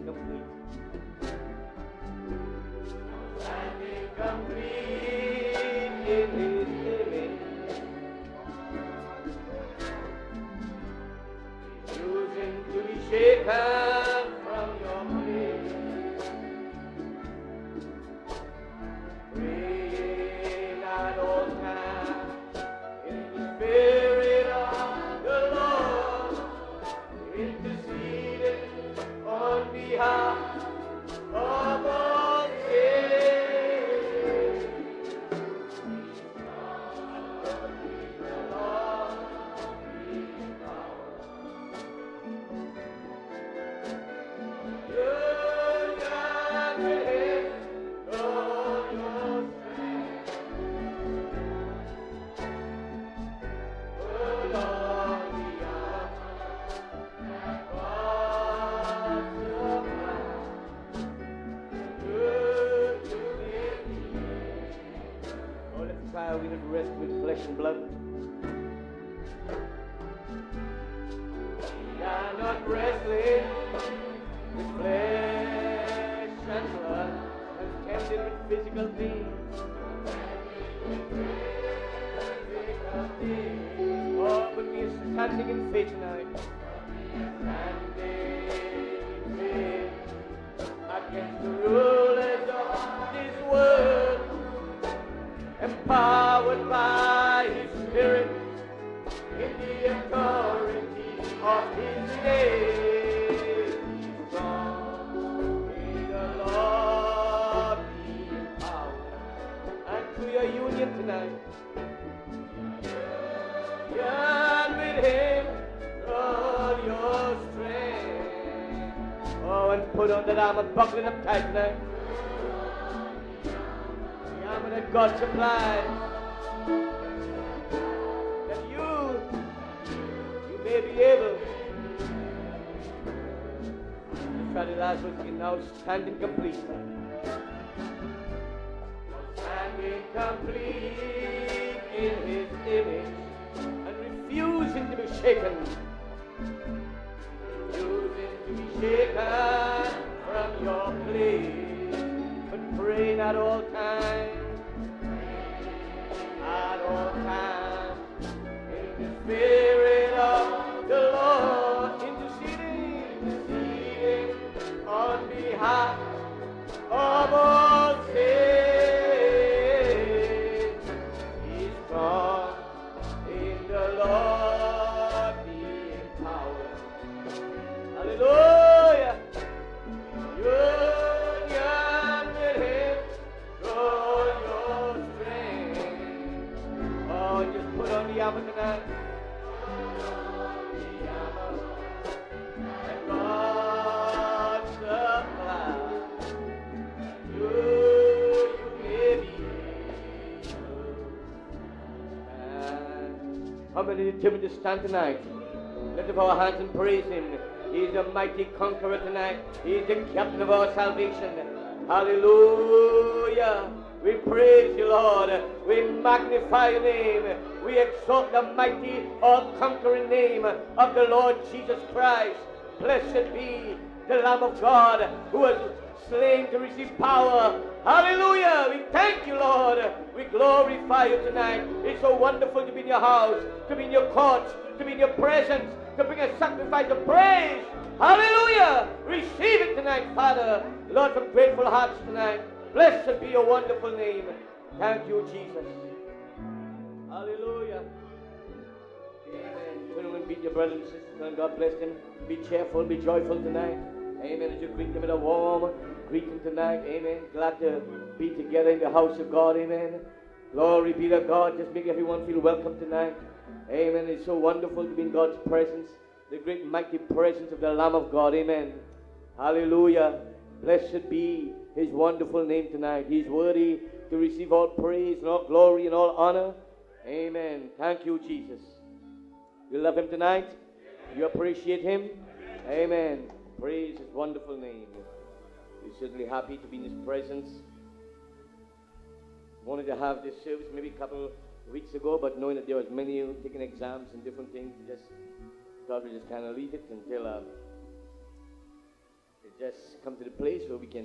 and complete. Standing complete in His image, refusing to be shaken from your place, praying at all times in the Spirit of the Lord, interceding on behalf of all saints. Union with Him, Lord, your strength. Put on the armor that God supplies. Good to live. Oh, let's try we not rest with flesh and blood. We are not wrestling with flesh and blood, And tempted with physical things. Oh, but we are standing in faith tonight. standing faith against the rulers of this world, empowered by His Spirit in the authority of His name. Strong in the Lord be power. And through your union tonight, Union with Him, Lord, your strength. oh, and put on that armor, buckling up tight tonight. The armor that God supplies. That you may be able. Let's try the last one again now, standing complete. Standing complete in His image, And refusing to be shaken. refusing to be shaken from your place, But praying at all times. at all times in the Spirit of the Lord, interceding on behalf of all saints. He's strong in the Lord, being power. Hallelujah. Union with Him, grow your strength. Oh, just put on the armor tonight. The armor that God supplies. You may be able. How many determined to stand tonight? Lift up our hands and praise Him. He is a mighty conqueror tonight. He is the captain of our salvation. Hallelujah. We praise you, Lord. We magnify your name. We exalt the mighty, all-conquering name of the Lord Jesus Christ. Blessed be the Lamb of God who was slain to receive power. Hallelujah. We thank you, Lord. We glorify you tonight. It's so wonderful to be in your house, to be in your courts, to be in your presence, to bring a sacrifice of praise. Hallelujah. Receive it tonight, Father. Lord, from grateful hearts tonight. Blessed be your wonderful name. Thank you, Jesus. Hallelujah. Amen. Turn and beat your brothers and sisters, and God bless them. Be cheerful, be joyful tonight. Amen. As you greet them with a warm greeting tonight. Amen. Glad to be together in the house of God. Amen. Glory be to God. Just make everyone feel welcome tonight. Amen. It's so wonderful to be in God's presence. The great mighty presence of the Lamb of God. Amen. Hallelujah. Blessed be His wonderful name tonight. He's worthy to receive all praise and all glory and all honor. Amen. Thank you, Jesus. You love Him tonight? You appreciate Him? Amen. Praise His wonderful name. We're certainly happy to be in His presence. Wanted to have this service maybe a couple of weeks ago, but knowing that there was many of you taking exams and different things, we just thought we'd just kind of leave it until just come to the place where we can,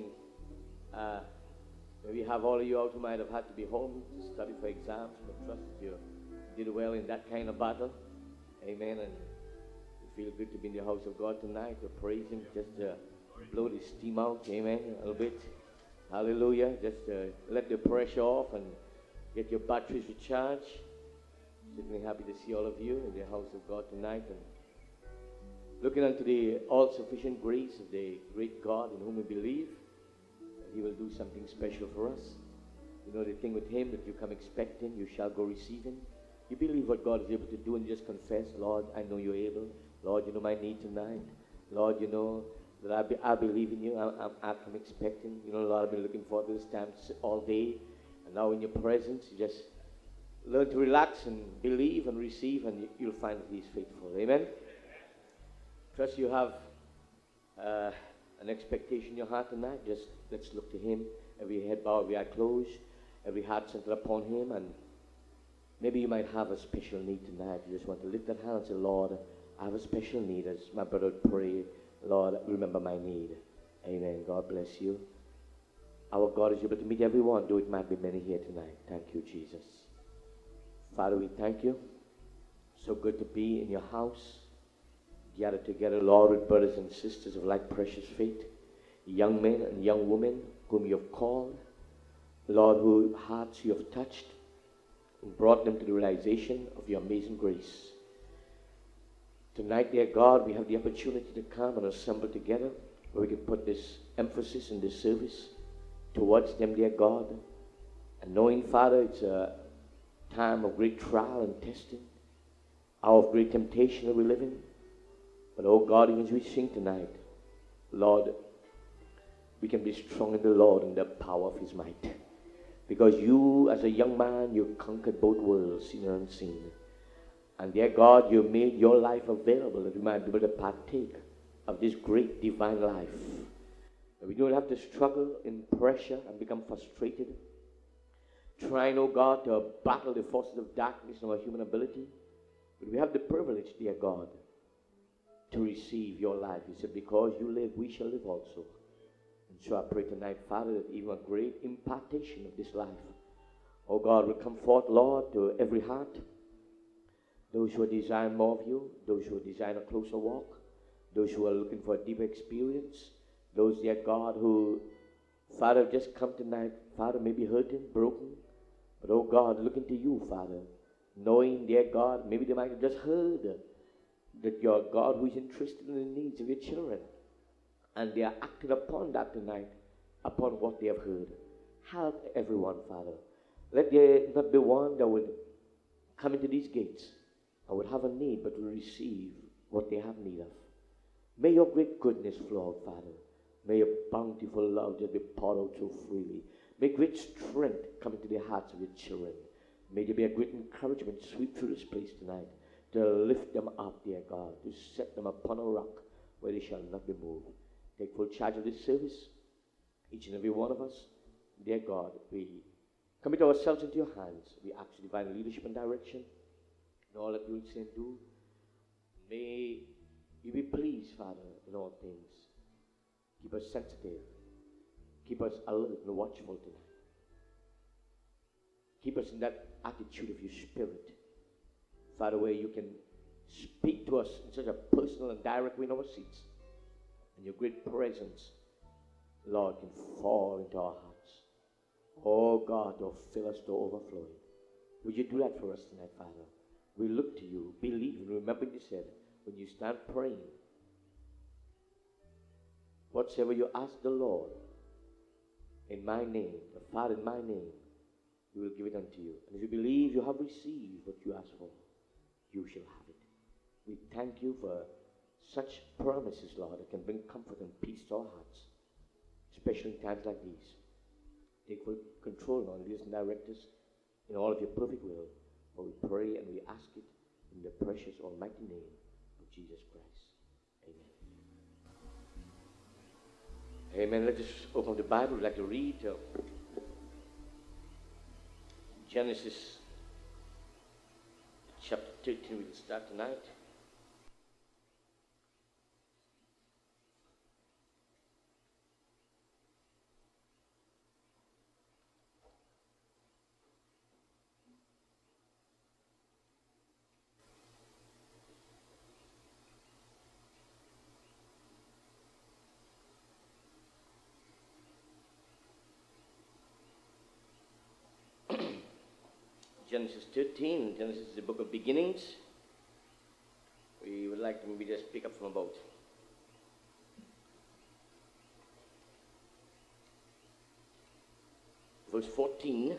maybe have all of you out who might have had to be home to study for exams, but trust that you did well in that kind of battle. Amen. And we feel good to be in the house of God tonight to praise Him, just to blow the steam out. Amen. A little bit. Hallelujah. Just let the pressure off and get your batteries recharged. Certainly happy to see all of you in the house of God tonight, and looking unto the all-sufficient grace of the great God in whom we believe that He will do something special for us. You know the thing with Him, that you come expecting, you shall go receiving. You believe what God is able to do and just confess, Lord, I know You're able. Lord, You know my need tonight. Lord, You know that I believe in You. I'm expecting. You know, Lord, I've been looking forward to this time all day. And now in Your presence, you just learn to relax and believe and receive, and you'll find that He's faithful. Amen? Trust you have an expectation in your heart tonight. Just let's look to Him. Every head bowed, every eye closed, every heart centered upon Him. And maybe you might have a special need tonight. You just want to lift that hand and say, Lord, I have a special need. As my brother would pray, Lord, remember my need. Amen. God bless you. Our God is able to meet everyone, though it might be many here tonight. Thank you, Jesus. Father, we thank You. So good to be in Your house, gathered together, Lord, with brothers and sisters of like precious faith, young men and young women whom You have called, Lord, whose hearts You have touched and brought them to the realization of Your amazing grace. Tonight, dear God, we have the opportunity to come and assemble together where we can put this emphasis in this service towards them, dear God, and knowing, Father, it's a time of great trial and testing, hour of great temptation that we live in. But, oh God, even as we sing tonight, Lord, we can be strong in the Lord and the power of His might. Because You, as a young man, You conquered both worlds, seen and unseen. And dear God, You made Your life available that we might be able to partake of this great divine life. That we don't have to struggle in pressure and become frustrated, trying, oh God, to battle the forces of darkness in our human ability. But we have the privilege, dear God, to receive Your life. You said, because You live, we shall live also. And so I pray tonight, Father, that even a great impartation of this life, oh God, will come forth, Lord, to every heart. Those who are desiring more of You, those who are desiring a closer walk, those who are looking for a deeper experience, those, dear God, who, Father, have just come tonight, Father, may be hurting, broken, but, oh God, looking to You, Father, knowing, dear God, maybe they might have just heard that You're a God who is interested in the needs of Your children, and they are acting upon that tonight, upon what they have heard. Help everyone, Father. Let there not be one that would come into these gates and would have a need, but will receive what they have need of. May Your great goodness flow out, Father. May Your bountiful love just be poured out so freely. May great strength come into the hearts of Your children. May there be a great encouragement sweep through this place tonight to lift them up, dear God, to set them upon a rock where they shall not be moved. Take full charge of this service, each and every one of us. Dear God, we commit ourselves into Your hands. We ask for divine leadership and direction in all that You will say and do. May You be pleased, Father, in all things. Keep us sensitive. Keep us alert and watchful tonight. Keep us in that attitude of Your Spirit, Father, where You can speak to us in such a personal and direct way in our seats. And Your great presence, Lord, can fall into our hearts. Oh God, to fill us to overflowing. Would You do that for us tonight, Father? We look to You, believe, and remember You said, when you stand praying, whatsoever you ask the Lord in My name, the Father in My name, He will give it unto you. And if you believe you have received what you asked for, you shall have it. We thank You for such promises, Lord, that can bring comfort and peace to our hearts, especially in times like these. Take full control on leaders and directors in all of Your perfect will. For we pray and we ask it in the precious almighty name of Jesus Christ. Amen. Amen. Let's just open the Bible. We'd like to read Genesis chapter 13. We'll start tonight. Genesis 13. Genesis is the book of beginnings. We would like to maybe just pick up from about verse 14.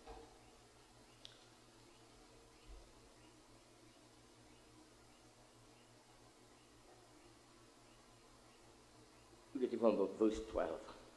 We get it from about verse 12.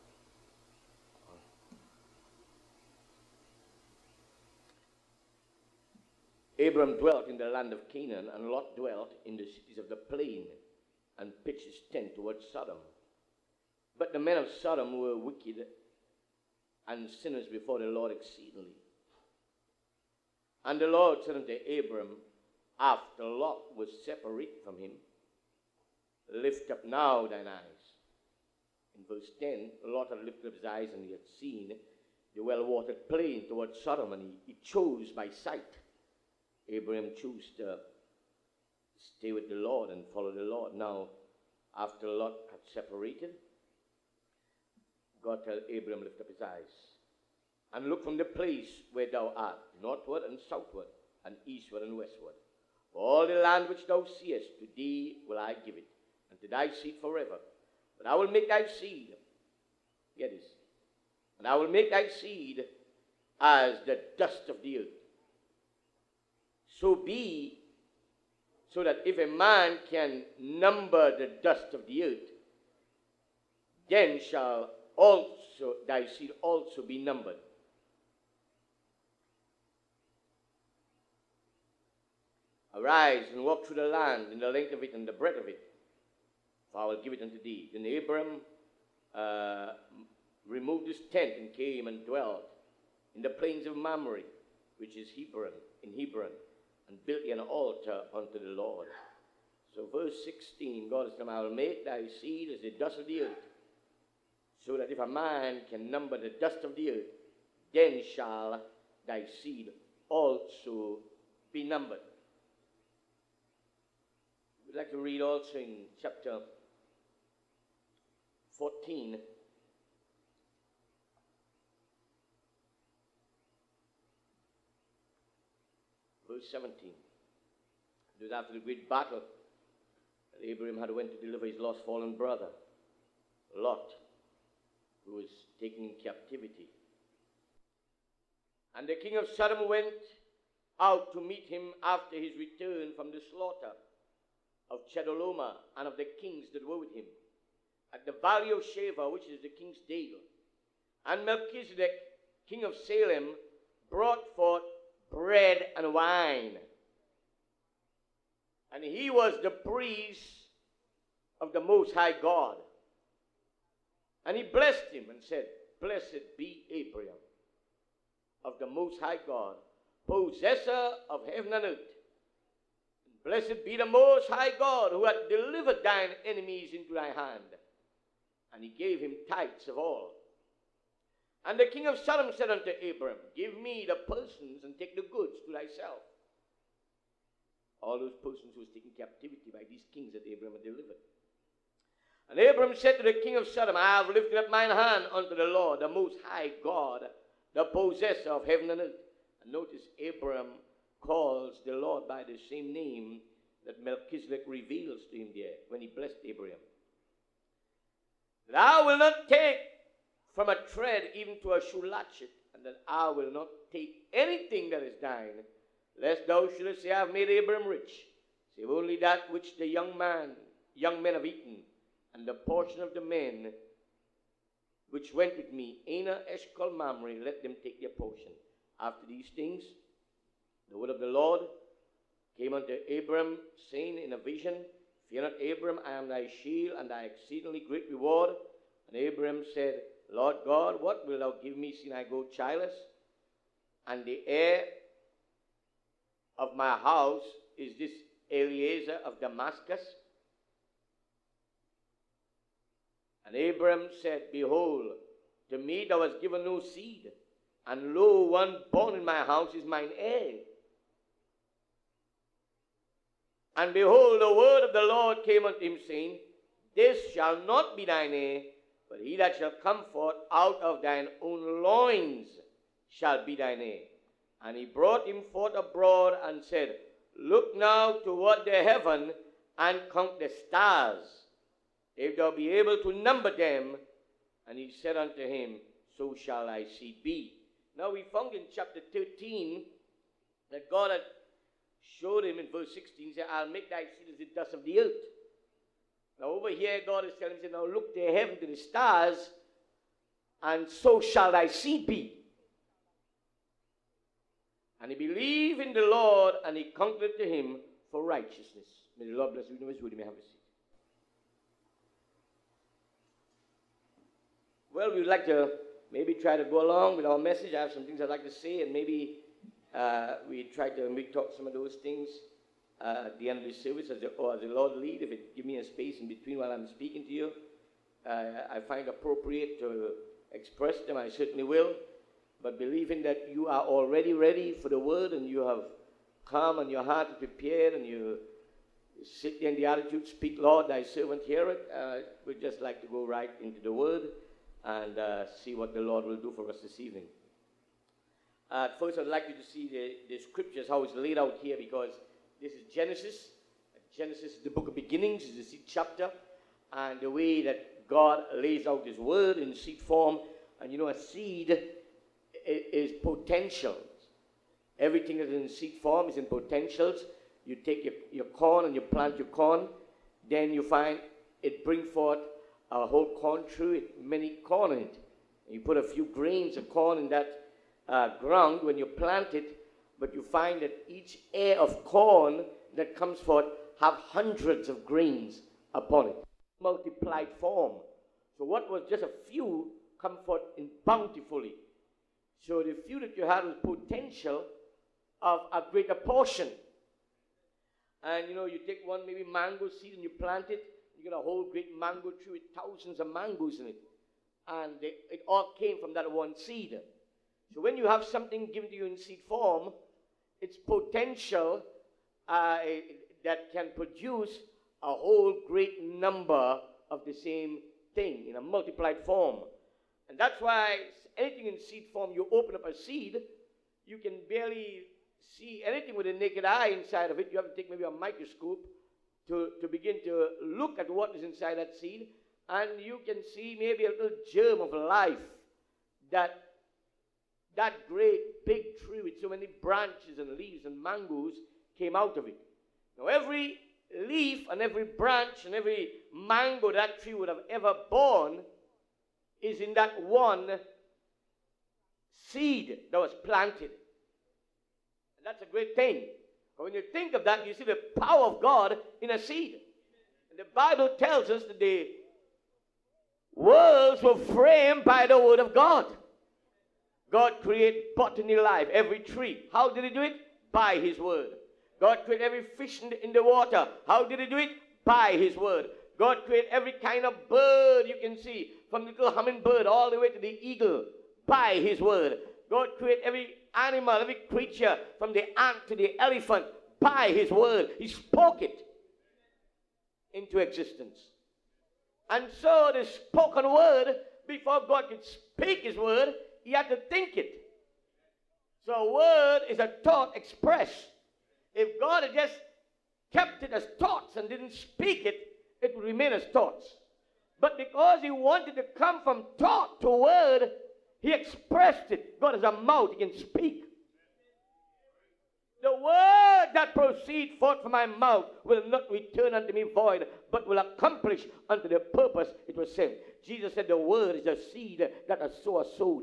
Abram dwelt in the land of Canaan, and Lot dwelt in the cities of the plain, and pitched his tent towards Sodom. But the men of Sodom were wicked and sinners before the Lord exceedingly. And the Lord said unto Abram, after Lot was separated from him, lift up now thine eyes. In verse 10, Lot had lifted up his eyes, and he had seen the well-watered plain towards Sodom, and he chose by sight. Abraham chose to stay with the Lord and follow the Lord. Now, after Lot had separated, God told Abraham, lift up his eyes and look from the place where thou art, northward and southward, and eastward and westward. For all the land which thou seest, to thee will I give it, and to thy seed forever. But I will make thy seed, hear this, and I will make thy seed as the dust of the earth. So that if a man can number the dust of the earth, then shall also thy seed also be numbered. Arise and walk through the land in the length of it and the breadth of it, for I will give it unto thee. Then Abram removed his tent and came and dwelt in the plains of Mamre, which is Hebron, and built an altar unto the Lord. So verse 16, God said, I will make thy seed as the dust of the earth, so that if a man can number the dust of the earth, then shall thy seed also be numbered. We'd like to read also in chapter 14, verse 17. It was after the great battle that Abraham had went to deliver his lost fallen brother, Lot, who was taken in captivity. And the king of Sodom went out to meet him after his return from the slaughter of Chedorlaomer and of the kings that were with him, at the valley of Shaveh, which is the king's dale. And Melchizedek, king of Salem, brought forth bread and wine. And he was the priest of the Most High God. And he blessed him and said, Blessed be Abraham of the Most High God, possessor of heaven and earth. Blessed be the Most High God, who hath delivered thine enemies into thy hand. And he gave him tithes of all. And the king of Sodom said unto Abram, Give me the persons and take the goods to thyself. All those persons who was taken captivity by these kings that Abram had delivered. And Abram said to the king of Sodom, I have lifted up mine hand unto the Lord, the Most High God, the possessor of heaven and earth. And notice Abram calls the Lord by the same name that Melchizedek reveals to him there when he blessed Abraham. That I will not take from a thread even to a shoe latchet, and that I will not take anything that is thine, lest thou shouldest say, I have made Abraham rich, save only that which the young men have eaten, and the portion of the men which went with me, Aner, Eshcol, Mamre, let them take their portion. After these things, the word of the Lord came unto Abram, saying in a vision, Fear not, Abram, I am thy shield and thy exceedingly great reward. And Abram said, Lord God, what wilt thou give me, seeing I go childless? And the heir of my house is this Eliezer of Damascus. And Abram said, Behold, to me thou hast given no seed, and lo, one born in my house is mine heir. And behold, the word of the Lord came unto him, saying, This shall not be thine heir, but he that shall come forth out of thine own loins shall be thine heir. And he brought him forth abroad and said, Look now toward the heaven and count the stars, if thou be able to number them. And he said unto him, So shall thy seed be. Now we found in chapter 13 that God had showed him in verse 16, said, I'll make thy seed as the dust of the earth. Now over here God is telling him, now look to heaven, to the stars, and so shall thy seed be. And he believed in the Lord, and he counted to him for righteousness. May the Lord bless you. You may have a seat. Well, we would like to maybe try to go along with our message. I have some things I'd like to say, and maybe we try to talk some of those things at the end of the service as the Lord lead. If it give me a space in between while I'm speaking to you, I find appropriate to express them, I certainly will. But believing that you are already ready for the word, and you have come and your heart is prepared, and you sit there in the attitude, speak, Lord, thy servant heareth. We'd just like to go right into the word and see what the Lord will do for us this evening. First, I'd like you to see the scriptures, how it's laid out here, because this is Genesis. Genesis is the book of beginnings, is the seed chapter, and the way that God lays out his word in seed form. And you know, a seed is potentials. Everything that is in seed form is in potentials. You take your corn and you plant your corn, then you find it bring forth a whole corn tree with many corn in it. And you put a few grains of corn in that ground when you plant it, but you find that each ear of corn that comes forth have hundreds of grains upon it, multiplied form. So what was just a few come forth in bountifully. So the few that you had was potential of a greater portion. And you know, you take one maybe mango seed and you plant it, you get a whole great mango tree with thousands of mangoes in it. And it all came from that one seed. So when you have something given to you in seed form, it's potential that can produce a whole great number of the same thing in a multiplied form. And that's why anything in seed form, you open up a seed, you can barely see anything with a naked eye inside of it. You have to take maybe a microscope to begin to look at what is inside that seed, and you can see maybe a little germ of life that great big tree with so many branches and leaves and mangoes came out of it. Now every leaf and every branch and every mango that tree would have ever borne is in that one seed that was planted. And that's a great thing. But when you think of that, you see the power of God in a seed. And the Bible tells us that the worlds were framed by the word of God. God created botany life, every tree. How did he do it? By his word. God created every fish in the water. How did he do it? By his word. God created every kind of bird you can see, from the little hummingbird all the way to the eagle, by his word. God created every animal, every creature, from the ant to the elephant, by his word. He spoke it into existence. And so the spoken word, before God could speak his word, he had to think it. So a word is a thought expressed. If God had just kept it as thoughts and didn't speak it, it would remain as thoughts. But because he wanted to come from thought to word, he expressed it. God has a mouth, he can speak. The word that proceeds forth from my mouth will not return unto me void, but will accomplish unto the purpose it was sent. Jesus said the word is a seed that a sower sowed.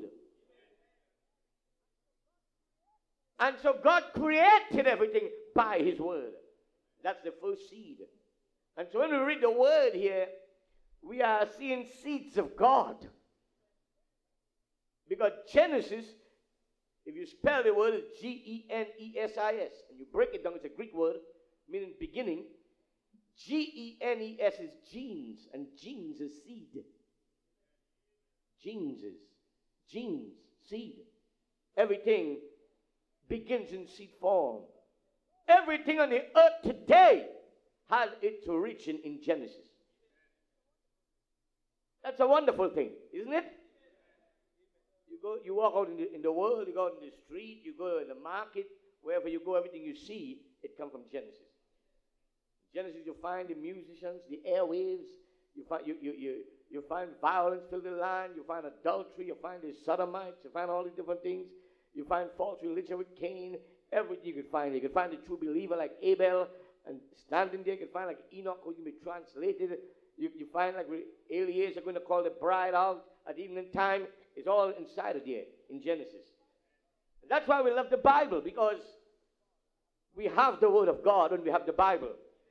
And so God created everything by his word. That's the first seed. And so when we read the word here, we are seeing seeds of God. Because Genesis, if you spell the word, it's Genesis, and you break it down, it's a Greek word, meaning beginning. Genes is genes, and genes is seed. Genes, seed. Everything begins in seed form. Everything on the earth today has its origin in Genesis. That's a wonderful thing, isn't it? You You walk out in the world, you go out in the street, you go in the market, wherever you go, everything you see, it comes from Genesis. Genesis, you find the musicians, the airwaves, you find violence fill the land, you find adultery, you find the sodomites, you find all these different things. You find false religion with Cain, everything you could find. You could find the true believer like Abel, and standing there, you could find like Enoch who can be translated. You find like Eliezer going to call the bride out at evening time. It's all inside of there in Genesis. And that's why we love the Bible, because we have the Word of God when we have the Bible.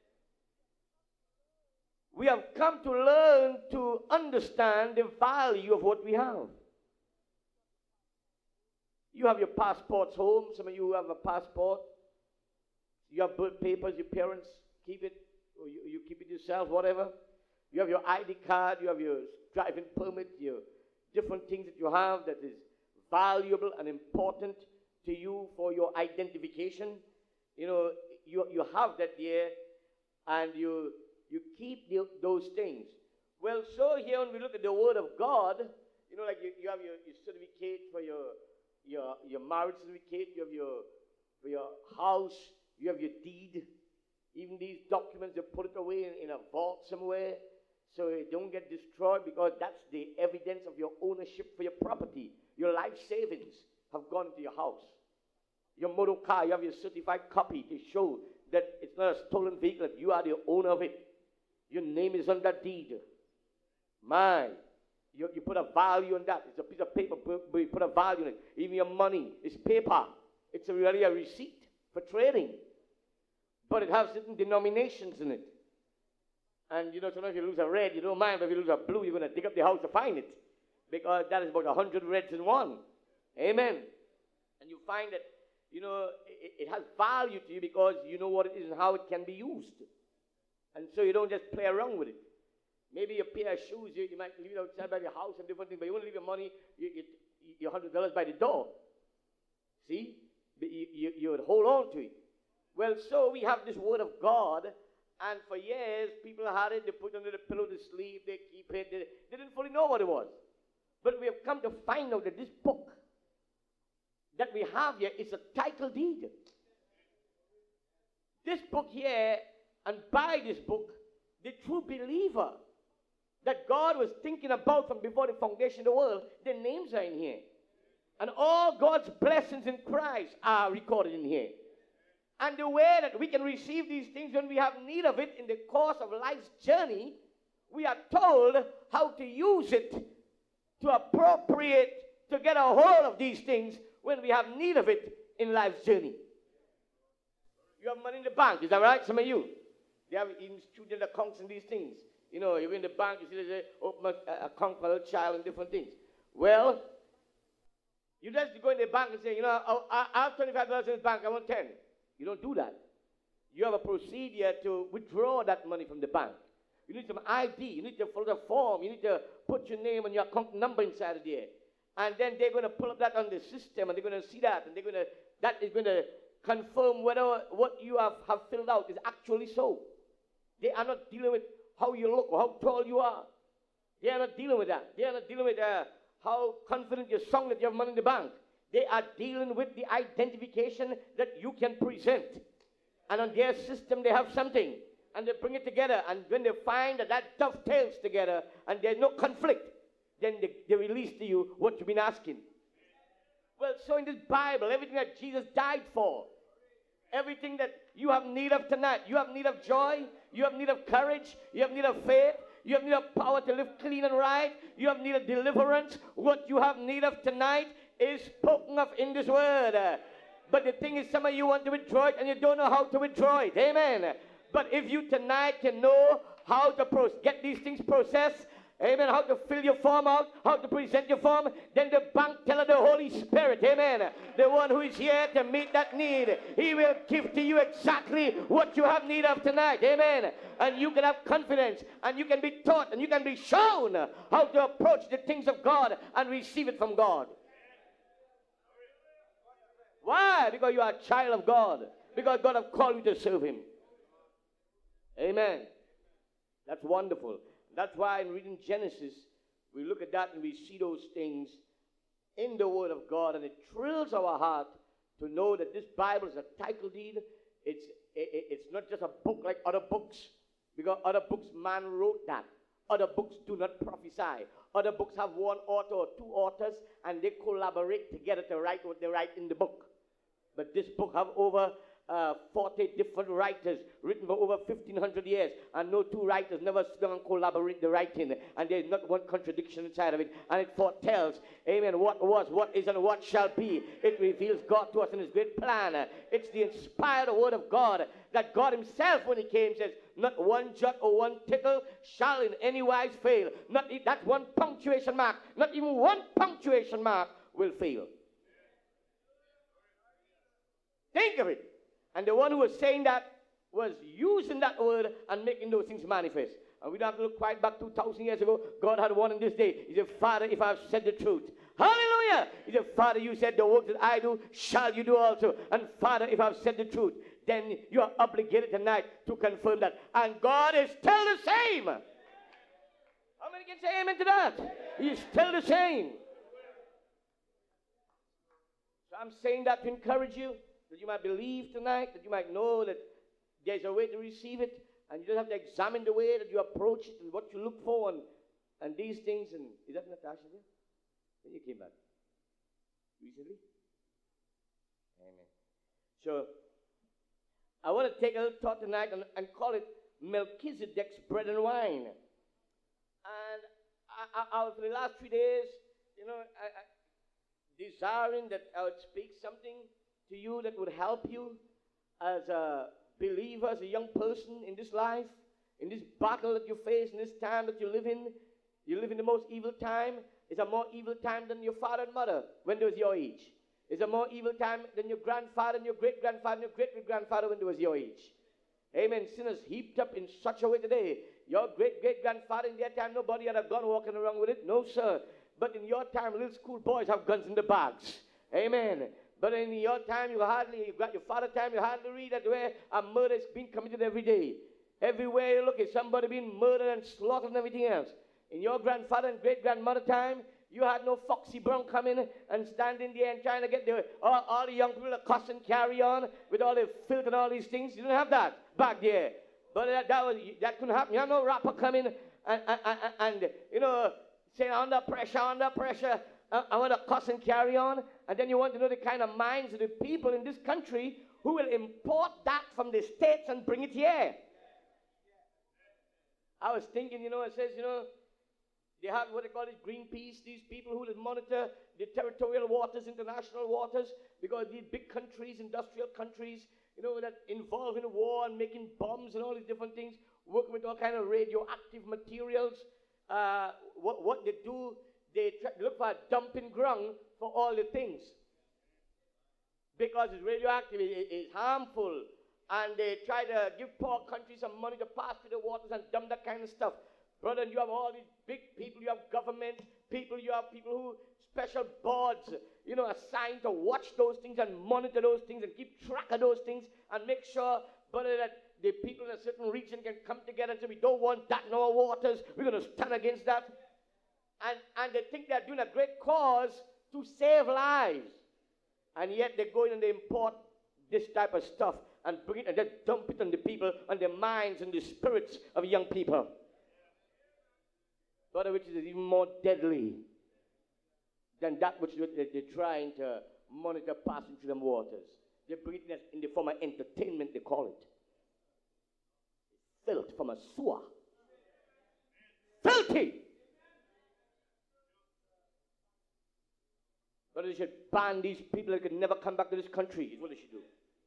We have come to learn to understand the value of what we have. You have your passports home. Some of you have a passport. You have birth papers. Your parents keep it, or you keep it yourself, whatever. You have your ID card. You have your driving permit, your different things that you have that is valuable and important to you for your identification. You know, you have that there, and you keep those things. Well, so here when we look at the Word of God, you know, like you have your certificate for your marriage certificate, you have your house, you have your deed. Even these documents, they put it away in a vault somewhere so it don't get destroyed, because that's the evidence of your ownership for your property. Your life savings have gone to your house. Your motor car, you have your certified copy to show that it's not a stolen vehicle, that you are the owner of it. Your name is on that deed. You put a value on that. It's a piece of paper, but you put a value on it. Even your money is paper. It's really a receipt for trading. But it has certain denominations in it. And, you know, sometimes you lose a red, you don't mind, but if you lose a blue, you're going to dig up the house to find it. Because that is about 100 reds in one. Amen. And you find that, you know, it has value to you because you know what it is and how it can be used. And so you don't just play around with it. Maybe a pair of shoes, you might leave it outside by your house and different things, but you won't leave your money, your $100 by the door. See? You would hold on to it. Well, so we have this Word of God, and for years, people had it, they put it under the pillow to sleep, they keep it, they didn't fully know what it was. But we have come to find out that this book that we have here is a title deed. This book here, and by this book, the true believer that God was thinking about from before the foundation of the world, their names are in here. And all God's blessings in Christ are recorded in here. And the way that we can receive these things when we have need of it in the course of life's journey, we are told how to use it to appropriate, to get a hold of these things when we have need of it in life's journey. You have money in the bank, is that right? Some of you. They have even student accounts and these things. You know, you're in the bank, you see they open an account for a child and different things. Well, you just go in the bank and say, you know, I have $25 in the bank, I want 10. You don't do that. You have a procedure to withdraw that money from the bank. You need some ID. You need to fill the form. You need to put your name and your account number inside of there. And then they're going to pull up that on the system, and they're going to see that, and that is going to confirm whether what you have filled out is actually so. They are not dealing with how you look or how tall you are. They are not dealing with that. They are not dealing with how confident you're strong that you have money in the bank. They are dealing with the identification that you can present. And on their system, they have something. And they bring it together. And when they find that dovetails together and there's no conflict, then they release to you what you've been asking. Well, so in this Bible, everything that Jesus died for, everything that you have need of tonight, you have need of joy, you have need of courage, you have need of faith, you have need of power to live clean and right, you have need of deliverance. What you have need of tonight is spoken of in this word. But the thing is, some of you want to withdraw it and you don't know how to withdraw it. Amen. But if you tonight can know how to get these things processed, amen, how to fill your form out, how to present your form, then the bank teller, the Holy Spirit, amen, the one who is here to meet that need, he will give to you exactly what you have need of tonight, amen. And you can have confidence, and you can be taught, and you can be shown how to approach the things of God and receive it from God. Why? Because you are a child of God. Because God has called you to serve him. Amen. That's wonderful. That's why in reading Genesis, we look at that and we see those things in the Word of God, and it thrills our heart to know that this Bible is a title deed. It's not just a book like other books, because other books, man wrote that. Other books do not prophesy. Other books have one author or two authors, and they collaborate together to write what they write in the book. But this book have over 40 different writers written for over 1,500 years, and no two writers never sit down and collaborate the writing, and there's not one contradiction inside of it, and it foretells, amen, what was, what is, and what shall be. It reveals God to us in his great plan. It's the inspired word of God, that God himself, when he came, says, not one jot or one tittle shall in any wise fail. Not that one punctuation mark, not even one punctuation mark will fail. Think of it. And the one who was saying that was using that word and making those things manifest. And we don't have to look quite back 2,000 years ago. God had one in this day. He said, Father, if I have said the truth. Hallelujah. He said, Father, you said the work that I do, shall you do also. And Father, if I have said the truth, then you are obligated tonight to confirm that. And God is still the same. How many can say amen to that? He is still the same. So I'm saying that to encourage you, that you might believe tonight, that you might know that there's a way to receive it, and you just have to examine the way that you approach it and what you look for and these things. And is that Natasha there? When you came back? Recently? Amen. So, I want to take a little thought tonight and call it Melchizedek's bread and wine. And I for the last 3 days, desiring that I would speak something to you that would help you as a believer, as a young person in this life, in this battle that you face, in this time that you live in. You live in the most evil time. It's a more evil time than your father and mother when they was your age. It's a more evil time than your grandfather and your great-grandfather and your great-great-grandfather when they was your age. Amen. Sinners heaped up in such a way today. Your great-great-grandfather in their time, nobody had a gun walking around with it. No, sir. But in your time, little school boys have guns in the bags. Amen. But in your time, you got your father's time, you hardly read that where a murder is being committed every day. Everywhere you look, is somebody being murdered and slaughtered and everything else. In your grandfather and great-grandmother time, you had no Foxy Brown coming and standing there and trying to get all the young people to cuss and carry on with all the filth and all these things. You didn't have that back there. But that couldn't happen. You had no rapper coming and saying under pressure. I want to cuss and carry on. And then you want to know the kind of minds of the people in this country who will import that from the States and bring it here. I was thinking, it says, they have what they call it Greenpeace, these people who will monitor the territorial waters, international waters, because these big countries, industrial countries, that involved in war and making bombs and all these different things, working with all kind of radioactive materials. What they do, they look for a dumping ground for all the things. Because it's radioactive, it's harmful. And they try to give poor countries some money to pass through the waters and dump that kind of stuff. Brother, you have all these big people, you have government people, you have people who, special boards, assigned to watch those things and monitor those things and keep track of those things and make sure, brother, that the people in a certain region can come together and say, we don't want that in our waters, we're going to stand against that. And they think they're doing a great cause to save lives. And yet they go in and they import this type of stuff and bring it and then dump it on the people, on their minds and the spirits of young people. Brother, which is even more deadly than that which they're trying to monitor passing through them waters. They bring it in the form of entertainment, they call it. Filth from a sewer. Filthy! Brother, they should ban these people that could never come back to this country, is what they should do.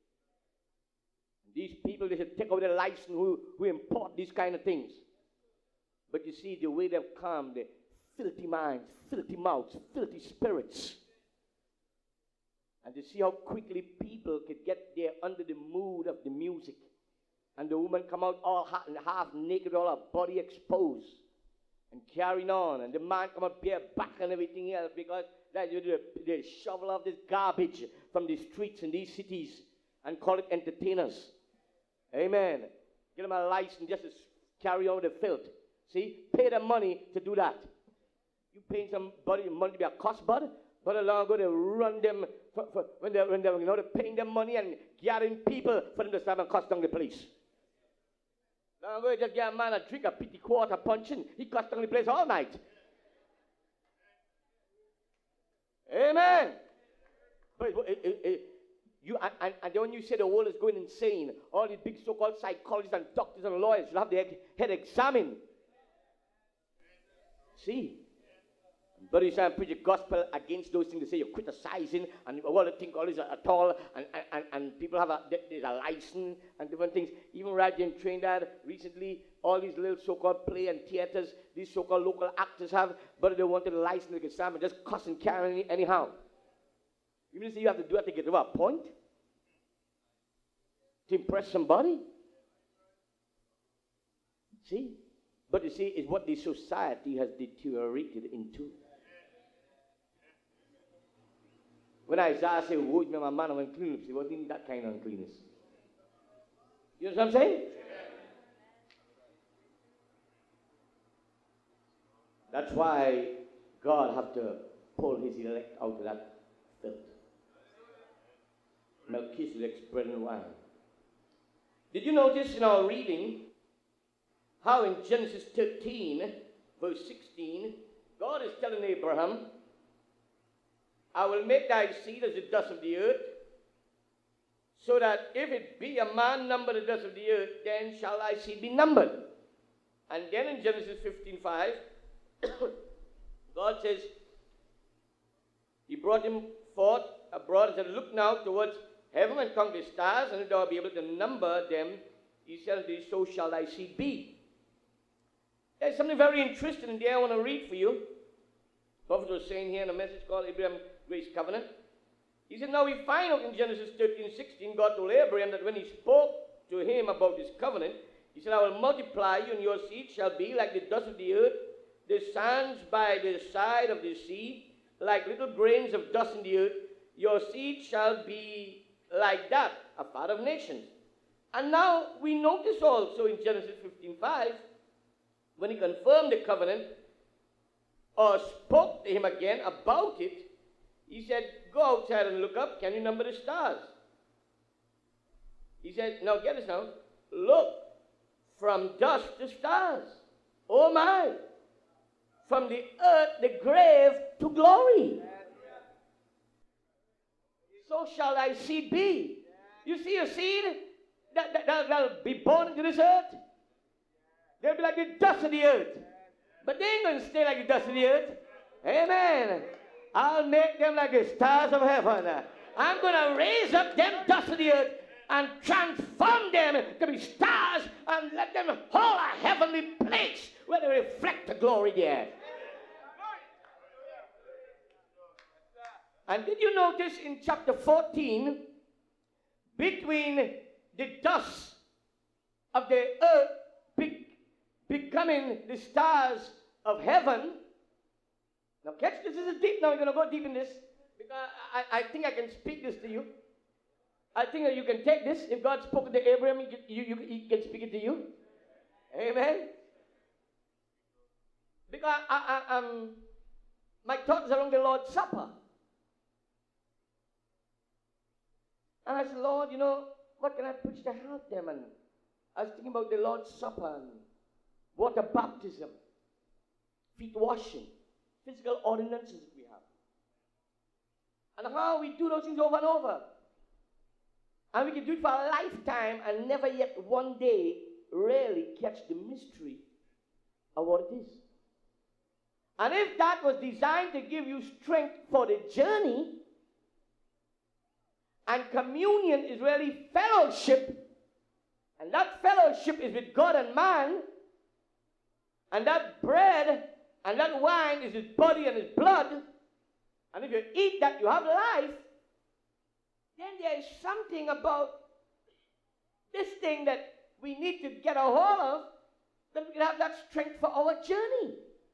These people, they should take over their license who import these kind of things. But you see, the way they've come, the filthy minds, filthy mouths, filthy spirits. And you see how quickly people could get there under the mood of the music. And the woman come out all half naked, all her body exposed. And carrying on. And the man come out bare back and everything else because they shovel off this garbage from the streets in these cities and call it entertainers. Amen. Give them a license just to carry on with the filth. See, pay them money to do that. You paying somebody money to be a cuss bud, But long ago, they run them when they're paying them money and gathering people for them to stand and cuss down the police. Long ago, you just get a man a drink a pity quarter punching. He cuss down the place all night. Amen. But and then when you say the world is going insane, all these big so-called psychologists and doctors and lawyers will have their head examined. See? But you try and preach the gospel against those things. They say you're criticizing, and all the things all is at all, and people have there's a license and different things. Even right in Trinidad, recently, all these little so-called play and theaters, these so-called local actors have, but they wanted a license, they could stand and just cuss and carry anyhow. You mean to say you have to do that to get over a point? To impress somebody? See? But you see, it's what the society has deteriorated into. When Isaiah said, woe is me, my man of uncleanness, he wasn't in that kind of uncleanness. You know what I'm saying? That's why God have to pull his elect out of that filth. Melchizedek's bread and wine. Did you notice in our reading how in Genesis 13, verse 16, God is telling Abraham, I will make thy seed as the dust of the earth, so that if it be a man numbered the dust of the earth, then shall thy seed be numbered. And then in Genesis 15:5, God says, he brought him forth abroad and said, look now towards heaven and count the stars, and if thou be able to number them, he said, so shall thy seed be. There's something very interesting in there I want to read for you. The prophet was saying here in a message called Abraham Grace Covenant. He said, now we find out in Genesis 13:16, God told Abraham that when he spoke to him about this covenant, he said, I will multiply you, and your seed shall be like the dust of the earth, the sands by the side of the sea, like little grains of dust in the earth. Your seed shall be like that, a father of nations. And now we notice also in Genesis 15:5, when he confirmed the covenant, or spoke to him again about it, he said, go outside and look up. Can you number the stars? He said, now get this now. Look, from dust to stars. Oh my. From the earth, the grave to glory. So shall thy seed be. You see a seed that'll be born into this earth? They'll be like the dust of the earth. But they ain't going to stay like the dust of the earth. Amen. I'll make them like the stars of heaven. I'm going to raise up them dust of the earth and transform them to be stars and let them hold a heavenly place where they reflect the glory there. And did you notice in chapter 14, between the dust of the earth becoming the stars of heaven? Now catch this, this is deep now, we're going to go deep in this, because I think I can speak this to you. I think that you can take this. If God spoke to Abraham, he can speak it to you. Amen. Because my thoughts are on the Lord's Supper. And I said, Lord, you know, what can I preach to help them? And I was thinking about the Lord's Supper and water baptism, feet washing, physical ordinances that we have. And how we do those things over and over. And we can do it for a lifetime and never yet one day really catch the mystery of what it is. And if that was designed to give you strength for the journey, and communion is really fellowship, and that fellowship is with God and man, and that bread and that wine is his body and his blood, and if you eat that, you have life, then there is something about this thing that we need to get a hold of, that we can have that strength for our journey.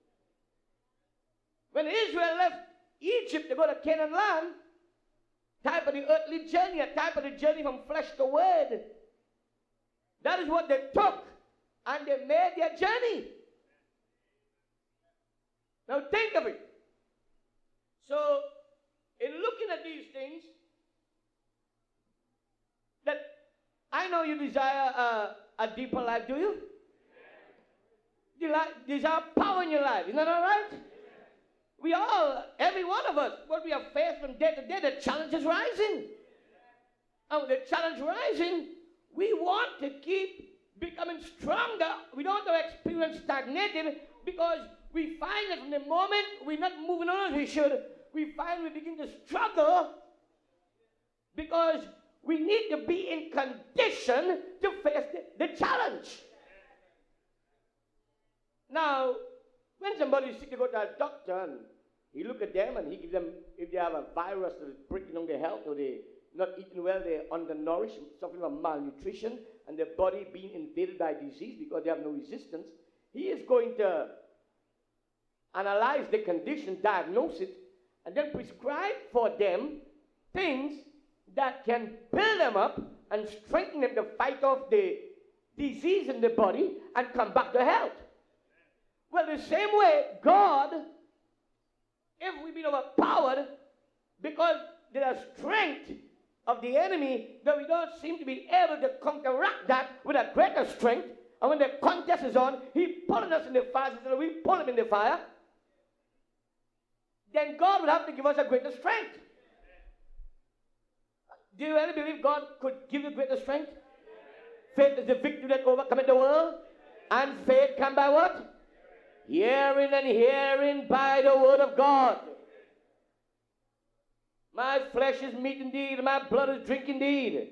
When Israel left Egypt to go to Canaan land, type of the earthly journey, a type of the journey from flesh to word. That is what they took, and they made their journey. Now think of it. So at these things, that I know you desire a deeper life, do you? Desire power in your life. Isn't that all right? We all, every one of us, what we are faced from day to day, the challenge is rising. And with the challenge rising, we want to keep becoming stronger. We don't want to experience stagnating, because we find that from the moment we're not moving on as we should, we find we begin to struggle, because we need to be in condition to face the challenge. Now, when somebody's sick, they go to a doctor and he look at them and he gives them, if they have a virus that is breaking down their health, or they're not eating well, they're undernourished, suffering from malnutrition, and their body being invaded by disease because they have no resistance, he is going to analyze the condition, diagnose it, and then prescribe for them things that can build them up and strengthen them to fight off the disease in the body and come back to health. Well, the same way, God, if we've been overpowered because there is strength of the enemy, that we don't seem to be able to counteract that with a greater strength, and when the contest is on, he pulling us in the fire, so we pull him in the fire, then God would have to give us a greater strength. Do you really believe God could give you greater strength? Faith is the victory that overcometh the world. And faith come by what? Hearing, and hearing by the word of God. My flesh is meat indeed, my blood is drink indeed.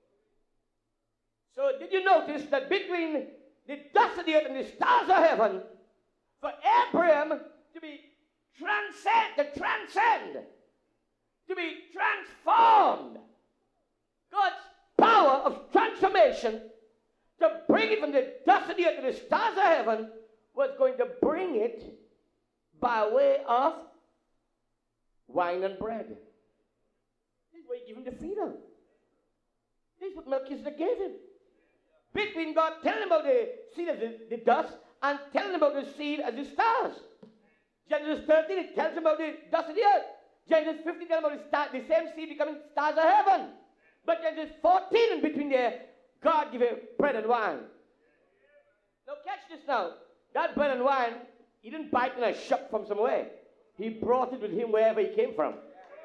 So did you notice that between the dust of the earth and the stars of heaven, for Abraham to be transcend, to be transformed, God's power of transformation, to bring it from the dust of the earth to the stars of heaven, was going to bring it by way of wine and bread. This is what he gave him to feed him. This is what Melchizedek gave him. Between God telling him about the seed as the dust and telling him about the seed as the stars. Genesis 13, it tells him about the dust of the earth. Genesis 15 tells him about the same seed becoming stars of heaven. But Genesis 14, in between there, God gave him bread and wine. Now catch this now. That bread and wine, he didn't buy it in a shop from somewhere. He brought it with him wherever he came from.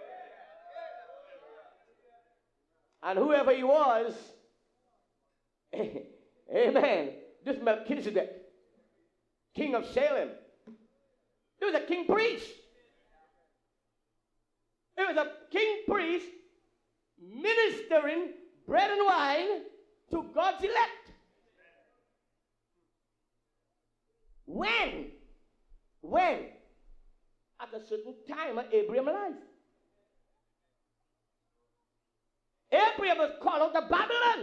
And whoever he was, amen, this Melchizedek, king of Salem, he was a king priest. He was a king priest ministering bread and wine to God's elect. When? At a certain time of Abraham's life. Abraham was called out of Babylon.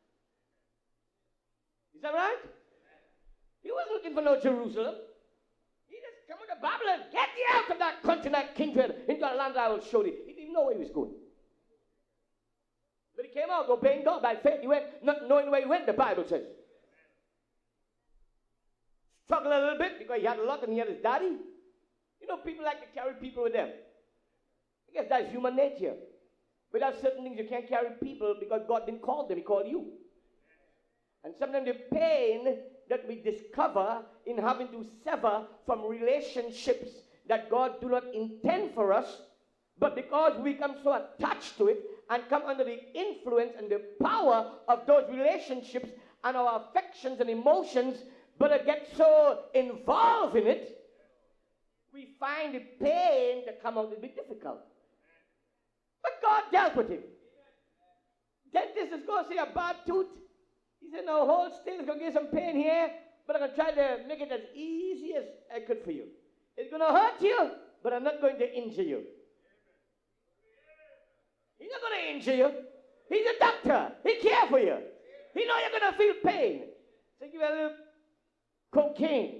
Is that right? He wasn't looking for no Jerusalem. He just came out of Babylon. Get thee out of that country, that kindred, into a land that I will show thee. He didn't know where he was going. But he came out obeying God by faith. He went, not knowing where he went, the Bible says. Struggled a little bit because he had a lot and he had his daddy. You know, people like to carry people with them. I guess that's human nature. Without certain things, you can't carry people because God didn't call them, he called you. And sometimes the pain that we discover in having to sever from relationships that God do not intend for us, but because we become so attached to it and come under the influence and the power of those relationships and our affections and emotions, but I get so involved in it, we find the pain to come out a bit difficult. But God dealt with him. Dentist is going to see a bad tooth. He said, no, hold still. It's going to give some pain here, but I'm going to try to make it as easy as I could for you. It's going to hurt you, but I'm not going to injure you. He's not going to injure you. He's a doctor. He cares for you. He knows you're going to feel pain. So give you a little cocaine.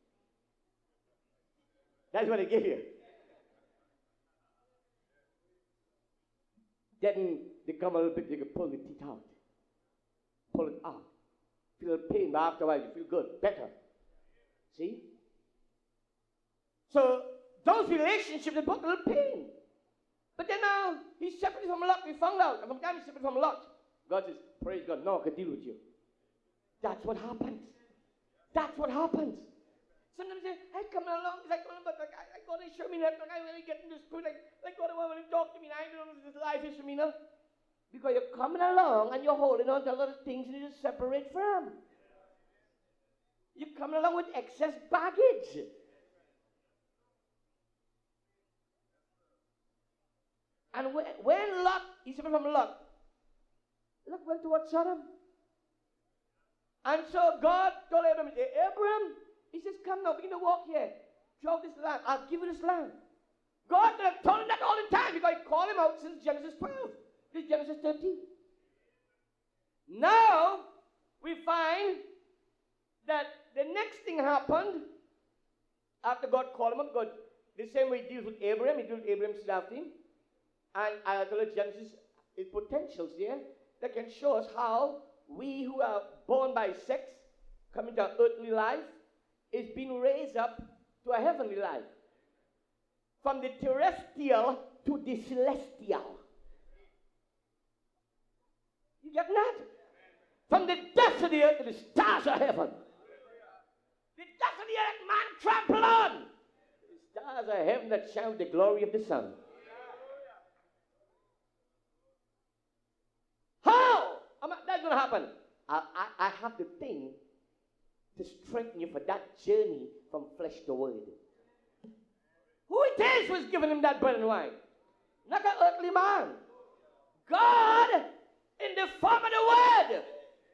That's what he give you. Then they come a little bit, you can pull the teeth out. Pull it out. Feel pain, but after a while you feel good, better. See? So those relationships, they brought a little pain. But then now, he's separated from Lot. We found out. And from the time he's separated from Lot, God says, praise God, now I can deal with you. That's what happens. That's what happens. Sometimes you say, hey, come along. It's like, but like, God is showing me that. Like, I really get in the spirit. Like God want to talk to me. I don't know this life is for me now. Because you're coming along and you're holding on to a lot of things you need to separate from. You're coming along with excess baggage. And when Lot, he separated from Lot, Lot went towards Sodom. And so God told Abraham, Abraham, he says, come now, begin to walk here. Throughout this land, I'll give you this land. God told him that all the time because he called him out since Genesis 12. This is Genesis 13. Now, we find that the next thing happened after God called him up. God, the same way he deals with Abraham, he deals with Abraham's staff team. And I told you Genesis is potentials here that can show us how we who are born by sex, come into our earthly life, is being raised up to a heavenly life. From the terrestrial to the celestial. You get that? From the dust of the earth to the stars of heaven. The dust of the earth man trample on. The stars of heaven that shine with the glory of the sun. How? That's going to happen. I have the thing to strengthen you for that journey from flesh to word. Who it is was giving him that bread and wine? Not an earthly man. God in the form of the word.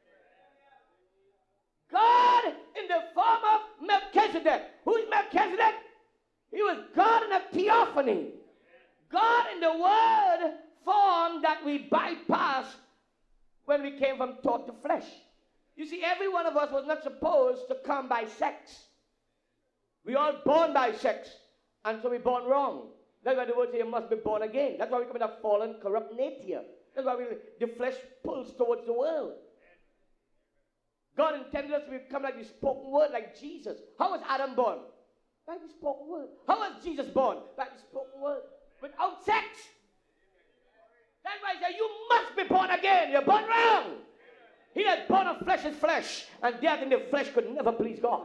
God in the form of Melchizedek. Who is Melchizedek? He was God in a theophany. God in the word form that we bypass when we came from thought to flesh. You see, every one of us was not supposed to come by sex. We all born by sex. And so we're born wrong. That's why the word says you must be born again. That's why we come in a fallen, corrupt nature. That's why the flesh pulls towards the world. God intended us to become like the spoken word, like Jesus. How was Adam born? By the spoken word. How was Jesus born? By the spoken word. Without sex. That's why I say you must be born again. You're born wrong. He that born of flesh is flesh, and death in the flesh could never please God.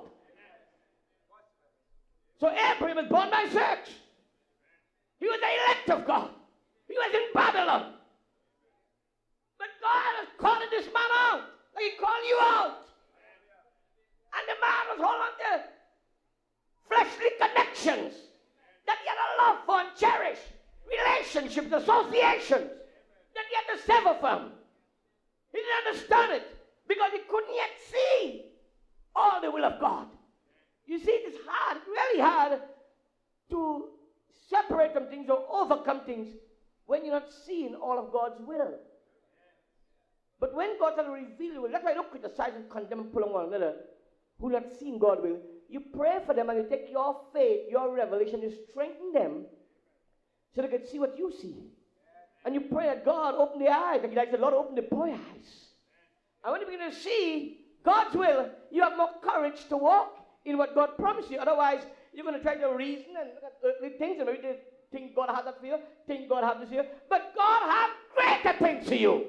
So Abraham was born by sex. He was the elect of God. He was in Babylon. But God was calling this man out. Like he called you out. And the man was holding on to fleshly connections that he had a love for and cherish. Relationships, associations that he had to sever from. He didn't understand it because he couldn't yet see all the will of God. You see, it's hard, really hard to separate from things or overcome things when you're not seeing all of God's will. But when God starts to reveal the will, that's why I don't criticize and condemn and pull on one another who not seeing God's will. You pray for them and you take your faith, your revelation, you strengthen them so they can see what you see. And you pray that God open their eyes. Like the Lord open the boy eyes. And when you begin to see God's will, you have more courage to walk in what God promised you. Otherwise, you're going to try to reason and look at earthly things and maybe think God has that for you, think God has this here. But God has greater things for you.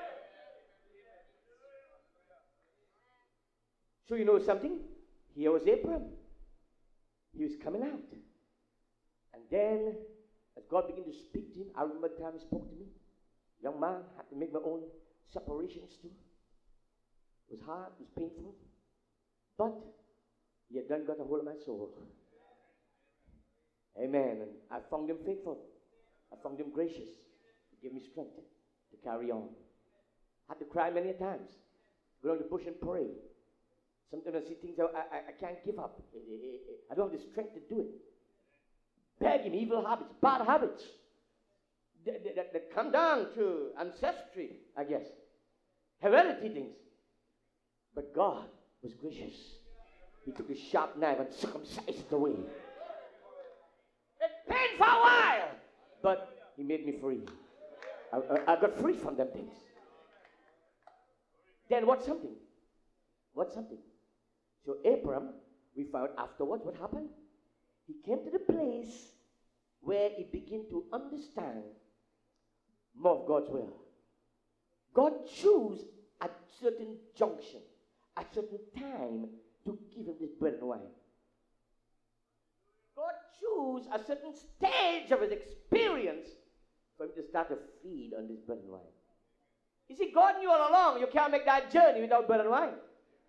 So you know something? Here was Abraham. He was coming out. And then, as God began to speak to him, I remember the time he spoke to me. Young man, had to make my own separations too. It was hard, it was painful. But he had done got a hold of my soul. Amen. And I found him faithful. I found him gracious. He gave me strength to carry on. I had to cry many times. Go down the bush and pray. Sometimes I see things I can't give up. I don't have the strength to do it. Begging, evil habits, bad habits that come down to ancestry, I guess. Heredity things. But God was gracious. He took a sharp knife and circumcised it away. It pained for a while, but he made me free. I got free from them things. Then what's something? What's something? So Abram, we found afterwards what happened? He came to the place where he began to understand more of God's will. God chose at certain junction, at certain time, to give him this bread and wine. God chose a certain stage of his experience for him to start to feed on this bread and wine. You see, God knew all along you can't make that journey without bread and wine.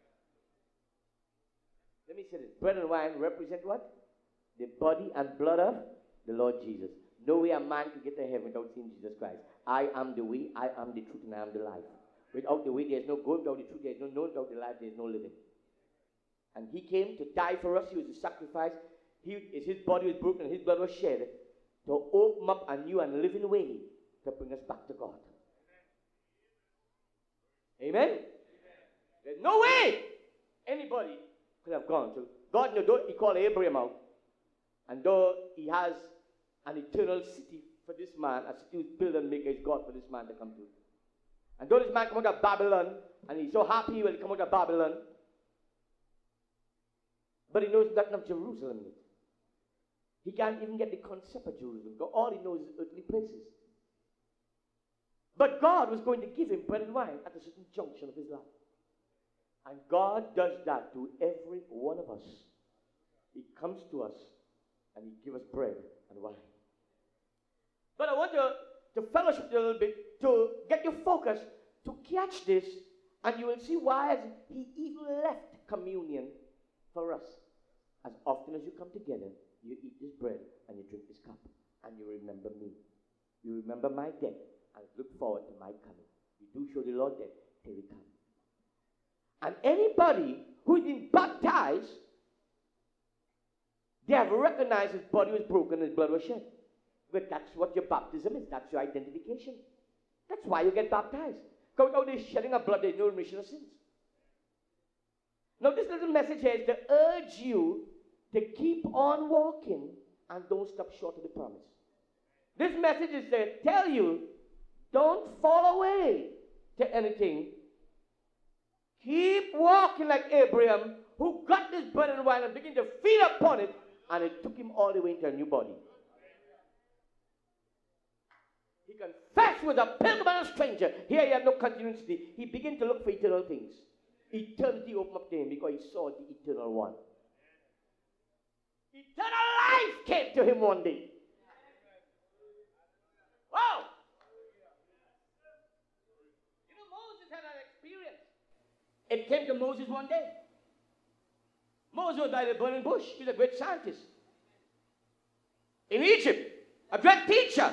Let me say this. Bread and wine represent what? The body and blood of the Lord Jesus. No way a man can get to heaven without seeing Jesus Christ. I am the way, I am the truth, and I am the life. Without the way, there is no going. Without the truth, there is no knowing. Without the life, there is no living. And he came to die for us. He was a sacrifice. His body was broken and his blood was shed to open up a new and living way to bring us back to God. Amen? Amen. There's no way anybody could have gone. So God, though he called Abraham out, and though he has an eternal city for this man, a city whose builder and maker is God for this man to come to. And though this man come out of Babylon, and he's so happy when he come out of Babylon, but he knows nothing of Jerusalem yet. He can't even get the concept of Jerusalem. All he knows is earthly places. But God was going to give him bread and wine at a certain junction of his life. And God does that to every one of us. He comes to us and he gives us bread and wine. But I want to fellowship a little bit to get your focus to catch this, and you will see why he even left communion for us. As often as you come together, you eat this bread and you drink this cup, and you remember me. You remember my death and look forward to my coming. You do show the Lord death till he comes. And anybody who's been baptized, they have recognized his body was broken and his blood was shed. But that's what your baptism is. That's your identification. That's why you get baptized. Because without this shedding of blood, there's no remission of sins. Now, this little message here is to urge you to keep on walking and don't stop short of the promise. This message is to tell you, don't fall away to anything. Keep walking like Abraham, who got this bread and wine and began to feed upon it, and it took him all the way into a new body. He confessed with a pilgrim and a stranger. Here he had no continuity. He began to look for eternal things. Eternity opened up to him because he saw the eternal one. Eternal life came to him one day. Wow! You know, Moses had an experience. It came to Moses one day. Moses was by the burning bush. He was a great scientist. In Egypt, a great teacher.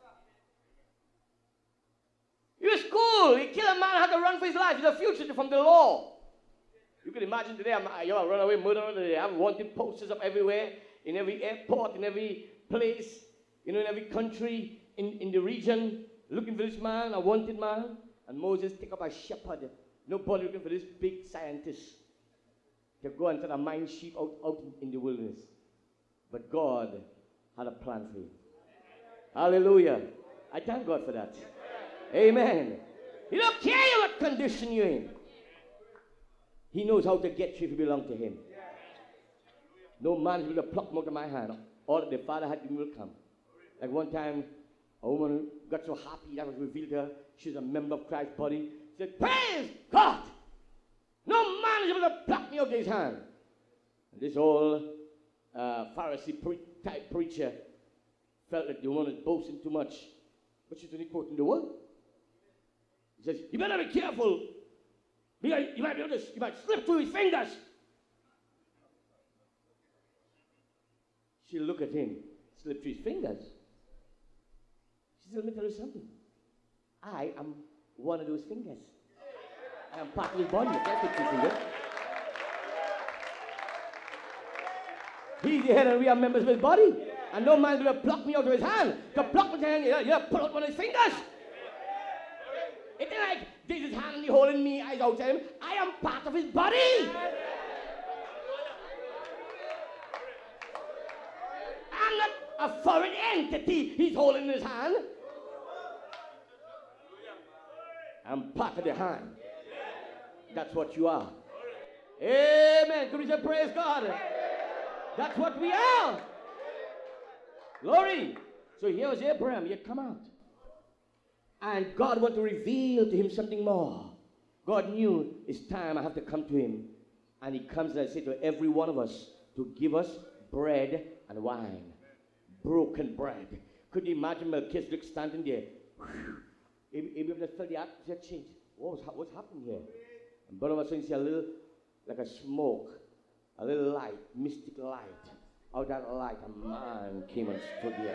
He was cool. He killed a man, had to run for his life. He's a fugitive from the law. You can imagine today, you're a runaway murderer today. I'm wanted posters up everywhere, in every airport, in every place, in every country, in the region, looking for this man, a wanted man. And Moses take up a shepherd. Nobody looking for this big scientist to go and try to mine sheep out in the wilderness. But God had a plan for you. Hallelujah. I thank God for that. Amen. He don't care what condition you're in. He knows how to get you if you belong to him. No man will pluck him out of my hand. All that the Father had given will come. Like one time, a woman got so happy that was revealed to her. She's a member of Christ's body. She said, praise God! No man is able to pluck me out of his hand. And this old Pharisee type preacher felt that the woman was boasting too much. But she's only quoting the word. He says, you better be careful. Because you might slip through his fingers. She'll look at him, slip through his fingers. She said, let me tell you something. I am one of those fingers. I am part of his body. That's what you fingers. He's the head and we are members of his body. And no man will pluck me out of his hand. To pluck my hand, you pull out one of his fingers. It's like this is hand holding me, eyes outside him. I am part of his body. I'm not a foreign entity he's holding in his hand. I'm part of the hand. That's what you are. Amen. Could we say praise God? That's what we are. Glory. So here was Abraham. He had come out. And God wanted to reveal to him something more. God knew it's time I have to come to him. And he comes, and I say to every one of us, to give us bread and wine. Broken bread. Could you imagine Melchizedek standing there? Abraham just felt the atmosphere change. What's happening here? And but all of a sudden you see a little, like a smoke, a little light, mystic light. Out of that light, a man came and stood there.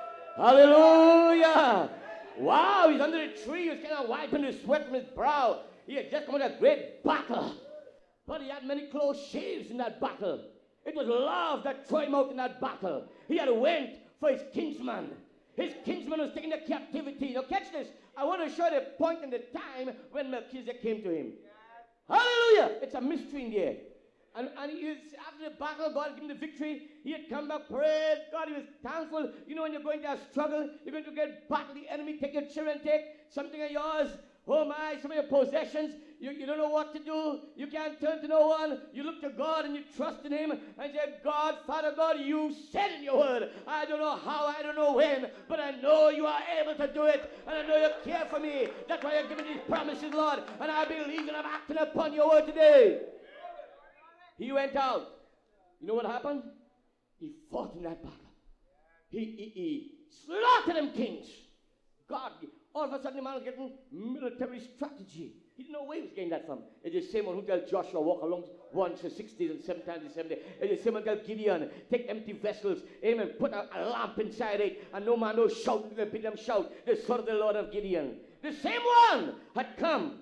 Hallelujah! Wow, he's under the tree. He was kind of wiping the sweat from his brow. He had just come out of a great battle. But he had many close shaves in that battle. It was love that threw him out in that battle. He had went for his kinsman. His kinsman was taken to captivity. Now catch this. I want to show the point in the time when Melchizedek came to him. Hallelujah! It's a mystery in there. And he was, after the battle, God gave him the victory. He had come back, praise God. He was thankful. You know, when you're going to a struggle, you're going to get battle the enemy, take your children, take something of yours. Oh my, some of your possessions. You don't know what to do. You can't turn to no one. You look to God and you trust in him and say, God, Father God, you said in your word. I don't know how, I don't know when, but I know you are able to do it. And I know you care for me. That's why you're giving these promises, Lord. And I believe and I'm acting upon your word today. He went out. You know what happened? He fought in that battle. He slaughtered them kings. God, all of a sudden the man was getting military strategy. He didn't know where he was getting that from. It's the same one who tells Joshua, walk along once to 6 days and 7 times in 7 days. It's the same one who tells Gideon, take empty vessels, amen, put a lamp inside it, and no man no shout, they bid them shout, the sword of the Lord of Gideon. The same one had come.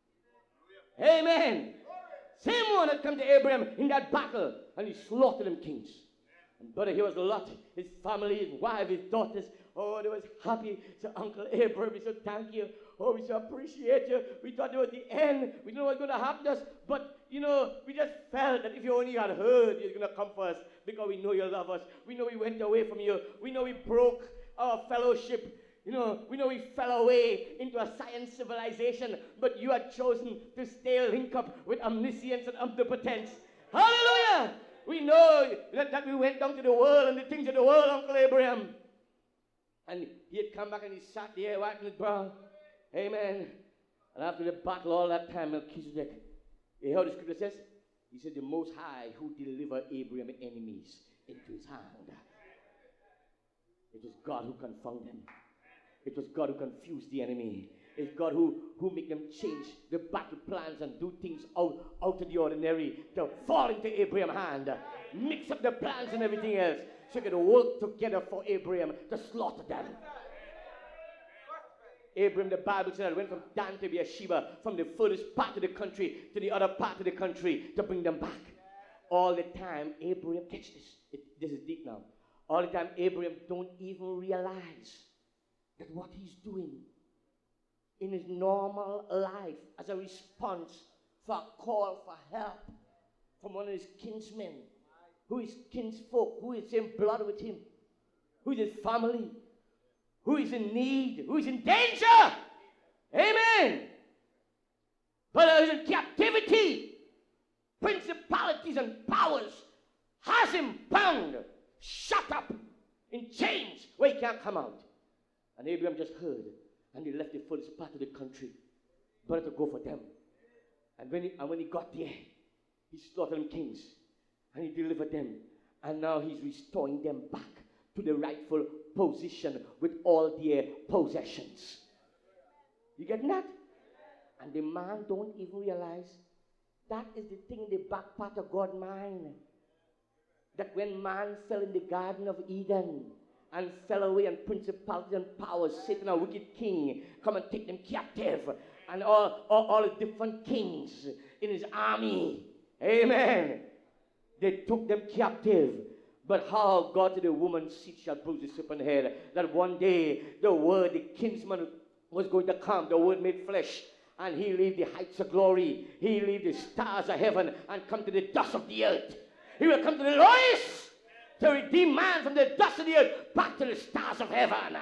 Amen. Same one had come to Abraham in that battle, and he slaughtered them kings. And brother, here was Lot, his family, his wife, his daughters. Oh, they was happy. So Uncle Abraham, we said, thank you. Oh, we so appreciate you. We thought it was the end. We didn't know what was going to happen to us. But, you know, we just felt that if you only had heard, you're going to come for us because we know you love us. We know we went away from you. We know we broke our fellowship. You know, we know we fell away into a science civilization, but you had chosen to stay linked up with omniscience and omnipotence. Hallelujah! We know that we went down to the world and the things of the world, Uncle Abraham. And he had come back and he sat there wiping his brow. Amen. And after the battle all that time, Melchizedek, you heard the scripture says? He said, the Most High who delivered Abraham's enemies into his hand. It was God who confounded them. It was God who confused the enemy. It's God who make them change the battle plans and do things out of the ordinary to fall into Abraham's hand. Mix up the plans and everything else. So they could work together for Abraham to slaughter them. Abraham, the Bible said, went from Dan to Beersheba, from the furthest part of the country to the other part of the country to bring them back. All the time, Abraham, catch this. This is deep now. All the time, Abraham don't even realize that what he's doing in his normal life as a response for a call for help from one of his kinsmen, who is kinsfolk, who is in blood with him, who is his family, who is in need, who is in danger. Amen. But in captivity, principalities and powers has him bound, shut up in chains where he can't come out. And Abraham just heard, and he left the furthest part of the country, but to go for them. And when he got there, he slaughtered them kings, and he delivered them. And now he's restoring them back to the rightful position with all their possessions. You get that? And the man don't even realize that is the thing in the back part of God's mind. That when man fell in the Garden of Eden and fell away, and principalities and powers, Satan, a wicked king, come and take them captive, and all the different kings in his army, amen, they took them captive. But how God to the woman's seed shall bruise the serpent's head, that one day the word, the kinsman was going to come, the word made flesh, and he leave the heights of glory, he leave the stars of heaven, and come to the dust of the earth. He will come to the lowest to redeem man from the dust of the earth back to the stars of heaven.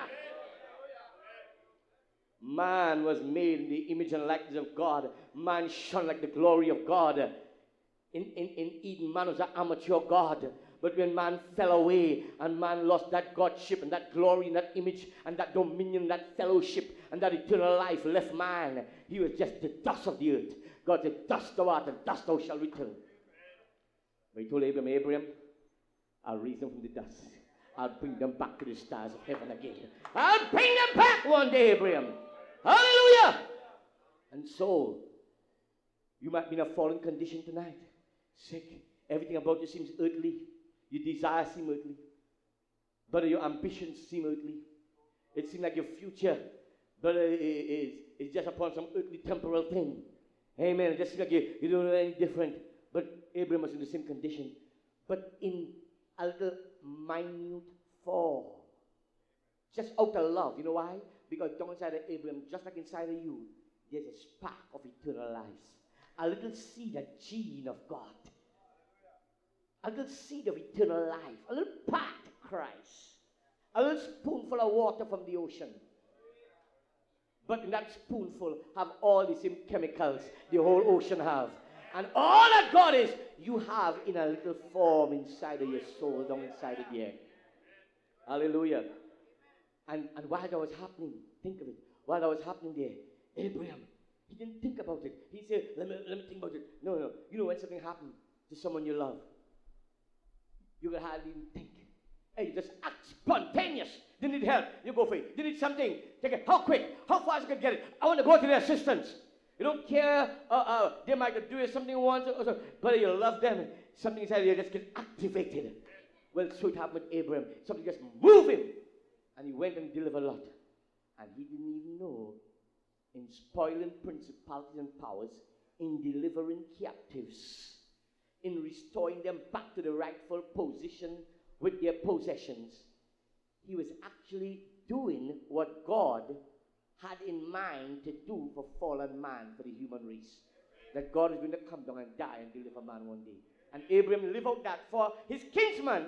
Man was made in the image and likeness of God. Man shone like the glory of God. In Eden, man was an amateur God. But when man fell away and man lost that Godship and that glory and that image and that dominion, that fellowship and that eternal life left man, he was just the dust of the earth. God said, dust thou art and dust thou shalt return. But he told Abraham, I'll raise them from the dust. I'll bring them back to the stars of heaven again. I'll bring them back one day, Abraham. Hallelujah! And so, you might be in a fallen condition tonight. Sick. Everything about you seems earthly. Your desires seem earthly. But your ambitions seem earthly. It seems like your future, but it's just upon some earthly temporal thing. Amen. It just seems like you don't know any different. But Abraham was in the same condition. But in a little minute form. Just out of love. You know why? Because down inside of Abraham, just like inside of you, there's a spark of eternal life. A little seed, a gene of God. A little seed of eternal life. A little part of Christ. A little spoonful of water from the ocean. But in that spoonful have all the same chemicals the whole ocean have. And all that God is, you have in a little form inside of your soul, down inside of there. Hallelujah. And while that was happening, think of it. While that was happening there, Abraham, he didn't think about it. He said, let me think about it. No. You know when something happened to someone you love, you can hardly even think. Hey, you just act spontaneous. They need help. You go for it. They need something. Take it. How quick? How fast you can get it? I want to go to their assistance. You don't care. They might do something once or so, but you love them. Something inside you just gets activated. Well, so it happened with Abraham. Something just moved him. And he went and delivered Lot. And he didn't even know, in spoiling principalities and powers, in delivering captives, in restoring them back to the rightful position with their possessions, he was actually doing what God had in mind to do for fallen man, for the human race. That God is going to come down and die and deliver man one day. And Abraham lived out that for his kinsman.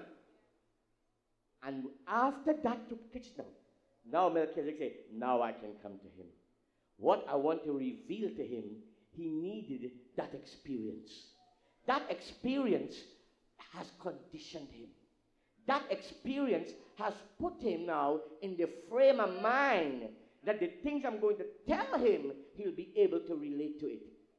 And after that took place now Melchizedek said, now I can come to him. What I want to reveal to him, he needed that experience. That experience has conditioned him. That experience has put him now in the frame of mind that the things I'm going to tell him, he'll be able to relate to it.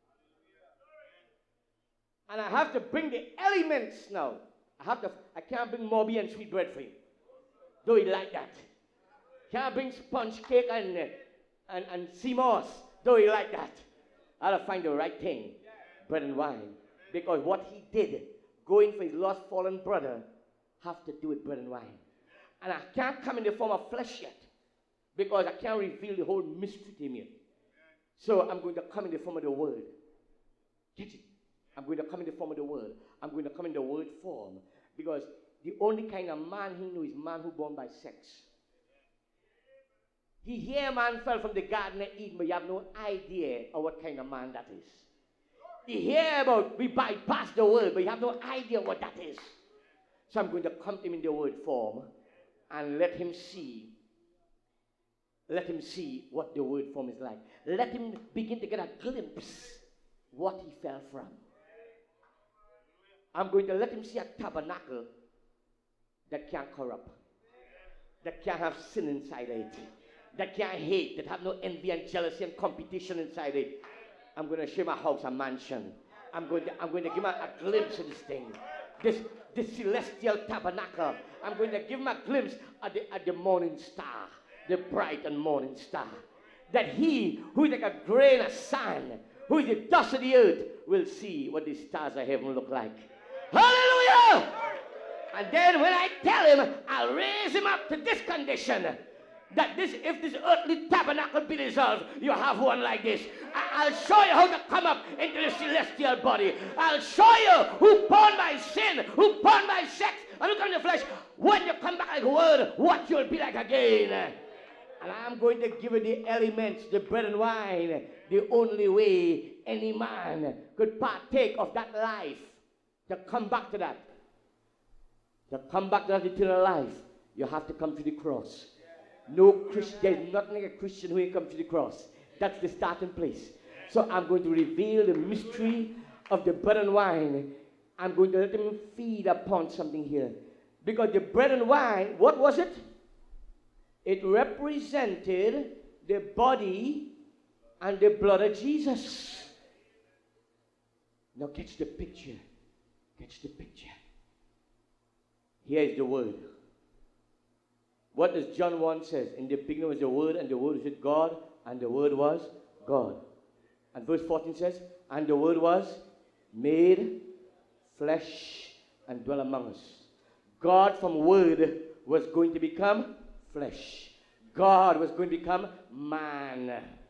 And I have to bring the elements now. I can't bring Moby and sweet bread for him. Though he like that. Can't bring sponge cake and sea moss. Though he like that. I have to find the right thing. Bread and wine. Because what he did, going for his lost fallen brother, have to do with bread and wine. And I can't come in the form of flesh yet. Because I can't reveal the whole mystery to him yet. So I'm going to come in the form of the word. Get it? I'm going to come in the form of the word. I'm going to come in the word form. Because the only kind of man he knew is man who born by sex. He hear man fell from the Garden of Eden, but you have no idea of what kind of man that is. You hear about we bypass the word, but you have no idea what that is. So I'm going to come to him in the word form and let him see what the word form is like. Let him begin to get a glimpse what he fell from. I'm going to let him see a tabernacle that can't corrupt, that can't have sin inside of it, that can't hate, that have no envy and jealousy and competition inside it. I'm going to show him a house, a mansion. I'm going to give him a glimpse of this thing, this celestial tabernacle. I'm going to give him a glimpse at the morning star, the bright and morning star. That he who is like a grain of sand, who is the dust of the earth, will see what the stars of heaven look like. Hallelujah! And then when I tell him, I'll raise him up to this condition. That if this earthly tabernacle be dissolved, you have one like this. I'll show you how to come up into the celestial body. I'll show you who born by sin, who born by sex, and who come in the flesh. When you come back like a word, what you'll be like again. And I'm going to give you the elements, the bread and wine, the only way any man could partake of that life. To come back to that. To come back to that eternal life, you have to come to the cross. No Christian, there's nothing like a Christian who ain't come to the cross. That's the starting place. So I'm going to reveal the mystery of the bread and wine, I'm going to let him feed upon something here. Because the bread and wine, what was it? It represented the body and the blood of Jesus. Now catch the picture. Catch the picture. Here is the word. What does John 1 says? In the beginning was the word, and the word was with God, and the word was God. And verse 14 says, and the word was made flesh and dwelt among us. God from word was going to become flesh. God was going to become man.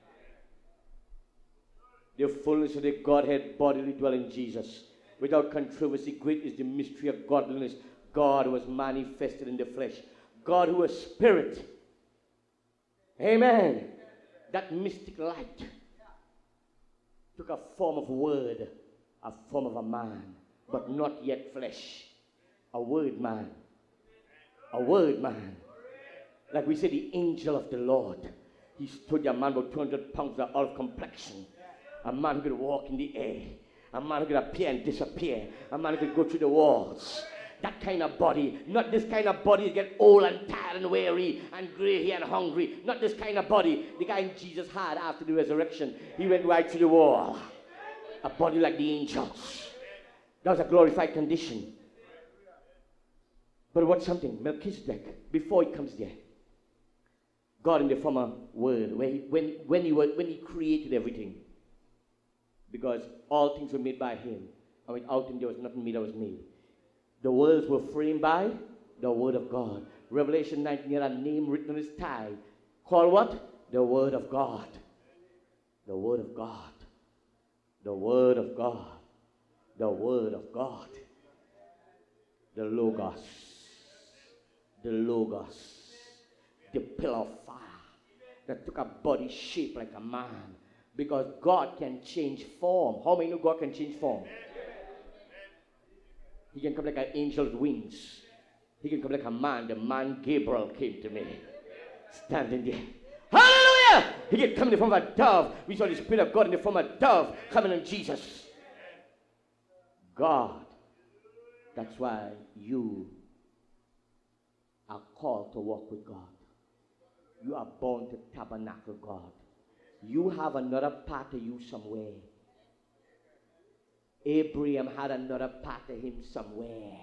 The fullness of the Godhead bodily dwelt in Jesus. Without controversy, great is the mystery of godliness. God was manifested in the flesh. God who was spirit. Amen. That mystic light took a form of word, a form of a man, but not yet flesh. A word man. A word man. Like we say, the angel of the Lord. He stood a man about 200 pounds of olive complexion. A man who could walk in the air. A man who could appear and disappear. A man who could go through the walls. That kind of body. Not this kind of body that get old and tired and weary and gray and hungry. Not this kind of body. The kind Jesus had after the resurrection. He went right through the wall. A body like the angels. That was a glorified condition. But what's something? Melchizedek, before he comes there, God in the form of word, when he created everything, because all things were made by him, and without him there was nothing made that was made. The worlds were framed by the word of God. Revelation 19 had a name written on his thigh, called what? The word of God. The word of God. The word of God. The word of God. The Logos. The Logos. The pillar of fire that took a body shape like a man, because God can change form. How many know God can change form? He can come like an angel with wings. He can come like a man. The man Gabriel came to me, standing there. Hallelujah! He can come in the form of a dove. We saw the Spirit of God in the form of a dove coming on Jesus. God. That's why you are called to walk with God. You are born to tabernacle God. You have another part of you somewhere. Abraham had another part of him somewhere.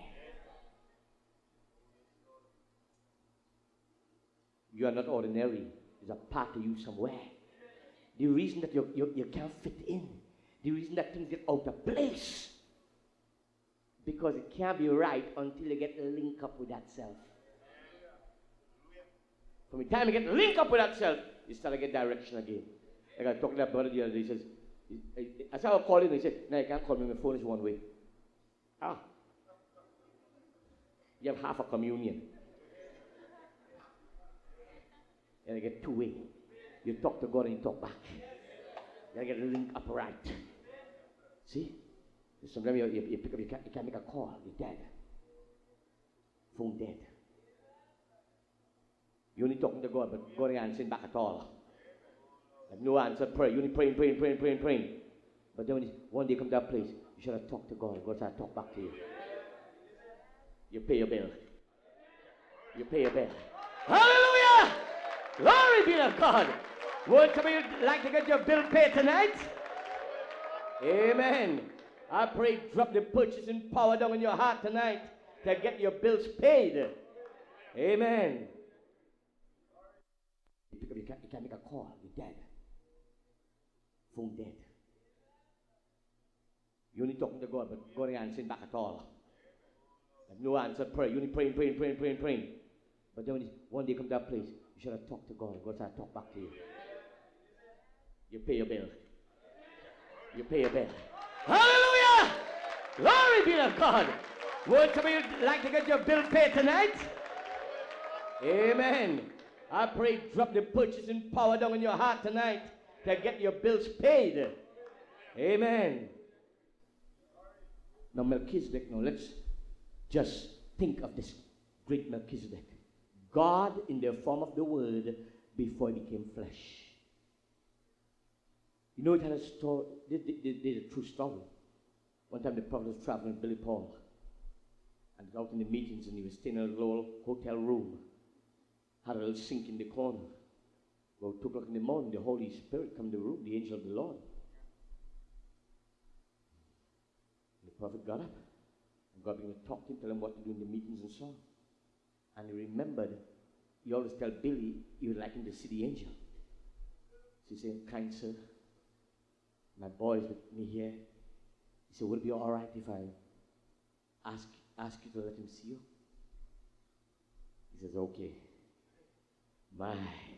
You are not ordinary. There's a part of you somewhere. The reason that you can't fit in, the reason that things get out of place, because it can't be right until you get linked up with that self. From the time you get linked up with that self, you start to get direction again. Like I talked to that brother the other day, he says, as I was calling him, he said, no, you can't call me, my phone is one way. Ah. You have half a communion. And you get two-way. You talk to God and you talk back. You get linked up right. See? Sometimes you pick up, you can't make a call, you're dead. Phone dead. You only talking to God, but God ain't answering back at all. Like no answer prayer. You only praying. But then when one day you come to that place, you should have talked to God. God should talk back to you. You pay your bill. You pay your bill. Hallelujah! Glory be to God. Would somebody like to get your bill paid tonight? Amen. I pray drop the purchasing power down in your heart tonight to get your bills paid. Amen. You can't make a call. You're dead. Phone dead. You only talking to God, but God ain't answering back at all. Like no answer prayer. You only praying. But then when one day you come to that place, you should have talked to God. God should talk back to you. You pay your bill. You pay your bill. Hallelujah! Glory be to God. Would somebody like to get your bill paid tonight? Amen. I pray drop the purchasing power down in your heart tonight to get your bills paid. Amen. Now Melchizedek, now let's just think of this great Melchizedek. God in the form of the Word before he became flesh. You know it had a story, there's a true story. One time the prophet was traveling with Billy Paul, and out in the meetings, and he was staying in a little hotel room, had a little sink in the corner. About 2 o'clock in the morning, the Holy Spirit come in the room, the angel of the Lord. The prophet got up, and God began to talk to him, tell him what to do in the meetings and so on. And he remembered, he always tell Billy he would like him to see the angel. So he said, kind sir, my boy is with me here. He said, would it be all right if I ask you to let him see you? He says, okay. My.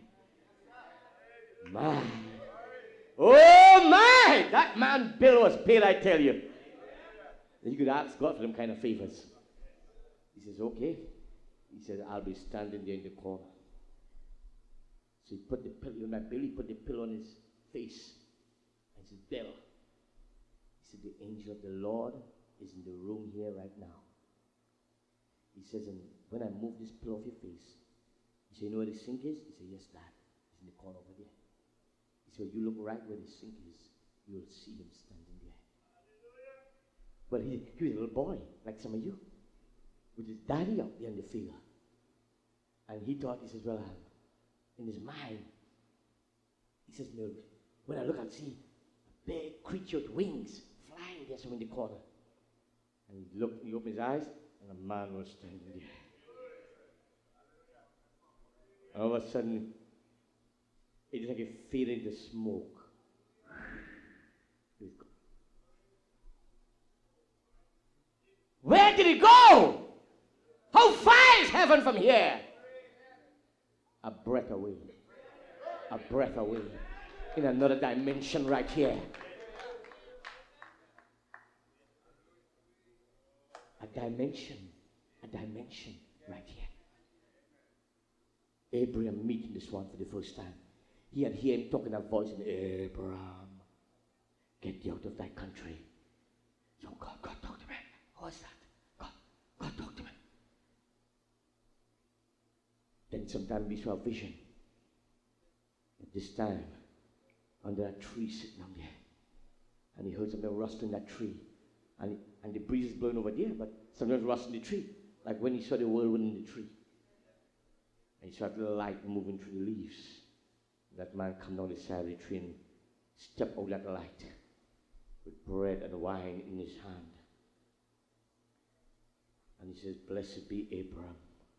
Oh my! That man Bill was paid, I tell you. You could ask God for them kind of favors. He says, okay. He said, I'll be standing there in the corner. So he put the pillow on my Billy, put the pillow on his face. And he said, Bill. He said, the angel of the Lord is in the room here right now. He says, and when I move this pillow off your face, he said, you know where the sink is? He said, yes, Dad. It's in the corner over there. He said, you look right where the sink is, you will see him standing there. But he was a little boy, like some of you, with his daddy out there in the field. And he thought, he says, well, in his mind, he says, no, when I look and see a big creature with wings flying there somewhere in the corner. And he looked, he opened his eyes, and a man was standing there. All of a sudden, it just like it faded into smoke. Where did it go? How far is heaven from here? A breath away. A breath away. In another dimension right here. A dimension right here. Abraham meeting this one for the first time. He had heard him talking that voice, and Abraham, get thee out of thy country. So God talked to me. What's that? God talked to me. Then sometime we saw a vision. At this time, under a tree sitting down there. And he heard something rustling in that tree. And the breeze is blowing over there, but sometimes rustling the tree. Like when he saw the whirlwind in the tree. And he saw a little light moving through the leaves. That man come down the side of the tree and step out that light with bread and wine in his hand. And he says, blessed be Abraham.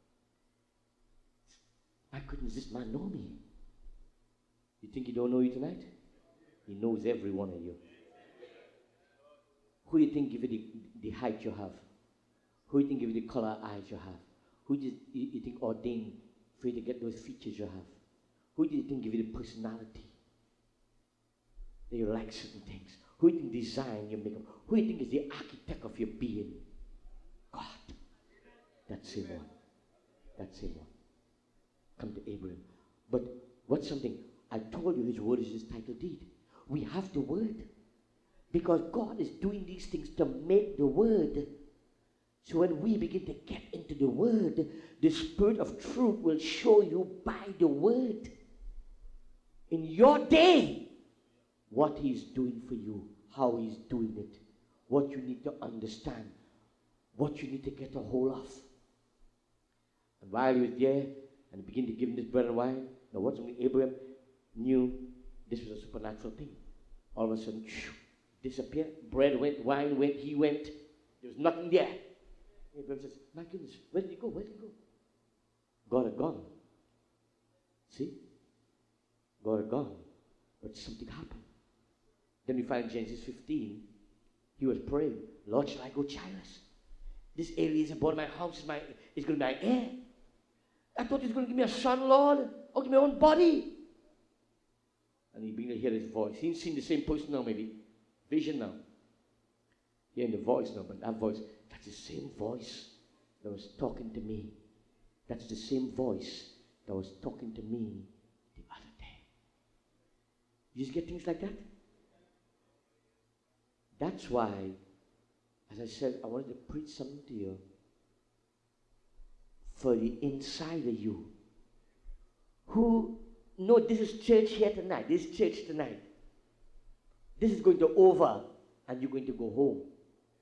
My goodness, this man know me. You think he don't know you tonight? He knows every one of you. Who do you think give you the height you have? Who do you think give you the color eyes you have? Who do you think ordained for you to get those features you have? Who do you think give you the personality? That you like certain things? Who do you think design your makeup? Who do you think is the architect of your being? God. That same one. That same one. Come to Abraham. But what's something? I told you his word is his title deed. We have the word. Because God is doing these things to make the word. So when we begin to get into the word, the Spirit of truth will show you by the word. In your day, what he's doing for you, how he's doing it, what you need to understand, what you need to get a hold of. And while he was there, and he began to give him this bread and wine, now what's when Abraham knew this was a supernatural thing. All of a sudden, disappeared. Bread went, wine went, he went. There was nothing there. Abraham says, my goodness, where did he go? Where did he go? God had gone. See? God had gone. But something happened. Then we find Genesis 15. He was praying, Lord, shall I go childless? This Eliezer bought my house, is going to be my heir. I thought he was going to give me a son, Lord, or give me my own body. And he began to hear his voice. He's seen the same person now, maybe. Vision now. Hearing the voice now, but that voice, that's the same voice that was talking to me. That's the same voice that was talking to me the other day. You just get things like that? That's why, as I said, I wanted to preach something to you for the inside of you. Who, no, this is church here tonight. This is church tonight. This is going to over, and you're going to go home.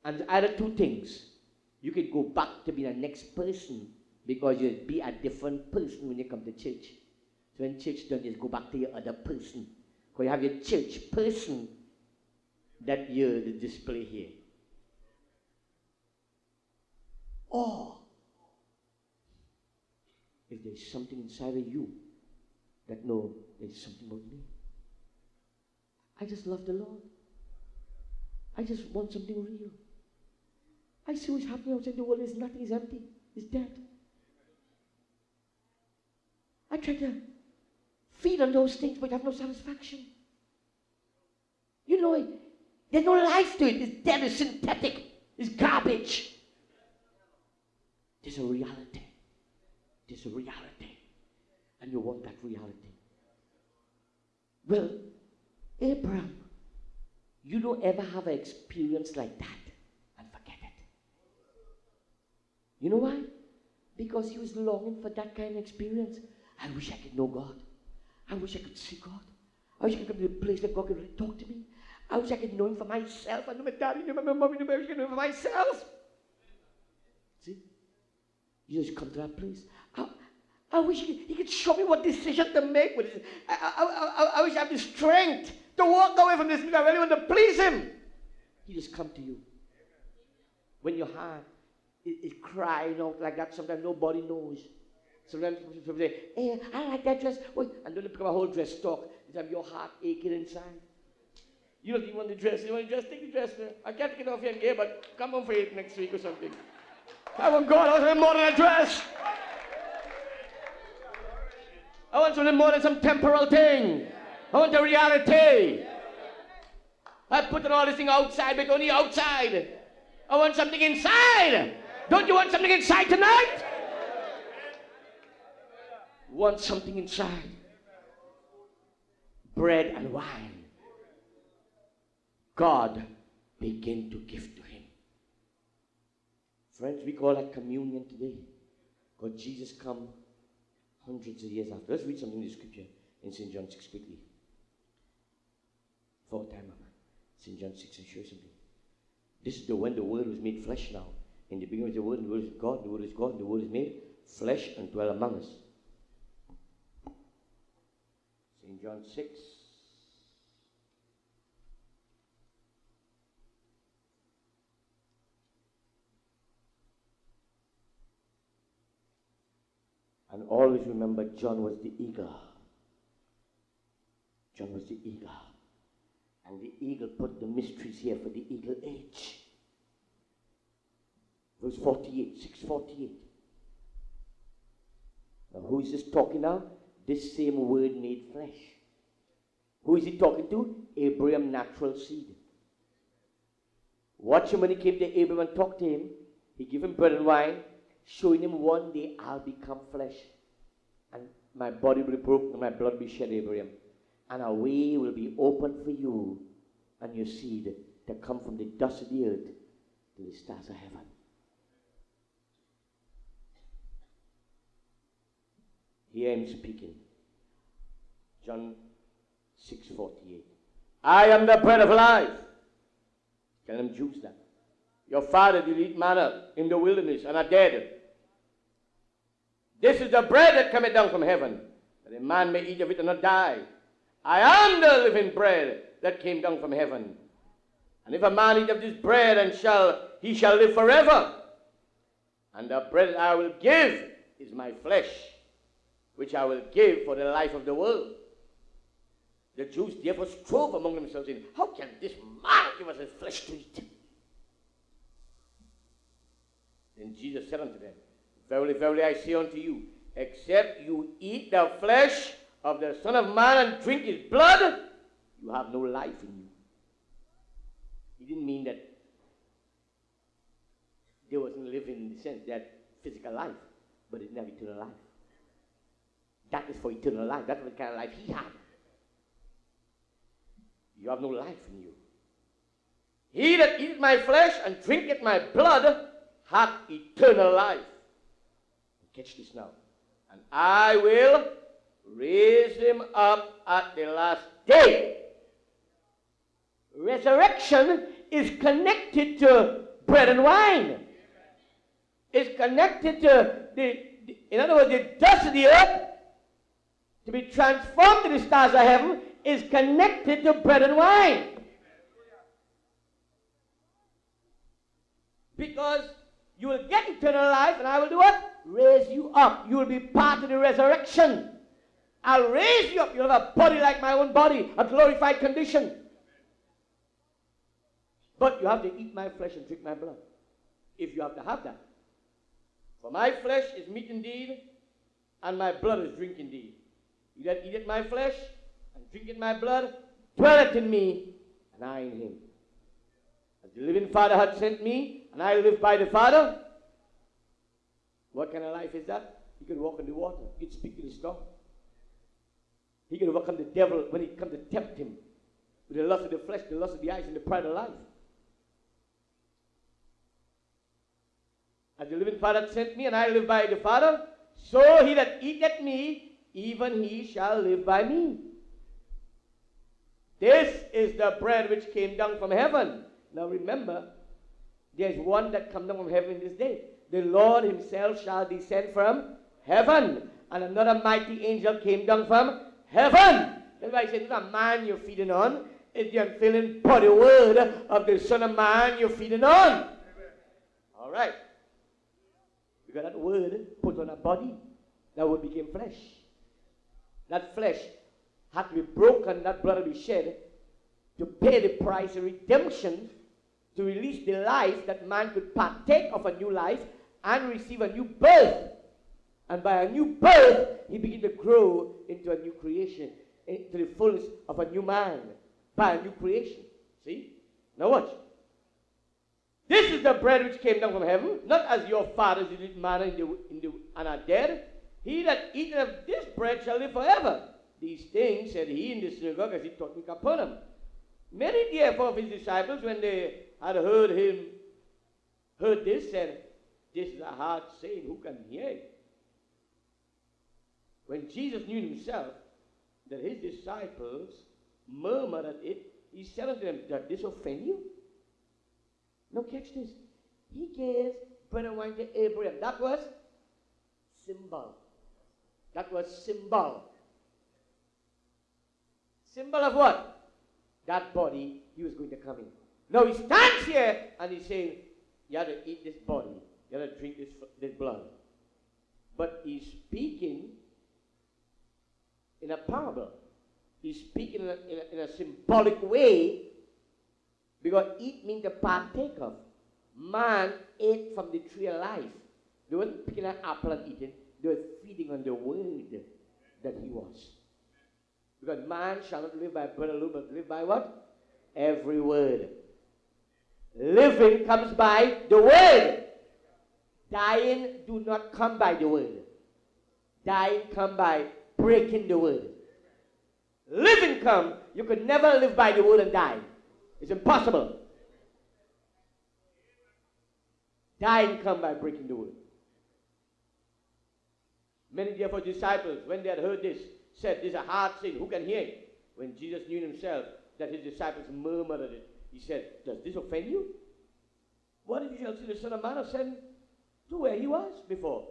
And either two things. You could go back to be the next person because you'll be a different person when you come to church. So when church done, you just go back to your other person. Because you have your church person that you display here. Or if there's something inside of you that no, there's something about me. I just love the Lord. I just want something real. I see what's happening outside the world. There's nothing. It's empty. It's dead. I try to feed on those things, but I have no satisfaction. You know it. There's no life to it. It's dead. It's synthetic. It's garbage. There's a reality. There's a reality. And you want that reality. Well, Abraham, you don't ever have an experience like that and forget it. You know why? Because he was longing for that kind of experience. I wish I could know God. I wish I could see God. I wish I could come to a place that God could really talk to me. I wish I could know him for myself. I know my daddy, knew my mommy, knew my wish I could know him for myself. See? You just come to that place. I wish he could show me what decision to make with it. I wish I had the strength to walk away from this because I really want to please him. He just come to you. When your heart is crying out like that, sometimes nobody knows. Sometimes people say, hey, I like that dress. Wait, and don't become a whole dress talk. You have your heart aching inside. You don't even want the dress. You want the dress? Take the dress. I can't take it off here and here, but come on for it next week or something. I want God. I want more than a dress. I want something more than some temporal thing. I want the reality. I put all this thing outside, but only outside. I want something inside. Don't you want something inside tonight? Want something inside. Bread and wine. God began to give to him. Friends, we call that communion today. Because Jesus come hundreds of years after. Let's read something in the scripture in St. John 6 quickly. For time, Mama. St. John 6 and show you something. This is when the word was made flesh now. In the beginning was the word, and the word is God, the word is God, and the word is made flesh and dwell among us. St. John 6. And always remember, John was the eagle. John was the eagle. And the eagle put the mysteries here for the eagle age. Verse 48, 6:48. Now who is this talking now? This same word made flesh. Who is he talking to? Abraham, natural seed. Watch him when he came to Abraham and talked to him. He gave him bread and wine, showing him one day I'll become flesh. And my body will be broken and my blood will be shed, Abraham. And a way will be open for you and your seed to come from the dust of the earth to the stars of heaven. Hear him speaking. John 6:48. I am the bread of life. Tell them Jews that. Your father did eat manna in the wilderness and are dead. This is the bread that cometh down from heaven, that a man may eat of it and not die. I am the living bread that came down from heaven. And if a man eat of this bread, he shall live forever. And the bread I will give is my flesh, which I will give for the life of the world. The Jews therefore strove among themselves, saying, how can this man give us his flesh to eat? Then Jesus said unto them, verily, verily, I say unto you, except you eat the flesh of the Son of Man and drink his blood, you have no life in you. He didn't mean that they wasn't living in the sense that physical life, but it didn't have eternal life. That is for eternal life. That's what kind of life he had. You have no life in you. He that eateth my flesh and drinketh my blood hath eternal life. Catch this now. And I will raise him up at the last day. Resurrection is connected to bread and wine. It's connected to in other words, the dust of the earth to be transformed to the stars of heaven is connected to bread and wine. Because you will get eternal life, and I will do what? Raise you up. You will be part of the resurrection. I'll raise you up. You'll have a body like my own body, a glorified condition. But you have to eat my flesh and drink my blood, if you have to have that. For my flesh is meat indeed, and my blood is drink indeed. You that eateth my flesh and drinketh my blood, dwelleth in me, and I in him. As the living Father hath sent me, and I live by the Father. What kind of life is that? He could walk in the water. He could speak to the storm. He could overcome the devil when he come to tempt him with the lust of the flesh, the lust of the eyes, and the pride of life. As the living Father hath sent me, and I live by the Father, so he that eateth me, even he shall live by me. This is the bread which came down from heaven. Now remember, there's one that come down from heaven this day. The Lord himself shall descend from heaven. And another mighty angel came down from heaven. That's why he said, it's not man you're feeding on. It's the unfailing body word of the Son of Man you're feeding on. All right. Because that word put on a body. That word became flesh. That flesh had to be broken, that blood to be shed, to pay the price of redemption, to release the life that man could partake of a new life and receive a new birth. And by a new birth, he began to grow into a new creation, into the fullness of a new man, by a new creation. See? Now watch. This is the bread which came down from heaven, not as your fathers did eat manna and are dead. He that eateth of this bread shall live forever. These things said he in the synagogue as he taught in Capernaum. Many therefore of his disciples, when they had heard this, said, this is a hard saying, who can hear it? When Jesus knew himself that his disciples murmured at it, he said unto them, does this offend you? Now catch this. He gave bread and wine to Abraham. That was symbol. That was symbol. Symbol of what? That body he was going to come in. Now he stands here and he's saying, you have to eat this body. You have to drink this blood. But he's speaking in a parable. He's speaking in a symbolic way, because eat means to partake of. Man ate from the tree of life. They weren't picking an apple and eating. They were feeding on the word that he was. Because man shall not live by bread alone, but live by what? Every word. Living comes by the word. Dying do not come by the word. Dying come by breaking the word. Living come, you could never live by the word and die. It's impossible. Dying come by breaking the word. Many therefore disciples, when they had heard this, said, this is a hard thing, who can hear it? When Jesus knew himself that his disciples murmured at it, he said, does this offend you? What if you shall see the Son of Man ascend to where he was before?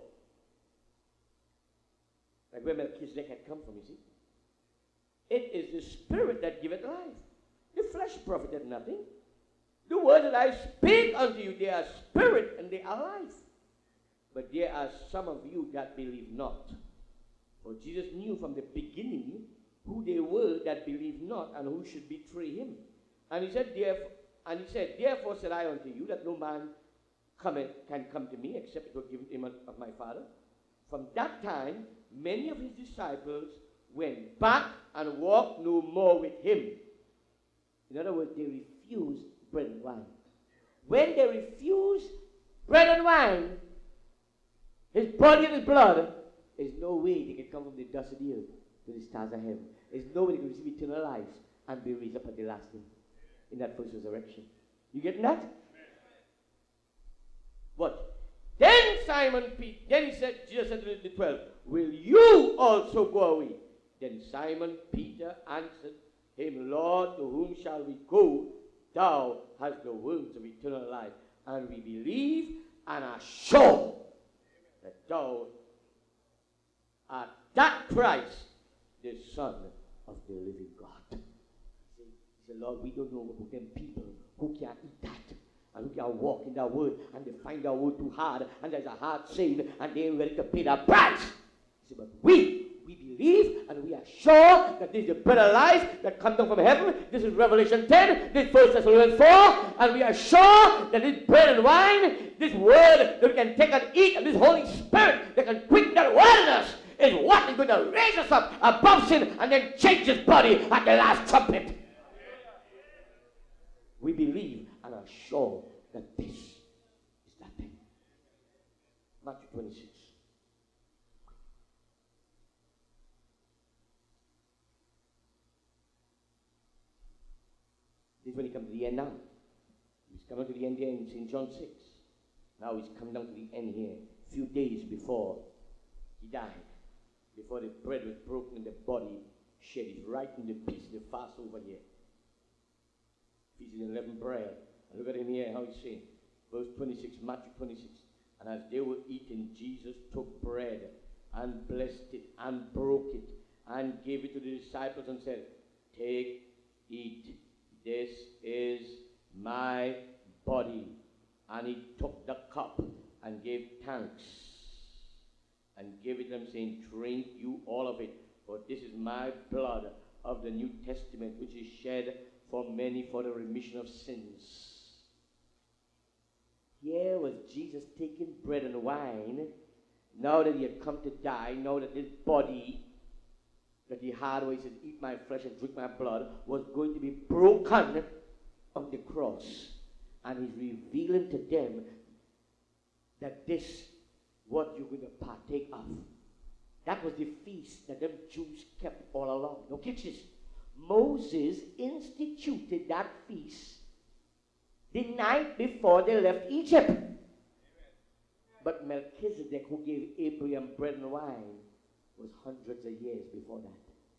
Like where Melchizedek had come from, you see. It is the Spirit that giveth life. The flesh profiteth nothing. The words that I speak unto you, they are spirit and they are life. But there are some of you that believe not. For Jesus knew from the beginning who they were that believed not and who should betray him. And he said, therefore said I unto you that no man can come to me except it were given him of my Father. From that time, many of his disciples went back and walked no more with him. In other words, they refused bread and wine. When they refused bread and wine, his body and his blood, there's no way they can come from the dust of the earth to the stars of heaven. There's no way they can receive eternal life and be raised up at the last day in that first resurrection. You getting that? What? Then Jesus said to the 12, will you also go away? Then Simon Peter answered him, Lord, to whom shall we go? Thou hast the words of eternal life, and we believe and are sure that thou art that Christ, the Son of the living God. He said, Lord, we don't know about them people who can eat that and who can walk in that word and they find that word too hard and there's a hard saying and they ain't ready to pay that price. He said, but we believe and we are sure that this is the bread of life that comes down from heaven. This is Revelation 10, this is 1 Thessalonians 4, and we are sure that this bread and wine, this word that we can take and eat, and this Holy Spirit that can quicken that word in us is what is going to raise us up above sin and then change his body at the last trumpet. We believe and are sure that this is that thing. Matthew 26. This is when he comes to the end now. He's coming to the end here in St. John 6. Now he's coming down to the end here. A few days before he died. Before the bread was broken and the body shed. He's right in the piece of the Passover here. Feast of unleavened bread. And look at him here, how he's saying. Verse 26, Matthew 26. And as they were eating, Jesus took bread and blessed it and broke it and gave it to the disciples and said, take, eat. This is my body. And he took the cup and gave thanks and gave it to them, saying, drink you all of it, for this is my blood of the New Testament, which is shed for many for the remission of sins. Here was Jesus taking bread and wine, now that he had come to die, now that his body that he had, where he said, eat my flesh and drink my blood, was going to be broken on the cross. And he's revealing to them that this, what you're going to partake of. That was the feast that them Jews kept all along. Now catch this. Moses instituted that feast the night before they left Egypt. But Melchizedek, who gave Abraham bread and wine, was hundreds of years before that.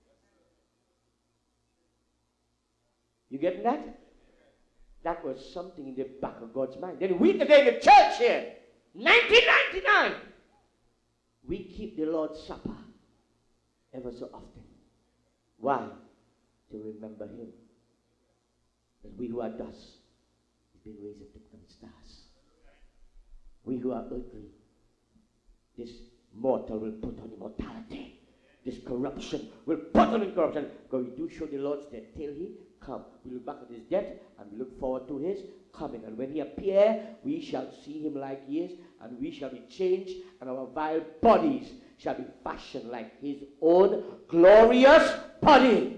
You getting that? That was something in the back of God's mind. Then we today in the church here, 1999, we keep the Lord's Supper ever so often. Why? To remember him. That we who are dust have been raised up to become stars. We who are earthly, this mortal will put on immortality. This corruption will put on incorruption. Because we do show the Lord's death till he come. We look back at his death and we look forward to his coming. And when he appear, we shall see him like he is, and we shall be changed, and our vile bodies shall be fashioned like his own glorious body.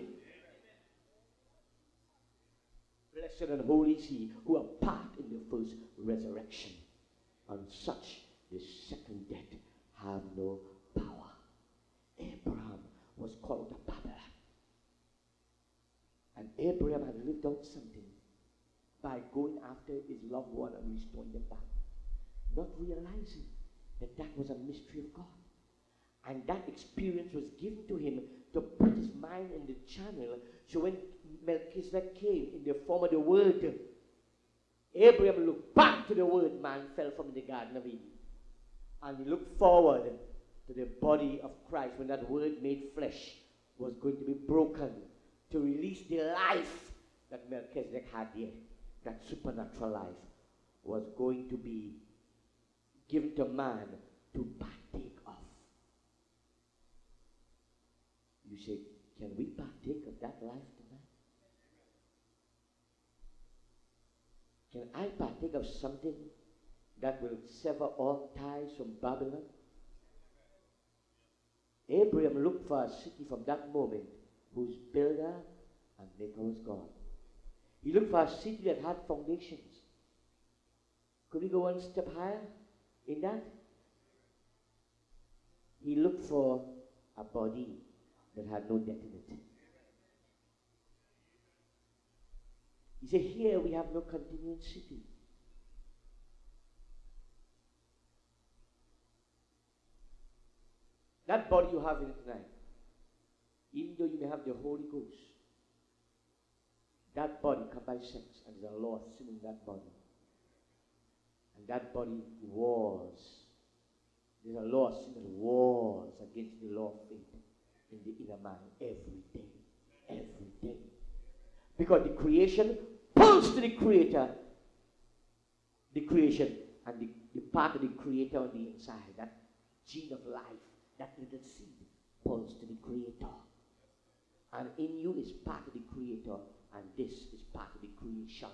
Blessed and holy is he who are part in the first resurrection. On such the second death have no power. Abraham was called to Babylon. And Abraham had lived out something by going after his loved one and restoring them back. Not realizing that that was a mystery of God. And that experience was given to him to put his mind in the channel. So when Melchizedek came in the form of the Word, Abraham looked back to the Word man fell from the Garden of Eden. And he looked forward to the body of Christ when that Word made flesh was going to be broken to release the life that Melchizedek had here. That supernatural life was going to be given to man to partake of. You say, can we partake of that life tonight? Can I partake of something that will sever all ties from Babylon? Abraham looked for a city from that moment whose builder and maker was God. He looked for a city that had foundations. Could we go one step higher in that? He looked for a body that had no death in it. He said, here we have no continuing city. That body you have in it tonight, even though you may have the Holy Ghost, that body come by sex, and there's a law of sin in that body. And that body wars. There's a law of sin that wars against the law of faith in the inner man every day. Every day. Because the creation pulls to the creator, the creation, and the part of the creator on the inside, that gene of life, that little seed, pulls to the creator. And in you is part of the creator, and this is part of the creation.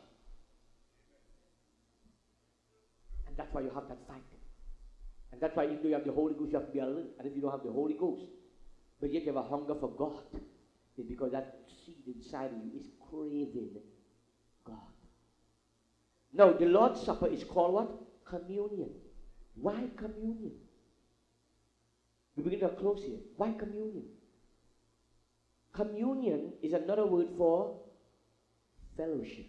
And that's why you have that fight. And that's why even though you have the Holy Ghost, you have to be alert. And if you don't have the Holy Ghost, but yet you have a hunger for God, it's because that seed inside of you is craving God. Now, the Lord's Supper is called what? Communion. Why communion? We begin to close here. Why communion? Communion is another word for fellowship.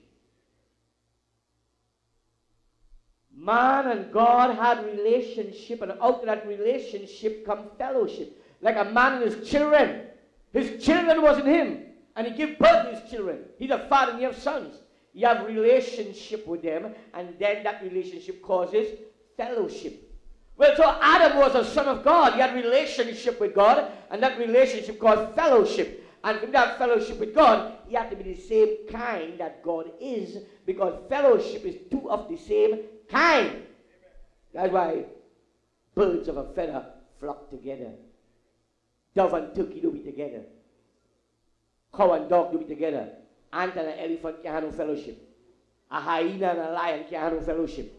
Man and God had relationship, and out of that relationship come fellowship. Like a man and his children. His children wasn't him, and he gave birth to his children. He's a father and you have sons. You have relationship with them, and then that relationship causes fellowship. Well, so Adam was a son of God. He had relationship with God, and that relationship caused fellowship. And with that fellowship with God, he had to be the same kind that God is, because fellowship is two of the same kind. That's why birds of a feather flock together. Dove and turkey do be together. Cow and dog do be together. Ant and an elephant can't have no fellowship. A hyena and a lion can't have no fellowship.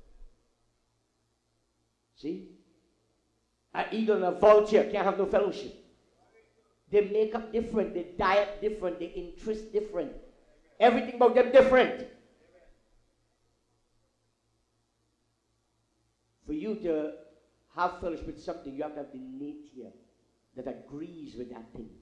See? An eagle and a vulture can't have no fellowship. They make up different. They diet different. They interest different. Everything about them different. For you to have fellowship with something, you have to have the nature that agrees with that thing.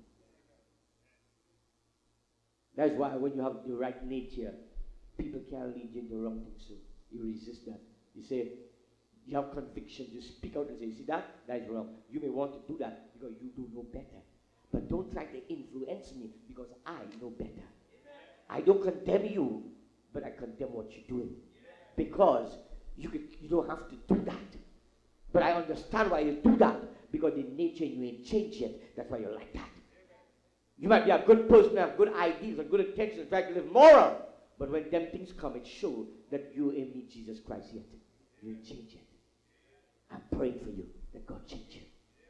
That's why when you have the right nature, people can't lead you into the wrong things. So you resist that. You say, you have conviction, you speak out and say, see that? That is wrong. You may want to do that because you do know better. But don't try to influence me because I know better. I don't condemn you, but I condemn what you're doing. Because you don't have to do that. But I understand why you do that. Because the nature you ain't changed yet. That's why you're like that. You might be a good person, have good ideas and good intentions, try to live moral. But when them things come, it shows that you ain't meet Jesus Christ yet. You ain't changed yet. I'm praying for you that God change you.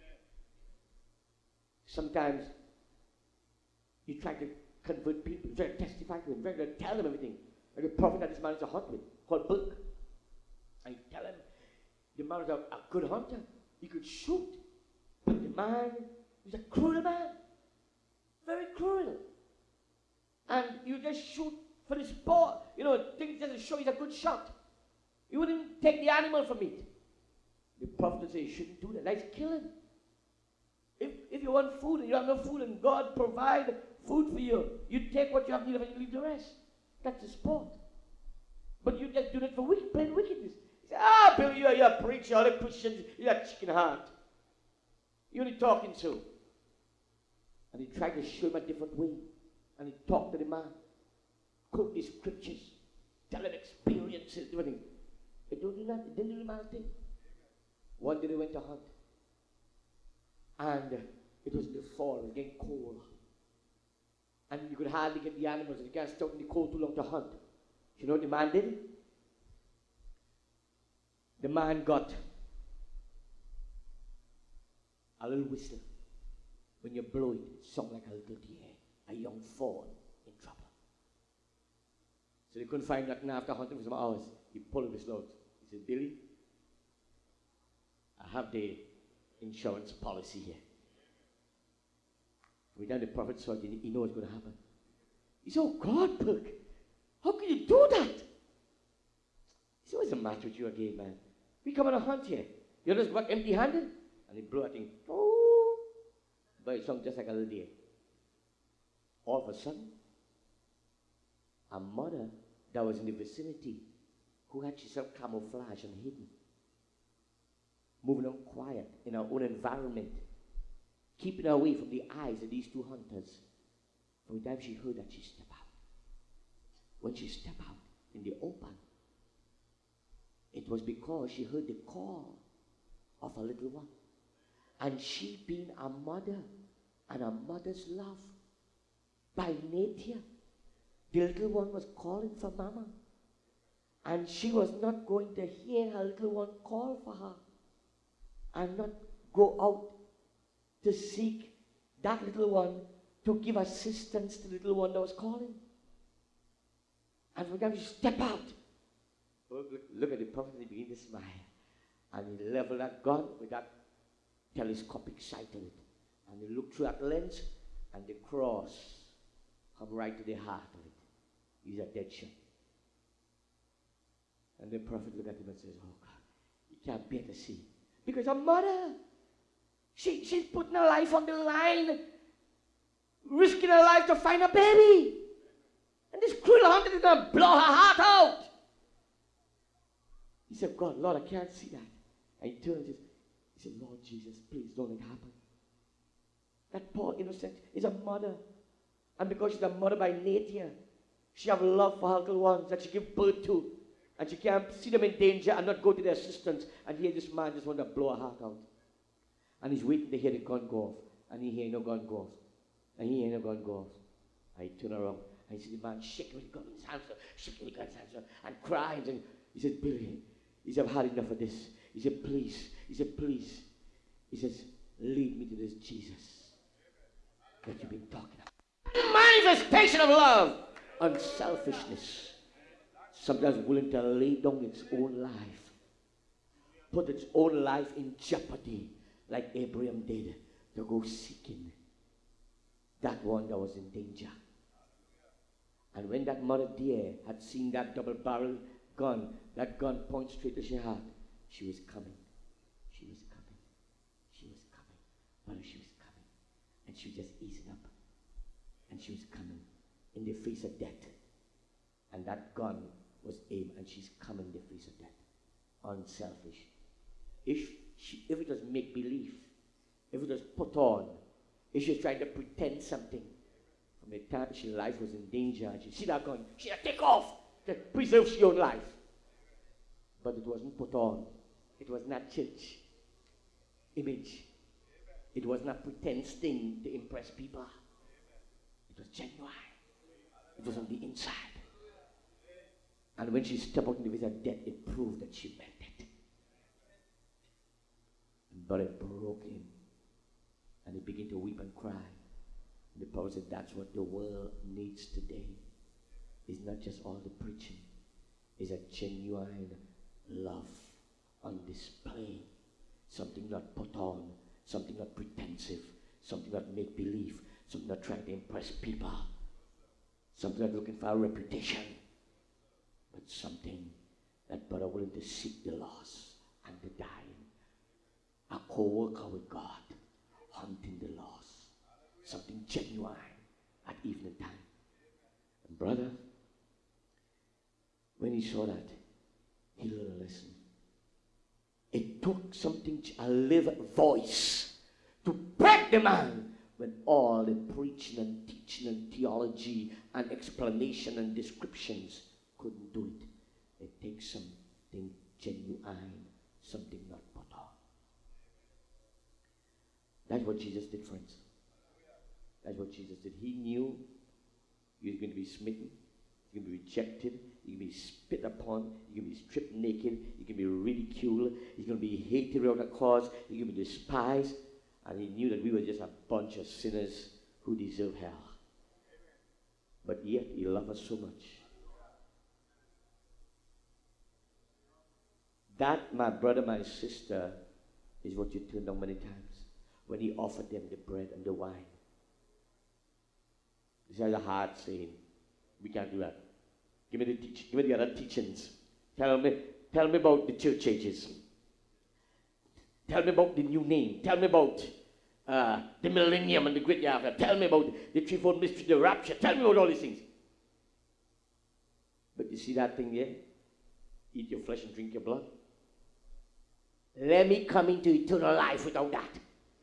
Sometimes you try to convert people, you try to testify to them, you try to tell them everything. Like the prophet that this man is a hunter called Bulk. And you tell him the man was a good hunter. He could shoot. But the man was a cruel man. Very cruel. And you just shoot for the sport. You know, things doesn't show he's a good shot. You wouldn't take the animal for meat. The prophet would say you shouldn't do that. Let's kill him. If you want food and you have no food and God provide food for you, you take what you have need of and you leave the rest. That's the sport. But you just do it for plain wickedness. You say, Bill, you're a preacher, all the Christians, you're a chicken heart. You're only talking so. And he tried to show him a different way. And he talked to the man. Quote the scriptures. Tell him experiences, everything. It don't do nothing. It didn't do the man a thing. One day they went to hunt. And it was the fall, it was getting cold. And you could hardly get the animals, and you can't stay out in the cold too long to hunt. You know what the man did? The man got a little whistle. When you blow it, it sounds like a little deer, a young fawn in trouble. So they couldn't find nothing after hunting for some hours. He pulled the whistle out. He said, Billy, I have the insurance policy here. We done the prophet saw it, he knows what's going to happen. He said, oh God, Perk, how can you do that? He said, what's the matter with you again, man? We come on a hunt here. You just go empty-handed? And he blew a thing. Oh, but it sounded just like a little deer. All of a sudden, a mother that was in the vicinity who had herself camouflaged and hidden, moving on quiet in her own environment, keeping her away from the eyes of these two hunters. From the time she heard that, she stepped out. When she stepped out in the open, It was because she heard the call of a little one. And she being a mother and a mother's love, by nature, the little one was calling for mama. And she was not going to hear her little one call for her and not go out to seek that little one to give assistance to the little one that was calling. And for them, she step out. Look at the prophet and he began to smile. And he leveled that gun with that telescopic sight on it. And he looked through that lens, and the cross come right to the heart of it. He's a dead shot. And the prophet looked at him and says, oh God, he can't bear to see. Because her mother, she's putting her life on the line, risking her life to find a baby. And this cruel hunter is going to blow her heart out. He said, God, Lord, I can't see that. And he turned and he said, Lord Jesus, please don't let it happen. That poor innocent is a mother. And because she's a mother by nature, she have love for her little ones that she give birth to. And she can't see them in danger and not go to their assistance. And here this man just want to blow her heart out. And he's waiting to hear the gun go off. And he hear no gun go off. And he hear no gun go off. And he turn around. And he see the man shaking with the gun in his hands, shaking the gun in his hands, and crying. And he said, Billy, he said, I've had enough of this. He said, please. He said, please. He says, lead me to this Jesus that you've been talking about. Manifestation of love. Unselfishness. Sometimes willing to lay down its own life. Put its own life in jeopardy like Abraham did to go seeking that one that was in danger. And when that mother dear had seen that double-barreled gun, that gun point straight to her heart, she was coming. She was coming. She was coming. But she was coming. And she was just easing up. And she was coming in the face of death. And that gun was aimed, and she's coming in the face of death. Unselfish. If it was make-believe, if it was put on, if she was trying to pretend something, from the time she life was in danger, and she see that gun, she had to take off to preserve her own life. But it wasn't put on. It was not church image. It was not pretense thing to impress people. It was genuine. It was on the inside. And when she stepped out in the face of death, it proved that she meant it. But it broke him. And he began to weep and cry. And the prophet said, that's what the world needs today. It's not just all the preaching. It's a genuine love on display. Something not put on. Something not pretensive. Something not make-believe. Something not trying to impress people. Something not looking for a reputation. But something that brother willing to seek the lost and the dying. A co-worker with God, hunting the lost. Something genuine at evening time. And brother, when he saw that, he learned a lesson. It took something, a live voice, to break the man when all the preaching and teaching and theology and explanation and descriptions couldn't do it. It takes something genuine, something not put on. That's what Jesus did, friends. That's what Jesus did. He knew he was going to be smitten, he was going to be rejected, he was going to be spit upon, he was going to be stripped naked, he was going to be ridiculed, he's going to be hated without a cause, he's going to be despised, and he knew that we were just a bunch of sinners who deserve hell. But yet he loved us so much. That, my brother, my sister, is what you turned down many times when he offered them the bread and the wine. This is a hard saying. We can't do that. Give me the other teachings. Tell me about the church ages. Tell me about the new name. Tell me about the millennium and the great year after. Tell me about the threefold mystery, the rapture. Tell me about all these things. But you see that thing there? Eat your flesh and drink your blood. Let me come into eternal life without that.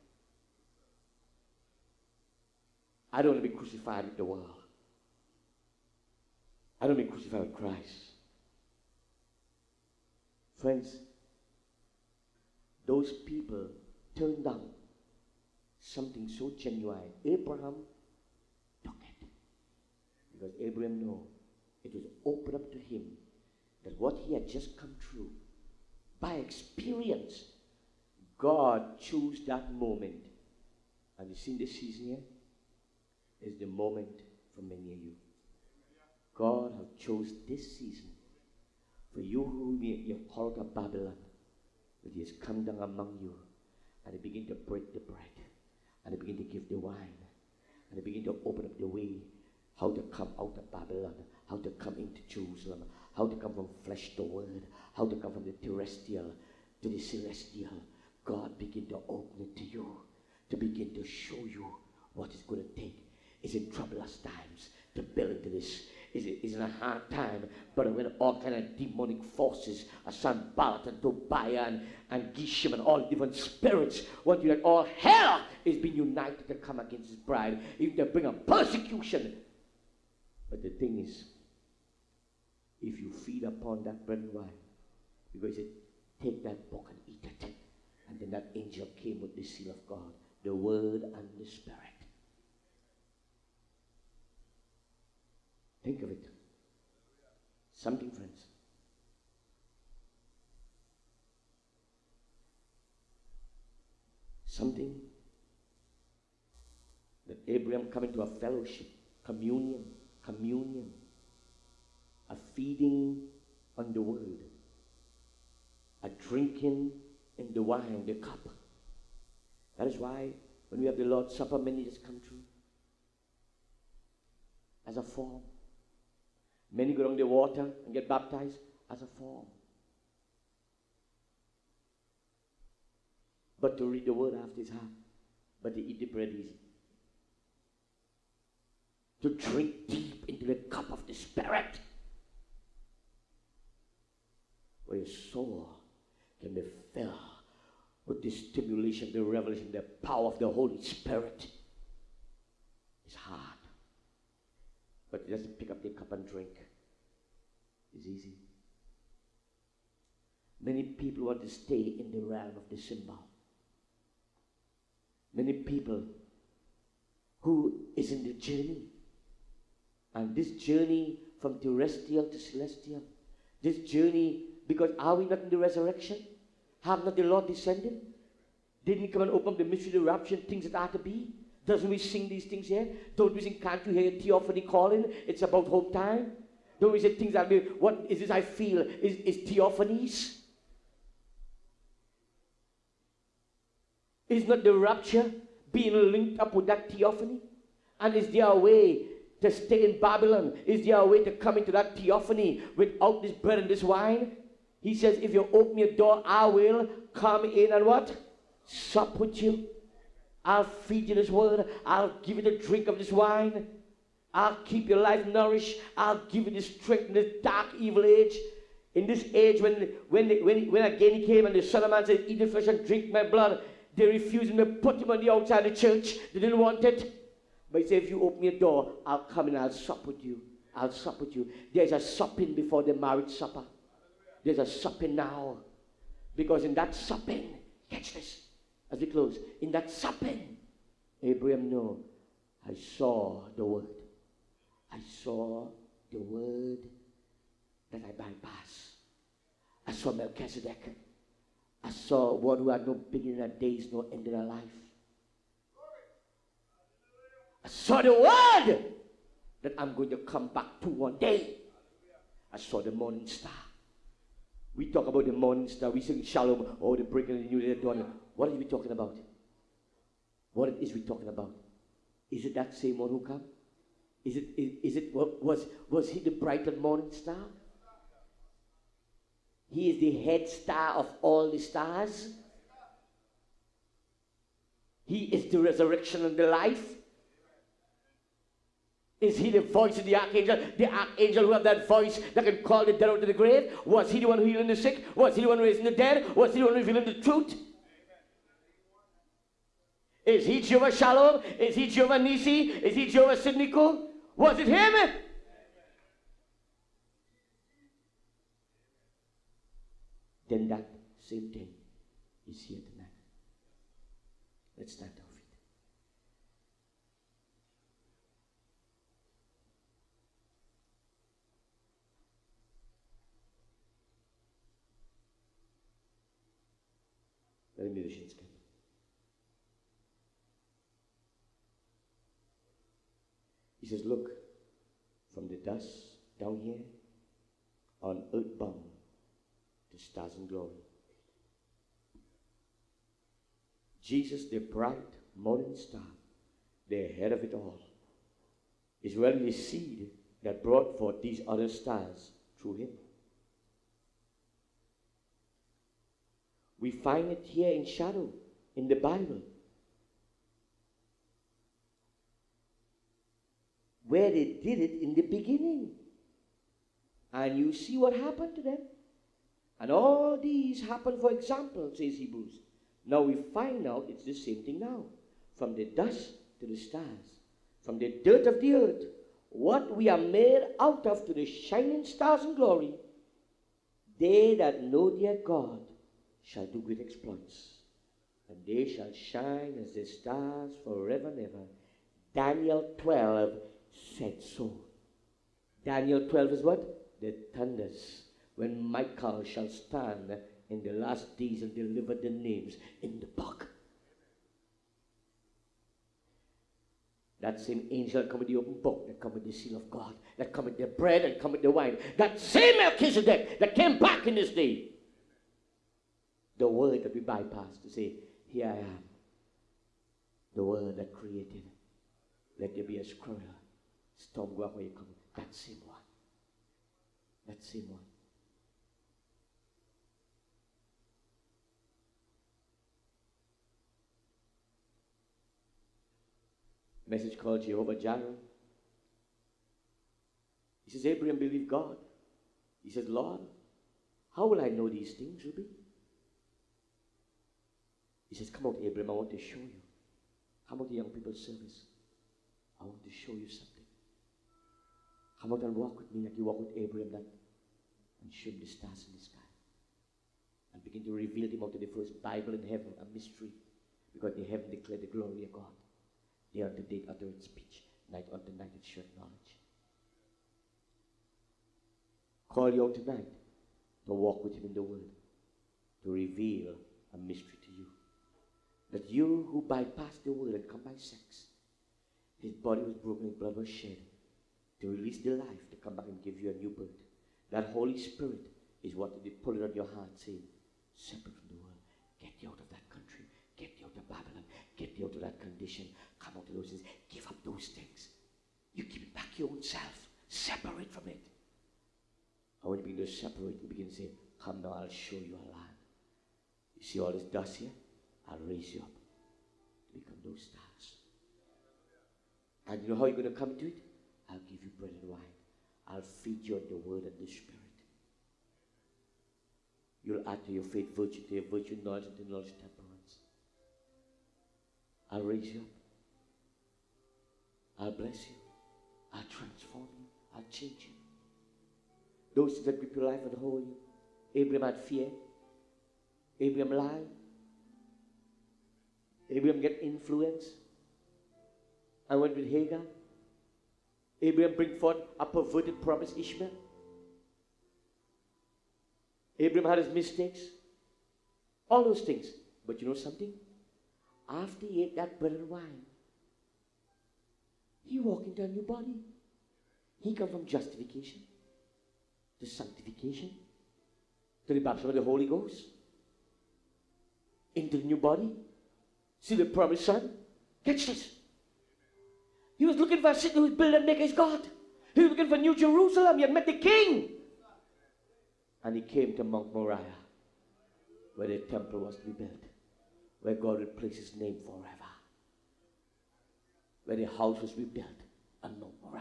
I don't want to be crucified with the world. I don't want to be crucified with Christ. Friends, those people turned down something so genuine. Abraham took it. Because Abraham knew it was open up to him that what he had just come through, by experience, God chose that moment. And you see this season here? Is the moment for many of you. God has chose this season for you who you called a Babylon, that he has come down among you, and he begin to break the bread, and he begin to give the wine, and he begin to open up the way how to come out of Babylon, how to come into Jerusalem, how to come from flesh to word, how to come from the terrestrial to the celestial. God begin to open it to you, to begin to show you what it's going to take. It's in troublous times to build into this. It's in a hard time, but when all kind of demonic forces, Sanballat and Tobiah and Geshem and all different spirits want you that all hell is being united to come against his bride, even to bring a persecution. But the thing is, if you feed upon that bread and wine, because it take that book and eat it, and then that angel came with the seal of God, the word and the spirit. Think of it. Something, friends. Something that Abraham come into a fellowship, communion, a feeding on the word, a drinking in the wine, the cup. That is why when we have the Lord's Supper, many just come through as a form. Many go down the water and get baptized as a form. But to read the word after is hard. But to eat the bread is easy. To drink deep into the cup of the Spirit, where your soul can be filled with the stimulation, the revelation, the power of the Holy Spirit. It's hard. But just pick up the cup and drink. It's easy. Many people want to stay in the realm of the symbol. Many people who is in the journey. And this journey from terrestrial to celestial, this journey, because are we not in the resurrection? Have not the Lord descended? Didn't he come and open up the mystery of the rapture, things that are to be? Doesn't we sing these things here? Don't we sing, can't you hear theophany calling? It's about hope time. Don't we say things that be, what is this I feel? Is theophanies? Is not the rapture being linked up with that theophany? And is there a way to stay in Babylon? Is there a way to come into that theophany without this bread and this wine? He says, if you open your door, I will come in and what? Sup with you. I'll feed you this word. I'll give you the drink of this wine. I'll keep your life nourished. I'll give you the strength in this dark, evil age. In this age when again he came and the Son of Man said, eat the flesh and drink my blood, they refused him to put him on the outside of the church. They didn't want it. But he said, if you open your door, I'll come and I'll sup with you. I'll sup with you. There's a supping before the marriage supper. There's a supping now. Because in that supping, catch this as we close. In that supping, Abraham knew, I saw the word. I saw the word that I bypass. I saw Melchizedek. I saw one who had no beginning of days, no end in her life. I saw the word that I'm going to come back to one day. I saw the morning star. We talk about the morning star. We sing Shalom, oh, the breaking of the new day dawning. What are we talking about? What is we talking about? Is it that same one who come? Was he the bright and morning star? He is the head star of all the stars. He is the resurrection and the life. Is he the voice of the archangel? The archangel who had that voice that can call the dead out of the grave? Was he the one healing the sick? Was he the one raising the dead? Was he the one revealing the truth? Is he Jehovah Shalom? Is he Jehovah Nisi? Is he Jehovah Sidnico? Was it him? same thing is here tonight. Let's stand to our feet. Let the musicians come. He says, look, from the dust down here, on earth bound to stars and glory. Jesus, the bright morning star, the head of it all, is really the seed that brought forth these other stars through him. We find it here in shadow in the Bible, where they did it in the beginning. And you see what happened to them. And all these happened for example, says Hebrews. Now we find out it's the same thing now. From the dust to the stars, from the dirt of the earth, what we are made out of to the shining stars and glory, they that know their God shall do great exploits, and they shall shine as the stars forever and ever. Daniel 12 said so. Daniel 12 is what? The thunders, when Michael shall stand in the last days and deliver the names in the book. That same angel that come with the open book, that come with the seal of God, that come with the bread and come with the wine, that same Melchizedek that came back in this day. The word that we bypassed to say, here I am. The word that created. Let there be a squirrel. Storm go up where you come. That same one. That same one. Message called Jehovah Jireh. He says, Abraham believed God. He says, Lord, how will I know these things will be? He says, come out, Abraham, I want to show you. Come out to young people's service. I want to show you something. Come out and walk with me like you walk with Abraham and show him the stars in the sky. And begin to reveal him out to the first Bible in heaven, a mystery. Because the heaven declared the glory of God. Day unto day uttereth speech. Night unto night it showeth knowledge. Call you out tonight to walk with him in the word. To reveal a mystery to you. That you who bypass the word and come by sex, his body was broken, his blood was shed, to release the life, to come back and give you a new birth. That Holy Spirit is what they put it on your heart, saying, separate from the world. Get you out of that country. Get you out of Babylon. Get you out of that condition. Come out of those things. Give up those things. You keep back your own self. Separate from it. And when you begin to separate, you begin to say, come now, I'll show you a land. You see all this dust here? I'll raise you up to become those stars. And you know how you're going to come to it? I'll give you bread and wine. I'll feed you on the word and the spirit. You'll add to your faith virtue, to your virtue knowledge, and to knowledge temperance. I'll raise you up. I'll bless you. I'll transform you. I'll change you. Those things that grip your life and hold you. Abraham had fear. Abraham lied. Abraham get influence. And went with Hagar. Abraham bring forth a perverted promise, Ishmael. Abraham had his mistakes. All those things. But you know something? After he ate that bread and wine, he walked into a new body. He come from justification to sanctification to the baptism of the Holy Ghost into the new body. See the promised son? Catch this. He was looking for a city whose builder and maker is God. He was looking for New Jerusalem. He had met the king. And he came to Mount Moriah, where the temple was to be built, where God would place his name forever, where the house was rebuilt on Mount Moriah.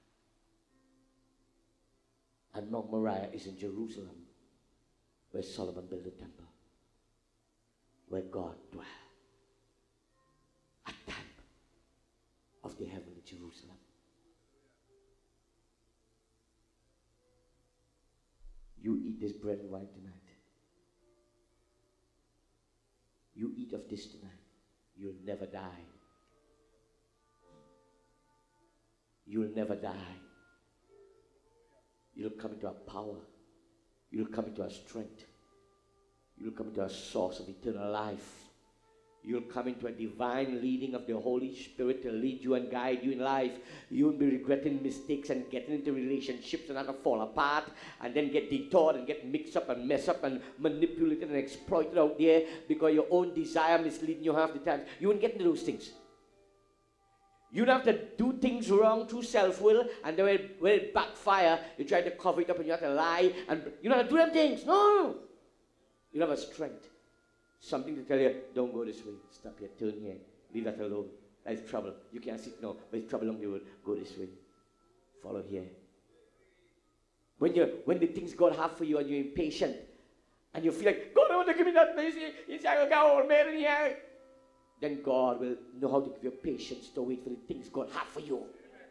And Mount Moriah is in Jerusalem, where Solomon built the temple, where God dwelt. A type of the heavenly Jerusalem. You eat this bread and wine tonight. You eat of this tonight, you'll never die. You'll never die. You'll come into a power. You'll come into a strength. You'll come into a source of eternal life. You'll come into a divine leading of the Holy Spirit to lead you and guide you in life. You won't be regretting mistakes and getting into relationships and not to fall apart and then get detoured and get mixed up and messed up and manipulated and exploited out there because your own desire misleading you half the time. You won't get into those things. You don't have to do things wrong through self-will, and then when it backfire, you try to cover it up and you have to lie, and you don't have to do them things. No! You have a strength. Something to tell you, don't go this way. Stop here, turn here. Leave that alone. That's trouble. You can't sit now, but it's trouble along the road. Go this way. Follow here. When the things God have for you and you're impatient, and you feel like, God, I want to give me that place. He's like a old man in here. Then God will know how to give you patience to wait for the things God has for you.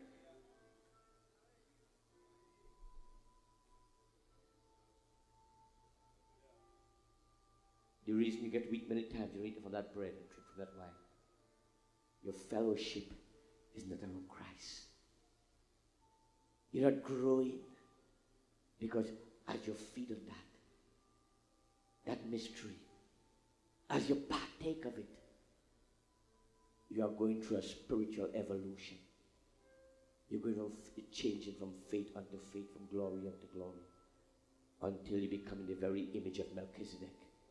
The reason you get weak many times, you eat from that bread and drink from that wine. Your fellowship is not around Christ. You're not growing because as you feed on that mystery, as you partake of it, you are going through a spiritual evolution. You're going from changing from faith unto faith, from glory unto glory, until you become in the very image of Melchizedek.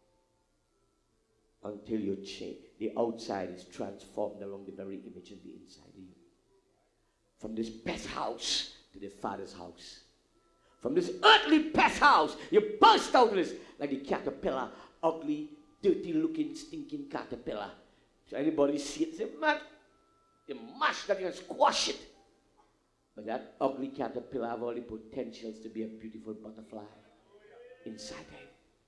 Until you change. The outside is transformed along the very image of the inside of you. From this pest house to the Father's house. From this earthly pest house, you burst out of this like the caterpillar, ugly, dirty looking, stinking caterpillar. So anybody see it, say, man, you mash that, you can squash it. But that ugly caterpillar have all the potentials to be a beautiful butterfly inside him.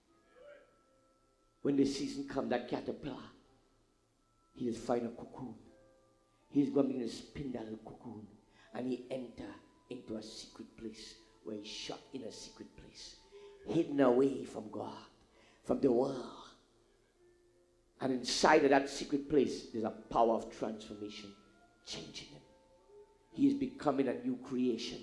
When the season comes, that caterpillar, he'll find a cocoon. He's going to be in a spin that little cocoon. And he enter into a secret place where he's shut in a secret place. Hidden away from God, from the world. And inside of that secret place, there's a power of transformation, changing him. He is becoming a new creation.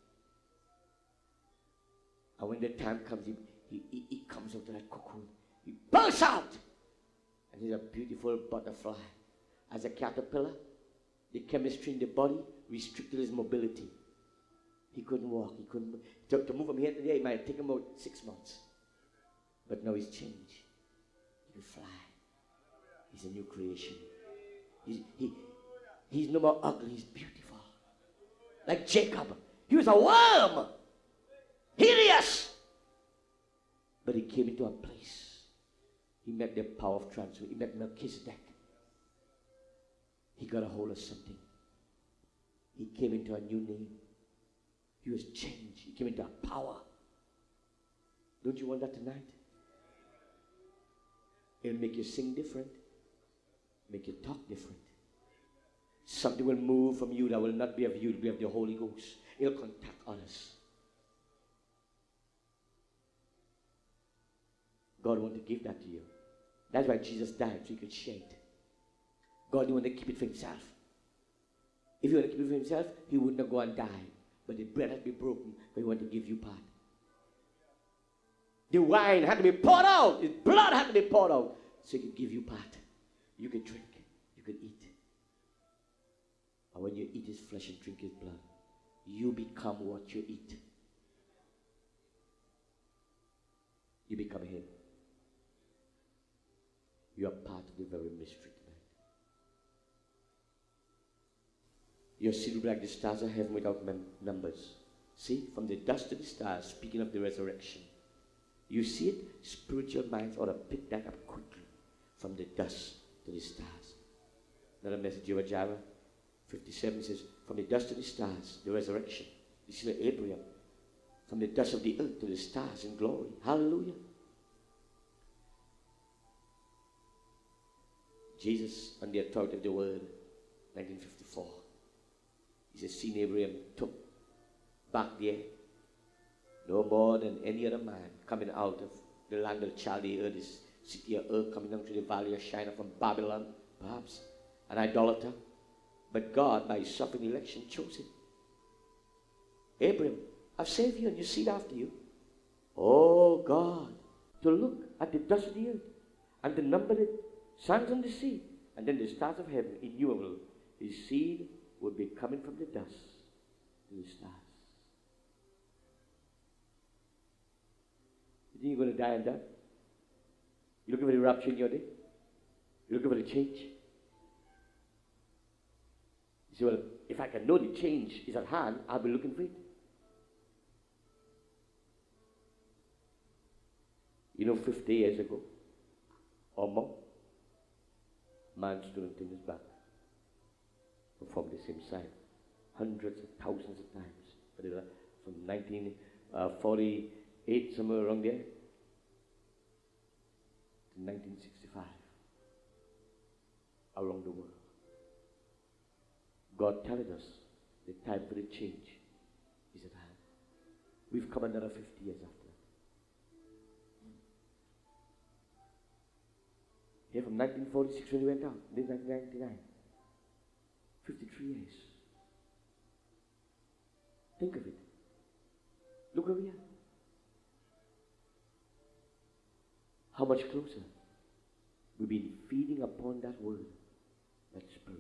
And when the time comes, he comes out of that cocoon. He bursts out. And he's a beautiful butterfly. As a caterpillar, the chemistry in the body restricted his mobility. He couldn't walk. He couldn't move. To move from here to there, it might take him about 6 months. But now he's changed. He can fly. He's a new creation. He's no more ugly. He's beautiful. Like Jacob. He was a worm. Hideous. But he came into a place. He met the power of transformation. He met Melchizedek. He got a hold of something. He came into a new name. He was changed. He came into a power. Don't you want that tonight? It'll make you sing different. Make you talk different. Something will move from you that will not be of you. It will be of the Holy Ghost. It'll contact others. God wants to give that to you. That's why Jesus died, so he could share it. God didn't want to keep it for himself. If he wanted to keep it for himself, he would not go and die. But the bread had to be broken, but he wanted to give you part. The wine had to be poured out. His blood had to be poured out, so he could give you part. You could drink. You could eat. And when you eat his flesh and drink his blood, you become what you eat. You become him. You are part of the very mystery tonight. Your seed will be like the stars of heaven without numbers. See, from the dust to the stars, speaking of the resurrection. You see it? Spiritual minds ought to pick that up quickly. From the dust to the stars. Another message, Jehovah Jireh 57 says, from the dust to the stars, the resurrection. This is Abraham. From the dust of the earth to the stars in glory. Hallelujah. Jesus, on the authority of the word, 1954. He says, seeing Abraham took back there, no more than any other man coming out of the land of Chaldea, this city of Ur coming down to the valley of Shinar from Babylon, perhaps, an idolater. But God, by his sovereign election, chose him. Abraham, I've saved you and your seed after you. Oh God, to look at the dust of the earth and to number the sands on the sea and then the stars of heaven, innumerable. His seed would be coming from the dust to the stars. You think you're going to die and die? You're looking for the rapture in your day? You're looking for the change? You say, well, if I can know the change is at hand, I'll be looking for it. You know, 50 years ago, or more, man stood and turned his back, performed the same sign, hundreds of thousands of times, from 1948, somewhere around there, to 1965, around the world. God telling us the time for the change is at hand. We've come another 50 years after. Here from 1946 when we went out, then 1999. 53 years. Think of it. Look where we are. How much closer we've been feeding upon that word, that spirit.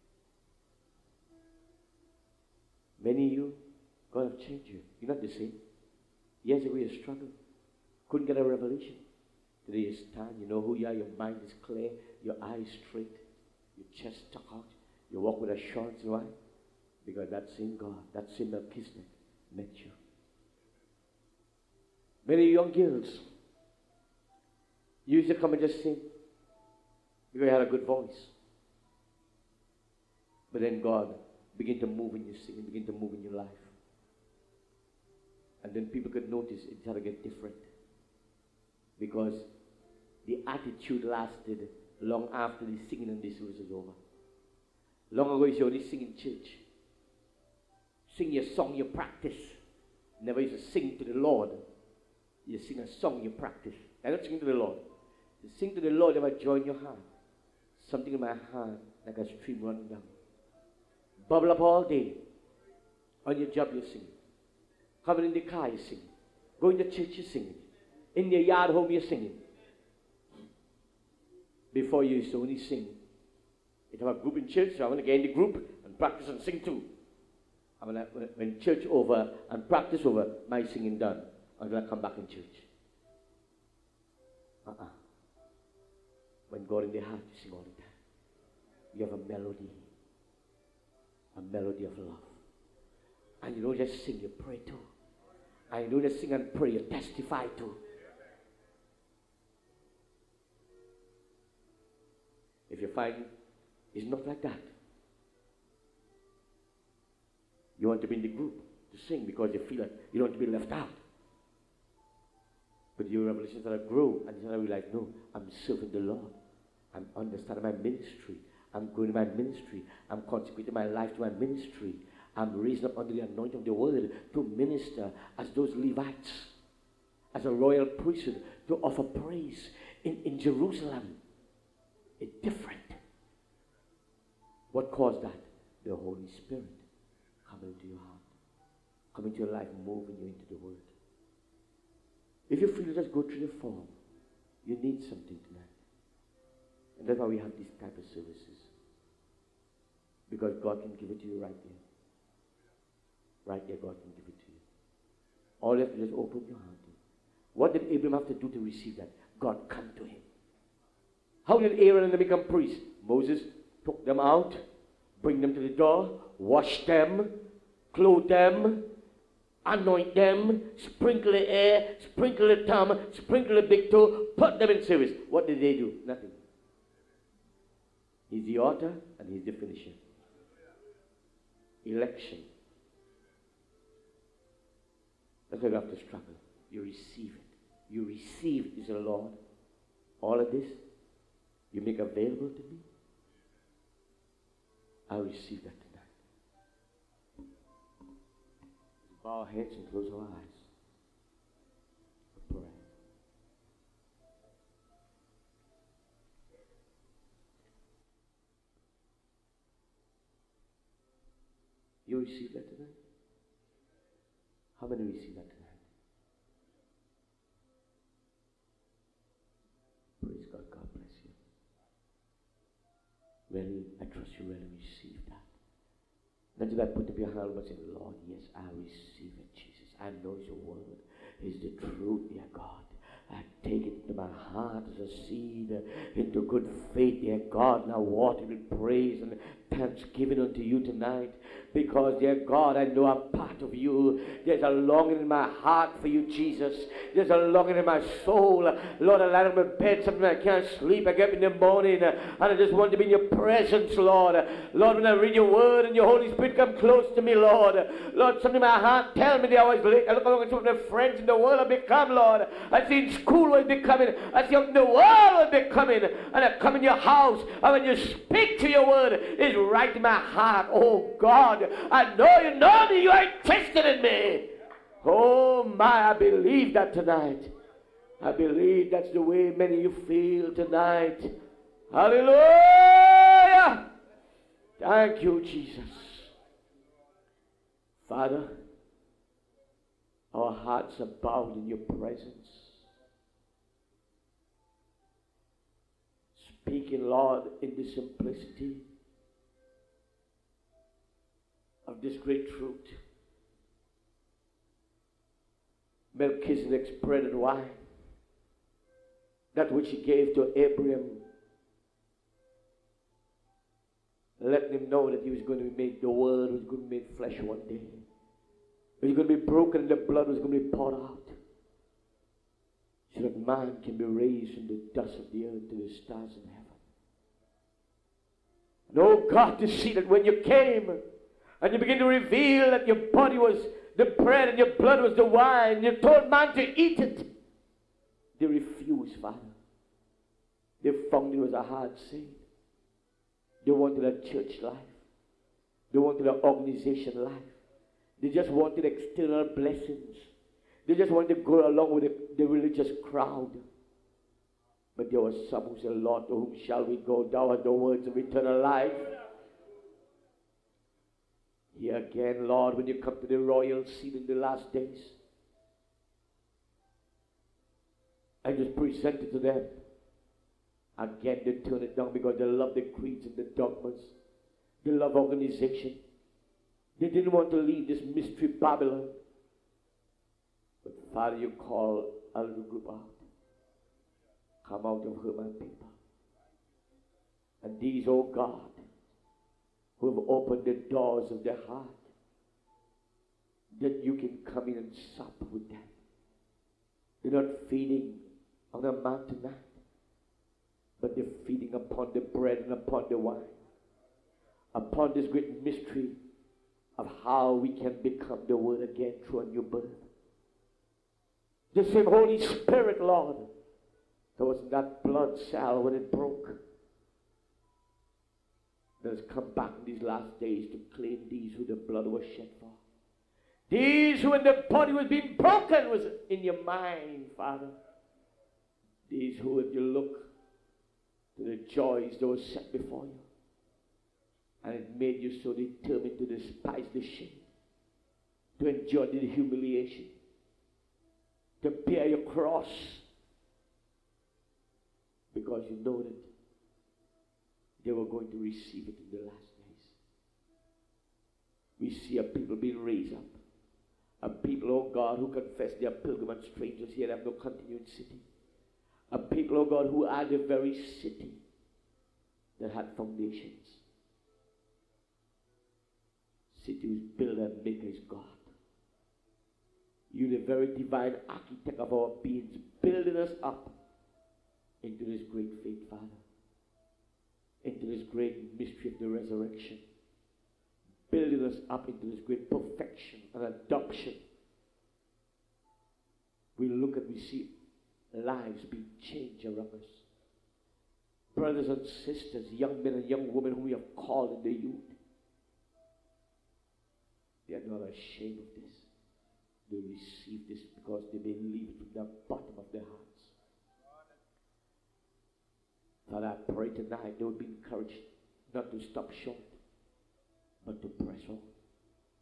Many of you, God have changed you. You're not the same. Years ago you struggled. Couldn't get a revelation. Today you stand, you know who you are, your mind is clear, your eyes straight, your chest stuck out, you walk with assurance. Why? Because that same God, that same Melchizedek met you. Many young girls, you used to come and just sing because you had a good voice. But then God began to move in your singing, begin to move in your life. And then people could notice it started to get different. Because the attitude lasted long after the singing and the service was over. Long ago, you only sing in church. Sing your song you practice. Never used to sing to the Lord. You sing a song you practice. I'm not singing to the Lord. You sing to the Lord, you have a joy in your heart. Something in my heart like a stream running down. Bubble up all day. On your job, you're singing. Coming in the car, you're singing. Going to church, you're singing. In your yard home, you're singing. Before you used to only sing. You'd have a group in church, so I want to get in the group and practice and sing too. And when church over and practice over, my singing done. Until I come back in church. When God in the heart, you sing all the time. You have a melody. A melody of love. And you don't just sing, you pray too. And you don't just sing and pray, you testify too. If you find it's not like that, you want to be in the group to sing because you feel like you don't want to be left out. But your revelations that grow and you realize, no, I'm serving the Lord. I'm understanding my ministry. I'm going to my ministry. I'm consecrating my life to my ministry. I'm raised up under the anointing of the word to minister as those Levites, as a royal priesthood, to offer praise in Jerusalem. It's different. What caused that? The Holy Spirit coming into your heart, coming into your life, moving you into the word. If you feel just go through the form, you need something tonight. And that's why we have these type of services. Because God can give it to you right there. Right there, God can give it to you. All you have to just open your heart to. What did Abraham have to do to receive that? God come to him. How did Aaron and them become priests? Moses took them out, bring them to the door, wash them, clothe them, anoint them, sprinkle the air, sprinkle the thumb, sprinkle the big toe, put them in service. What did they do? Nothing. He's the author and he's the finisher. Election. That's why you have to struggle. You receive it. You receive it, is the Lord. All of this, you make available to me. I receive that tonight. Bow our heads and close our eyes. For prayer. receive that tonight? How many receive that tonight? Praise God. God bless you. Really, I trust you really receive that. Let that put up your hand and say, Lord, yes, I receive it, Jesus. I know your word is the truth, dear God. I take it into my heart as a seed into good faith, dear God. Now water with praise and thanksgiving unto you tonight. Because, dear God, I know I'm part of you. There's a longing in my heart for you, Jesus. There's a longing in my soul. Lord, I lie on my bed, sometimes I can't sleep. I get up in the morning and I just want to be in your presence, Lord. Lord, when I read your word and your Holy Spirit come close to me, Lord. Lord, something in my heart tell me they always late. I look along at some of the friends in the world have become, Lord. I see in school what it's becoming. I see in the world what it's becoming. And I come in your house and when you speak to your word, it's right in my heart. Oh, God. I know you know me. You are interested in me. Oh my, I believe that tonight. I believe that's the way many of you feel tonight. Hallelujah. Thank you, Jesus. Father, our hearts are bowed in your presence. Speaking, Lord, in the simplicity of this great truth. Melchizedek's bread and wine, that which he gave to Abraham, letting him know that he was going to be made, the word was going to be made flesh one day. It was going to be broken and the blood was going to be poured out. So that man can be raised from the dust of the earth to the stars in heaven. And oh God, to see that when you came, and you begin to reveal that your body was the bread and your blood was the wine. You told man to eat it. They refused, Father. They found it was a hard sin. They wanted a church life. They wanted an organization life. They just wanted external blessings. They just wanted to go along with the religious crowd. But there was some who said, Lord, to whom shall we go? Thou art the words of eternal life. Here again, Lord, when you come to the royal seat in the last days, I just present it to them. Again, they turn it down because they love the creeds and the dogmas. They love organization. They didn't want to leave this mystery Babylon. But Father, you call a little group out. Come out of her, my people. And these, oh God, who have opened the doors of their heart, that you can come in and sup with them. They're not feeding on a man tonight, but they're feeding upon the bread and upon the wine, upon this great mystery of how we can become the Word again through a new birth. The same Holy Spirit, Lord, there was that blood cell when it broke, that has come back in these last days to claim these who the blood was shed for. These who when the body was being broken was in your mind, Father. These who, if you look to the joys that were set before you, and it made you so determined to despise the shame, to endure the humiliation, to bear your cross, because you know that they were going to receive it in the last days. We see a people being raised up. A people, oh God, who confess they are pilgrim and strangers here and have no continuing city. A people, oh God, who are the very city that had foundations. City whose builder and maker is God. You, the very divine architect of our beings, building us up into this great faith, Father. Into this great mystery of the resurrection. Building us up into this great perfection and adoption. We look and we see lives being changed around us. Brothers and sisters, young men and young women whom we have called in the youth. They are not ashamed of this. They receive this because they believe it from the bottom of their hearts. Father, I pray tonight they will be encouraged not to stop short, but to press on.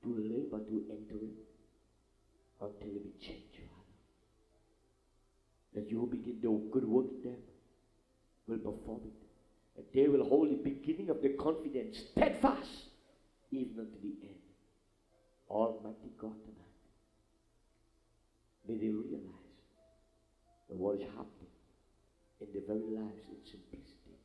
to labor to enter it until it be changed, Father. That you will begin the good work in them, will perform it. And they will hold the beginning of the confidence steadfast even unto the end. Almighty God tonight, may they realize that what is happening in their very lives in simplicity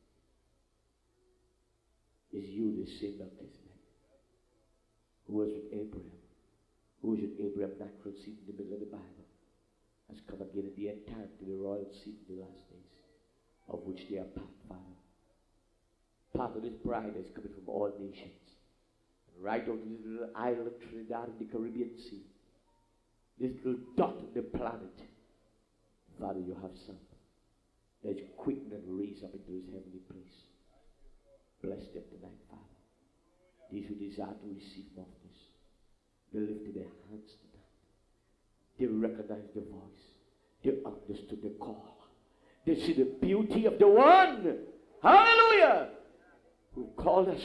is you, the same Melchizedek, who was with Abraham, who was with Abraham, natural seed in the middle of the Bible, has come again at the end time to the royal seed in the last days, of which they are part, Father. Part of this bride is coming from all nations. And right on this little island of Trinidad in the Caribbean Sea, this little dot on the planet, Father, you have some that is quickened and raised up into his heavenly place. Bless them tonight, Father. These who desire to receive more of this, they lifted their hands tonight. They recognize the voice. They understood the call. They see the beauty of the one, hallelujah, who called us.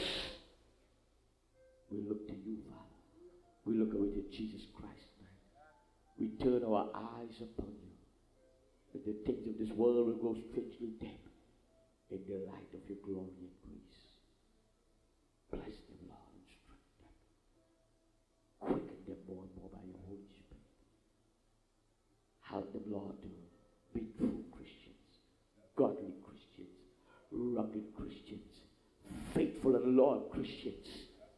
We look to you, Father. We look away to Jesus Christ tonight. We turn our eyes upon you. That the things of this world will grow strangely dim in the light of your glory and grace. Bless them, Lord, and strengthen them. Quicken them more and more by your Holy Spirit. Help them, Lord, to be true Christians, godly Christians, rugged Christians, faithful and loyal Christians.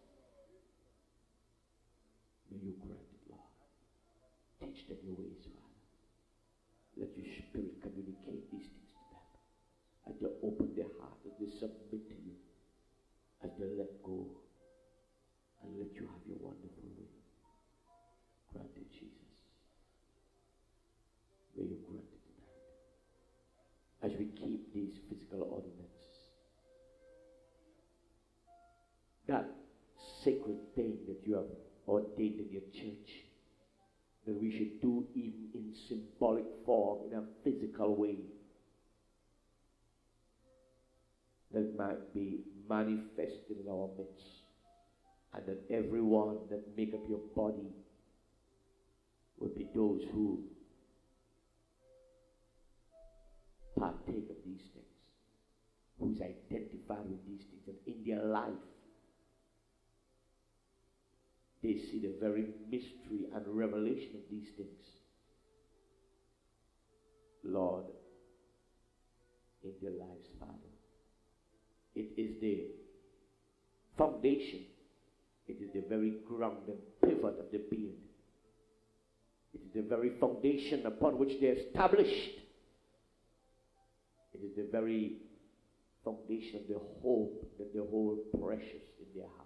May you grant it, Lord. Teach them your ways, Father. Let your Spirit communicate these things to them. As they open their heart, as they submit to you, as they let go, and let you have your wonderful way. Grant it, Jesus. May you grant it tonight. As we keep these physical ordinances, that sacred thing that you have ordained in your church, that we should do even in symbolic form, in a physical way, that might be manifested in our midst, and that everyone that make up your body will be those who partake of these things, who's identified with these things, and in their life they see the very mystery and revelation of these things. Lord, in their lives, Father. It is the foundation. It is the very ground and pivot of the being. It is the very foundation upon which they are established. It is the very foundation of the hope that they hold precious in their hearts.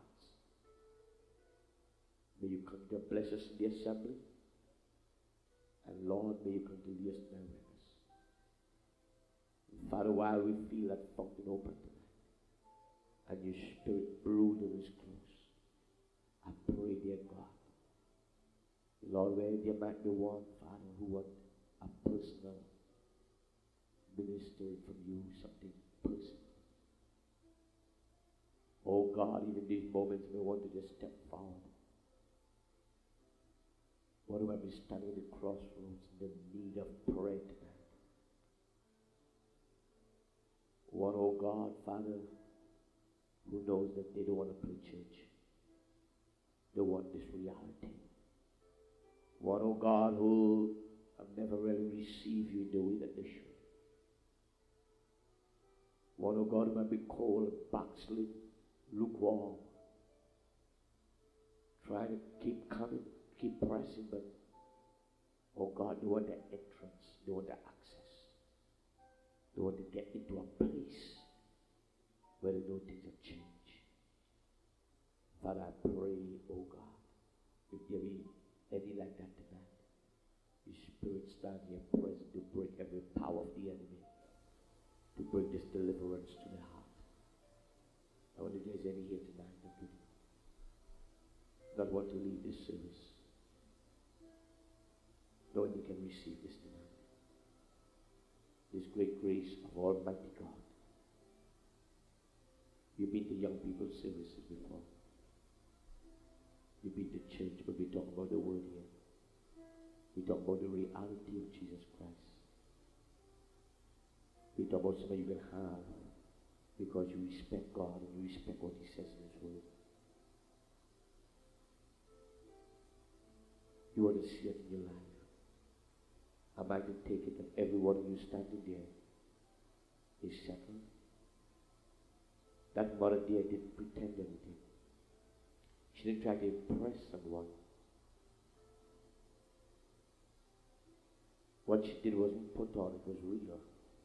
May you come to bless us in the assembly. And Lord, may you come to lead us now with us. And Father, while we feel that fountain open tonight, and your Spirit brooding is close, I pray, dear God, Lord, where there might be one, Father, who want a personal ministry from you, something personal. Oh God, even these moments we want to just step forward. What do I be standing at the crossroads in the need of prayer tonight? One, oh God, Father, who knows that they don't want to play church. They want this reality. One, oh God, who have never really received you in the way that they should. One, oh God, who might be cold, backslid, lukewarm, trying to keep coming, keep pressing, but oh God, they want the entrance, they want the access, they want to get into a place where they know things have changed. Father, I pray, oh God, if there be any like that tonight, your Spirit stand here present to break every power of the enemy, to bring this deliverance to the heart. I wonder if there's any here tonight that would not want to leave this service, knowing you can receive this tonight. This great grace of Almighty God. You've been to young people's services before. You've been to church, but we talk about the word here. We talk about the reality of Jesus Christ. We talk about something you can have because you respect God and you respect what He says in His word. You want to see it in your life. Am I to take it that every one of you standing there is settled? That mother there didn't pretend anything. She didn't try to impress someone. What she did wasn't put on, it was real.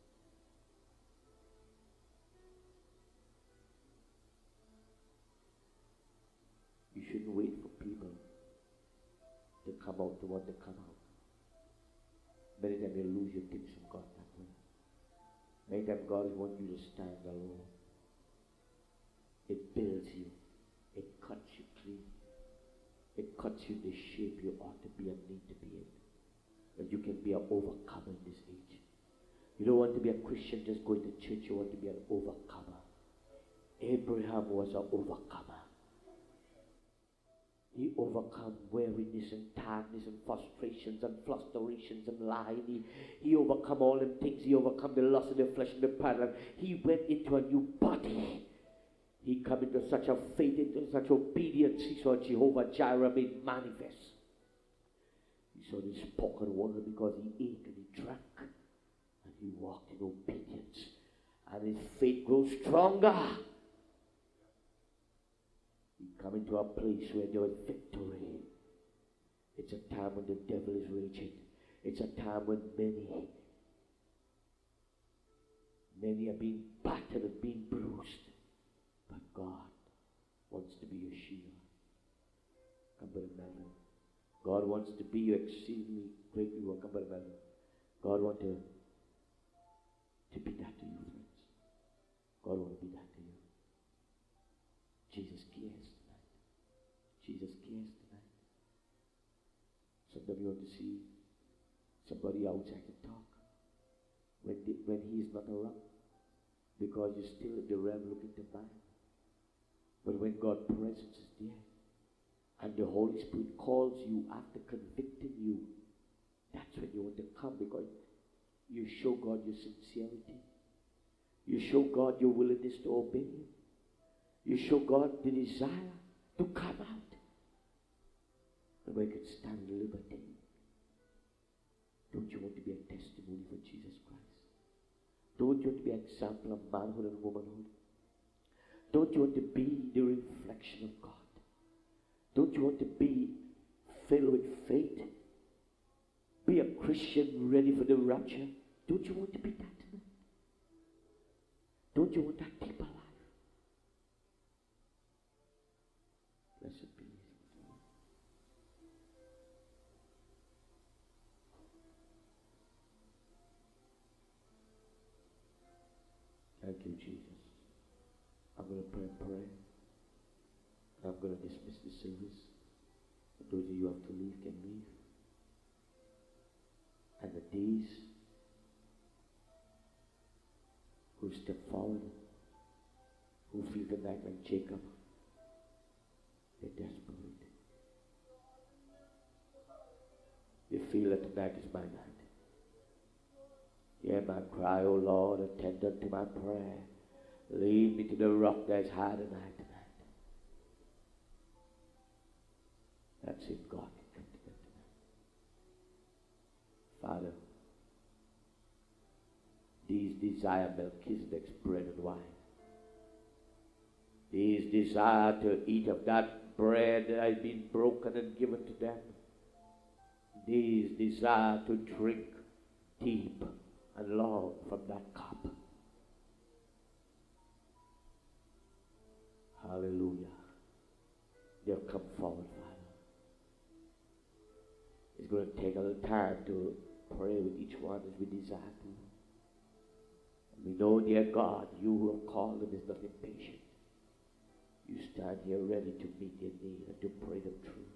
You shouldn't wait for people to come out to want to come out. Many times you lose your things from God that way. Many times God is wanting you to stand alone. It builds you. It cuts you clean. It cuts you the shape you ought to be and need to be in. That you can be an overcomer in this age. You don't want to be a Christian just going to church. You want to be an overcomer. Abraham was an overcomer. He overcome weariness and tiredness and frustrations and frustrations and lying. He overcome all them things. He overcome the lust of the flesh and the pride. He went into a new body. He come into such a faith, into such obedience. He saw Jehovah Jireh made manifest. He saw the spoken word because he ate and he drank. And he walked in obedience. And his faith grows stronger. He come into a place where there was victory. It's a time when the devil is raging. It's a time when many are being battered and being bruised. But God wants to be your shield. Come by the melon. God wants to be your exceedingly great reward. Come by the melon. God wants to be that to you, friends. God wants to be that to you. Jesus cares tonight. Jesus cares tonight. Somebody want to see somebody outside to talk when he is not around, because you're still in the realm looking to man. But when God's presence is there and the Holy Spirit calls you after convicting you, that's when you want to come, because you show God your sincerity. You show God your willingness to obey Him. You show God the desire to come out. And we can stand in liberty. Don't you want to be a testimony for Jesus Christ? Don't you want to be an example of manhood and womanhood? Don't you want to be the reflection of God? Don't you want to be filled with faith? Be a Christian ready for the rapture? Don't you want to be that tonight? Don't you want that deeper life? Blessed be His name. Thank you, Jesus. I'm going to pray a prayer. I'm going to dismiss the service. Those of you who have to leave can leave. And the days who step forward, who feel tonight like Jacob, they're desperate. You feel that tonight is my night. Hear my cry, O Lord, attend unto my prayer. Lead me to the rock that is higher than I tonight. That's it, God can come to them tonight. Father, these desire Melchizedek's bread and wine. These desire to eat of that bread that has been broken and given to them. These desire to drink deep and long from that cup. Hallelujah. They'll come forward, Father. It's going to take a little time to pray with each one as we desire to. And we know, dear God, you who have called them is not impatient. You stand here ready to meet their need and to pray them through.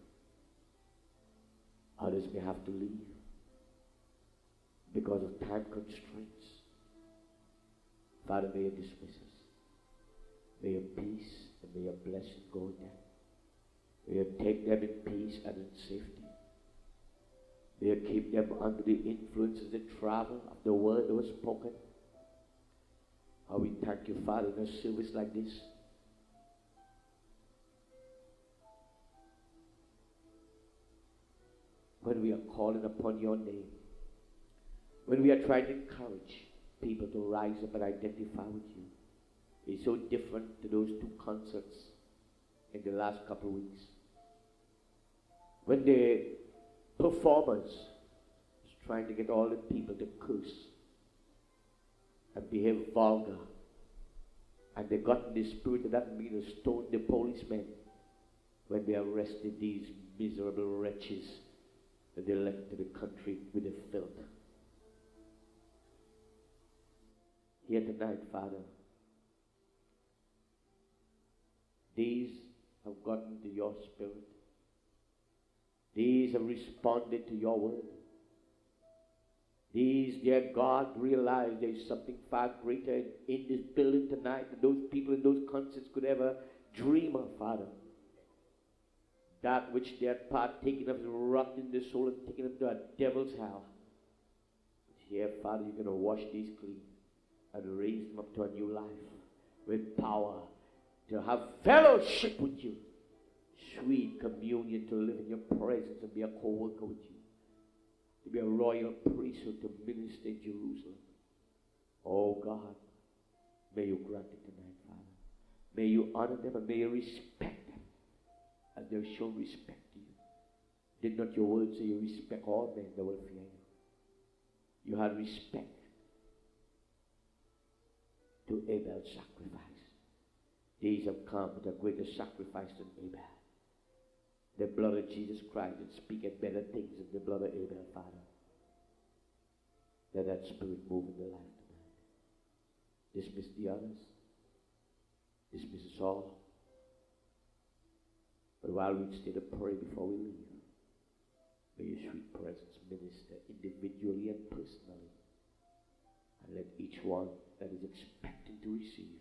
Others may have to leave because of time constraints. Father, may you dismiss us. May your peace and may your blessing go with them. May you take them in peace and in safety. May you keep them under the influence of the travel of the word that was spoken. How we thank you, Father, in a service like this. When we are calling upon your name, when we are trying to encourage people to rise up and identify with you, it's so different to those two concerts in the last couple of weeks. When the performers was trying to get all the people to curse and behave vulgar, and they got in the spirit of that mean to stone the policemen when they arrested these miserable wretches that they left to the country with the filth. Here tonight, Father, these have gotten to your spirit. These have responded to your word. These, dear God, realize there is something far greater in this building tonight than those people in those concerts could ever dream of, Father. That which they had partaken of is rotting their soul and taken them to a devil's hell. But here, Father, you're going to wash these clean and raise them up to a new life with power to have fellowship with you, sweet communion, to live in your presence and be a co-worker with you, to be a royal priesthood to minister in Jerusalem. Oh God, may you grant it tonight, Father. May you honor them and may you respect them as they show respect to you. Did not your word say you respect all men that will fear you? You had respect to Abel's sacrifice. These have come with a greater sacrifice than Abel. The blood of Jesus Christ that speaketh better things than the blood of Abel, Father. Let that spirit move in the life tonight. Dismiss the others. Dismiss us all. But while we stay to pray before we leave, may your sweet presence minister individually and personally. And let each one that is expecting to receive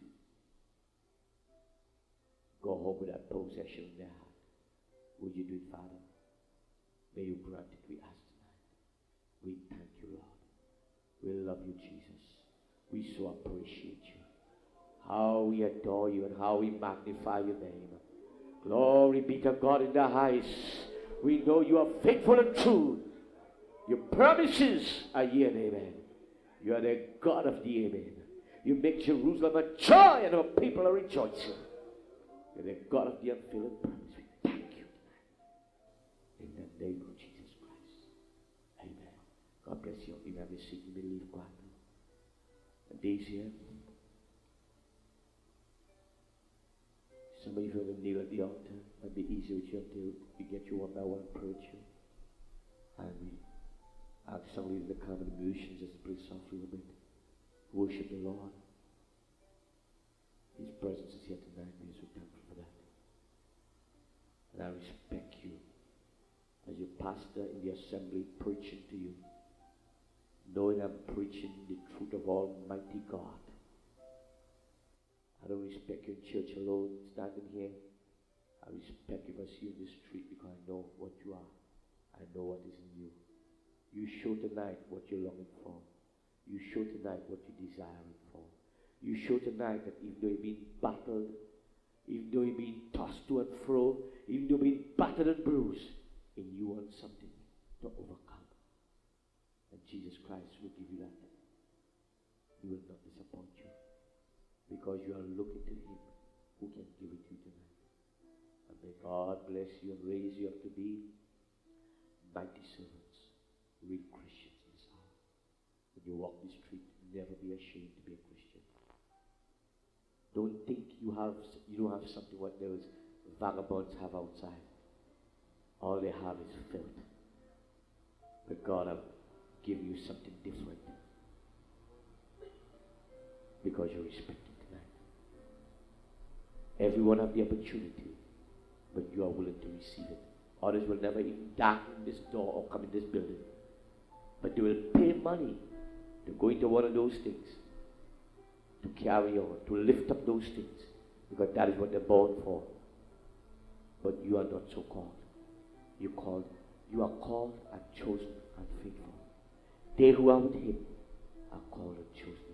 go home with that possession in their heart. Would you do it, Father? May you grant it, we ask tonight. We thank you, Lord. We love you, Jesus. We so appreciate you. How we adore you and how we magnify your name. Glory be to God in the highest. We know you are faithful and true. Your promises are yea and amen. You are the God of the amen. You make Jerusalem a joy and our people are rejoicing. You're the God of the unfailing promise. We thank you tonight. In the name of Jesus Christ. Amen. God bless you. You have a seat. You may leave quietly. And these here, some of you are going to kneel at the altar. It might be easier with you until we get you one by one, pray with you. And we ask some of you to come and the musicians just to play softly a bit. Worship the Lord. His presence is here tonight. We are so thankful for that. And I respect you as your pastor in the assembly preaching to you, knowing I'm preaching the truth of Almighty God. I don't respect you in church alone, standing here. I respect you if I see you in the street because I know what you are. I know what is in you. You show tonight what you're longing for. You show tonight what you're desiring for. You show tonight that even though you've been battled, even though you've been tossed to and fro, even though you've been battered and bruised, and you want something to overcome. And Jesus Christ will give you that. He will not disappoint you. Because you are looking to him who can give it to you tonight. And may God bless you and raise you up to be mighty servants, real Christians in this hour. When you walk the street, never be ashamed to be a Christian. Don't think you don't have something what those vagabonds have outside. All they have is filth. But God will give you something different. Because you're respected tonight. Everyone have the opportunity, but you are willing to receive it. Others will never even darken this door or come in this building. But they will pay money to go into one of those things, to carry on, to lift up those things, because that is what they're born for. But you are not so called. You are called and chosen and faithful. They who are with him are called and chosen.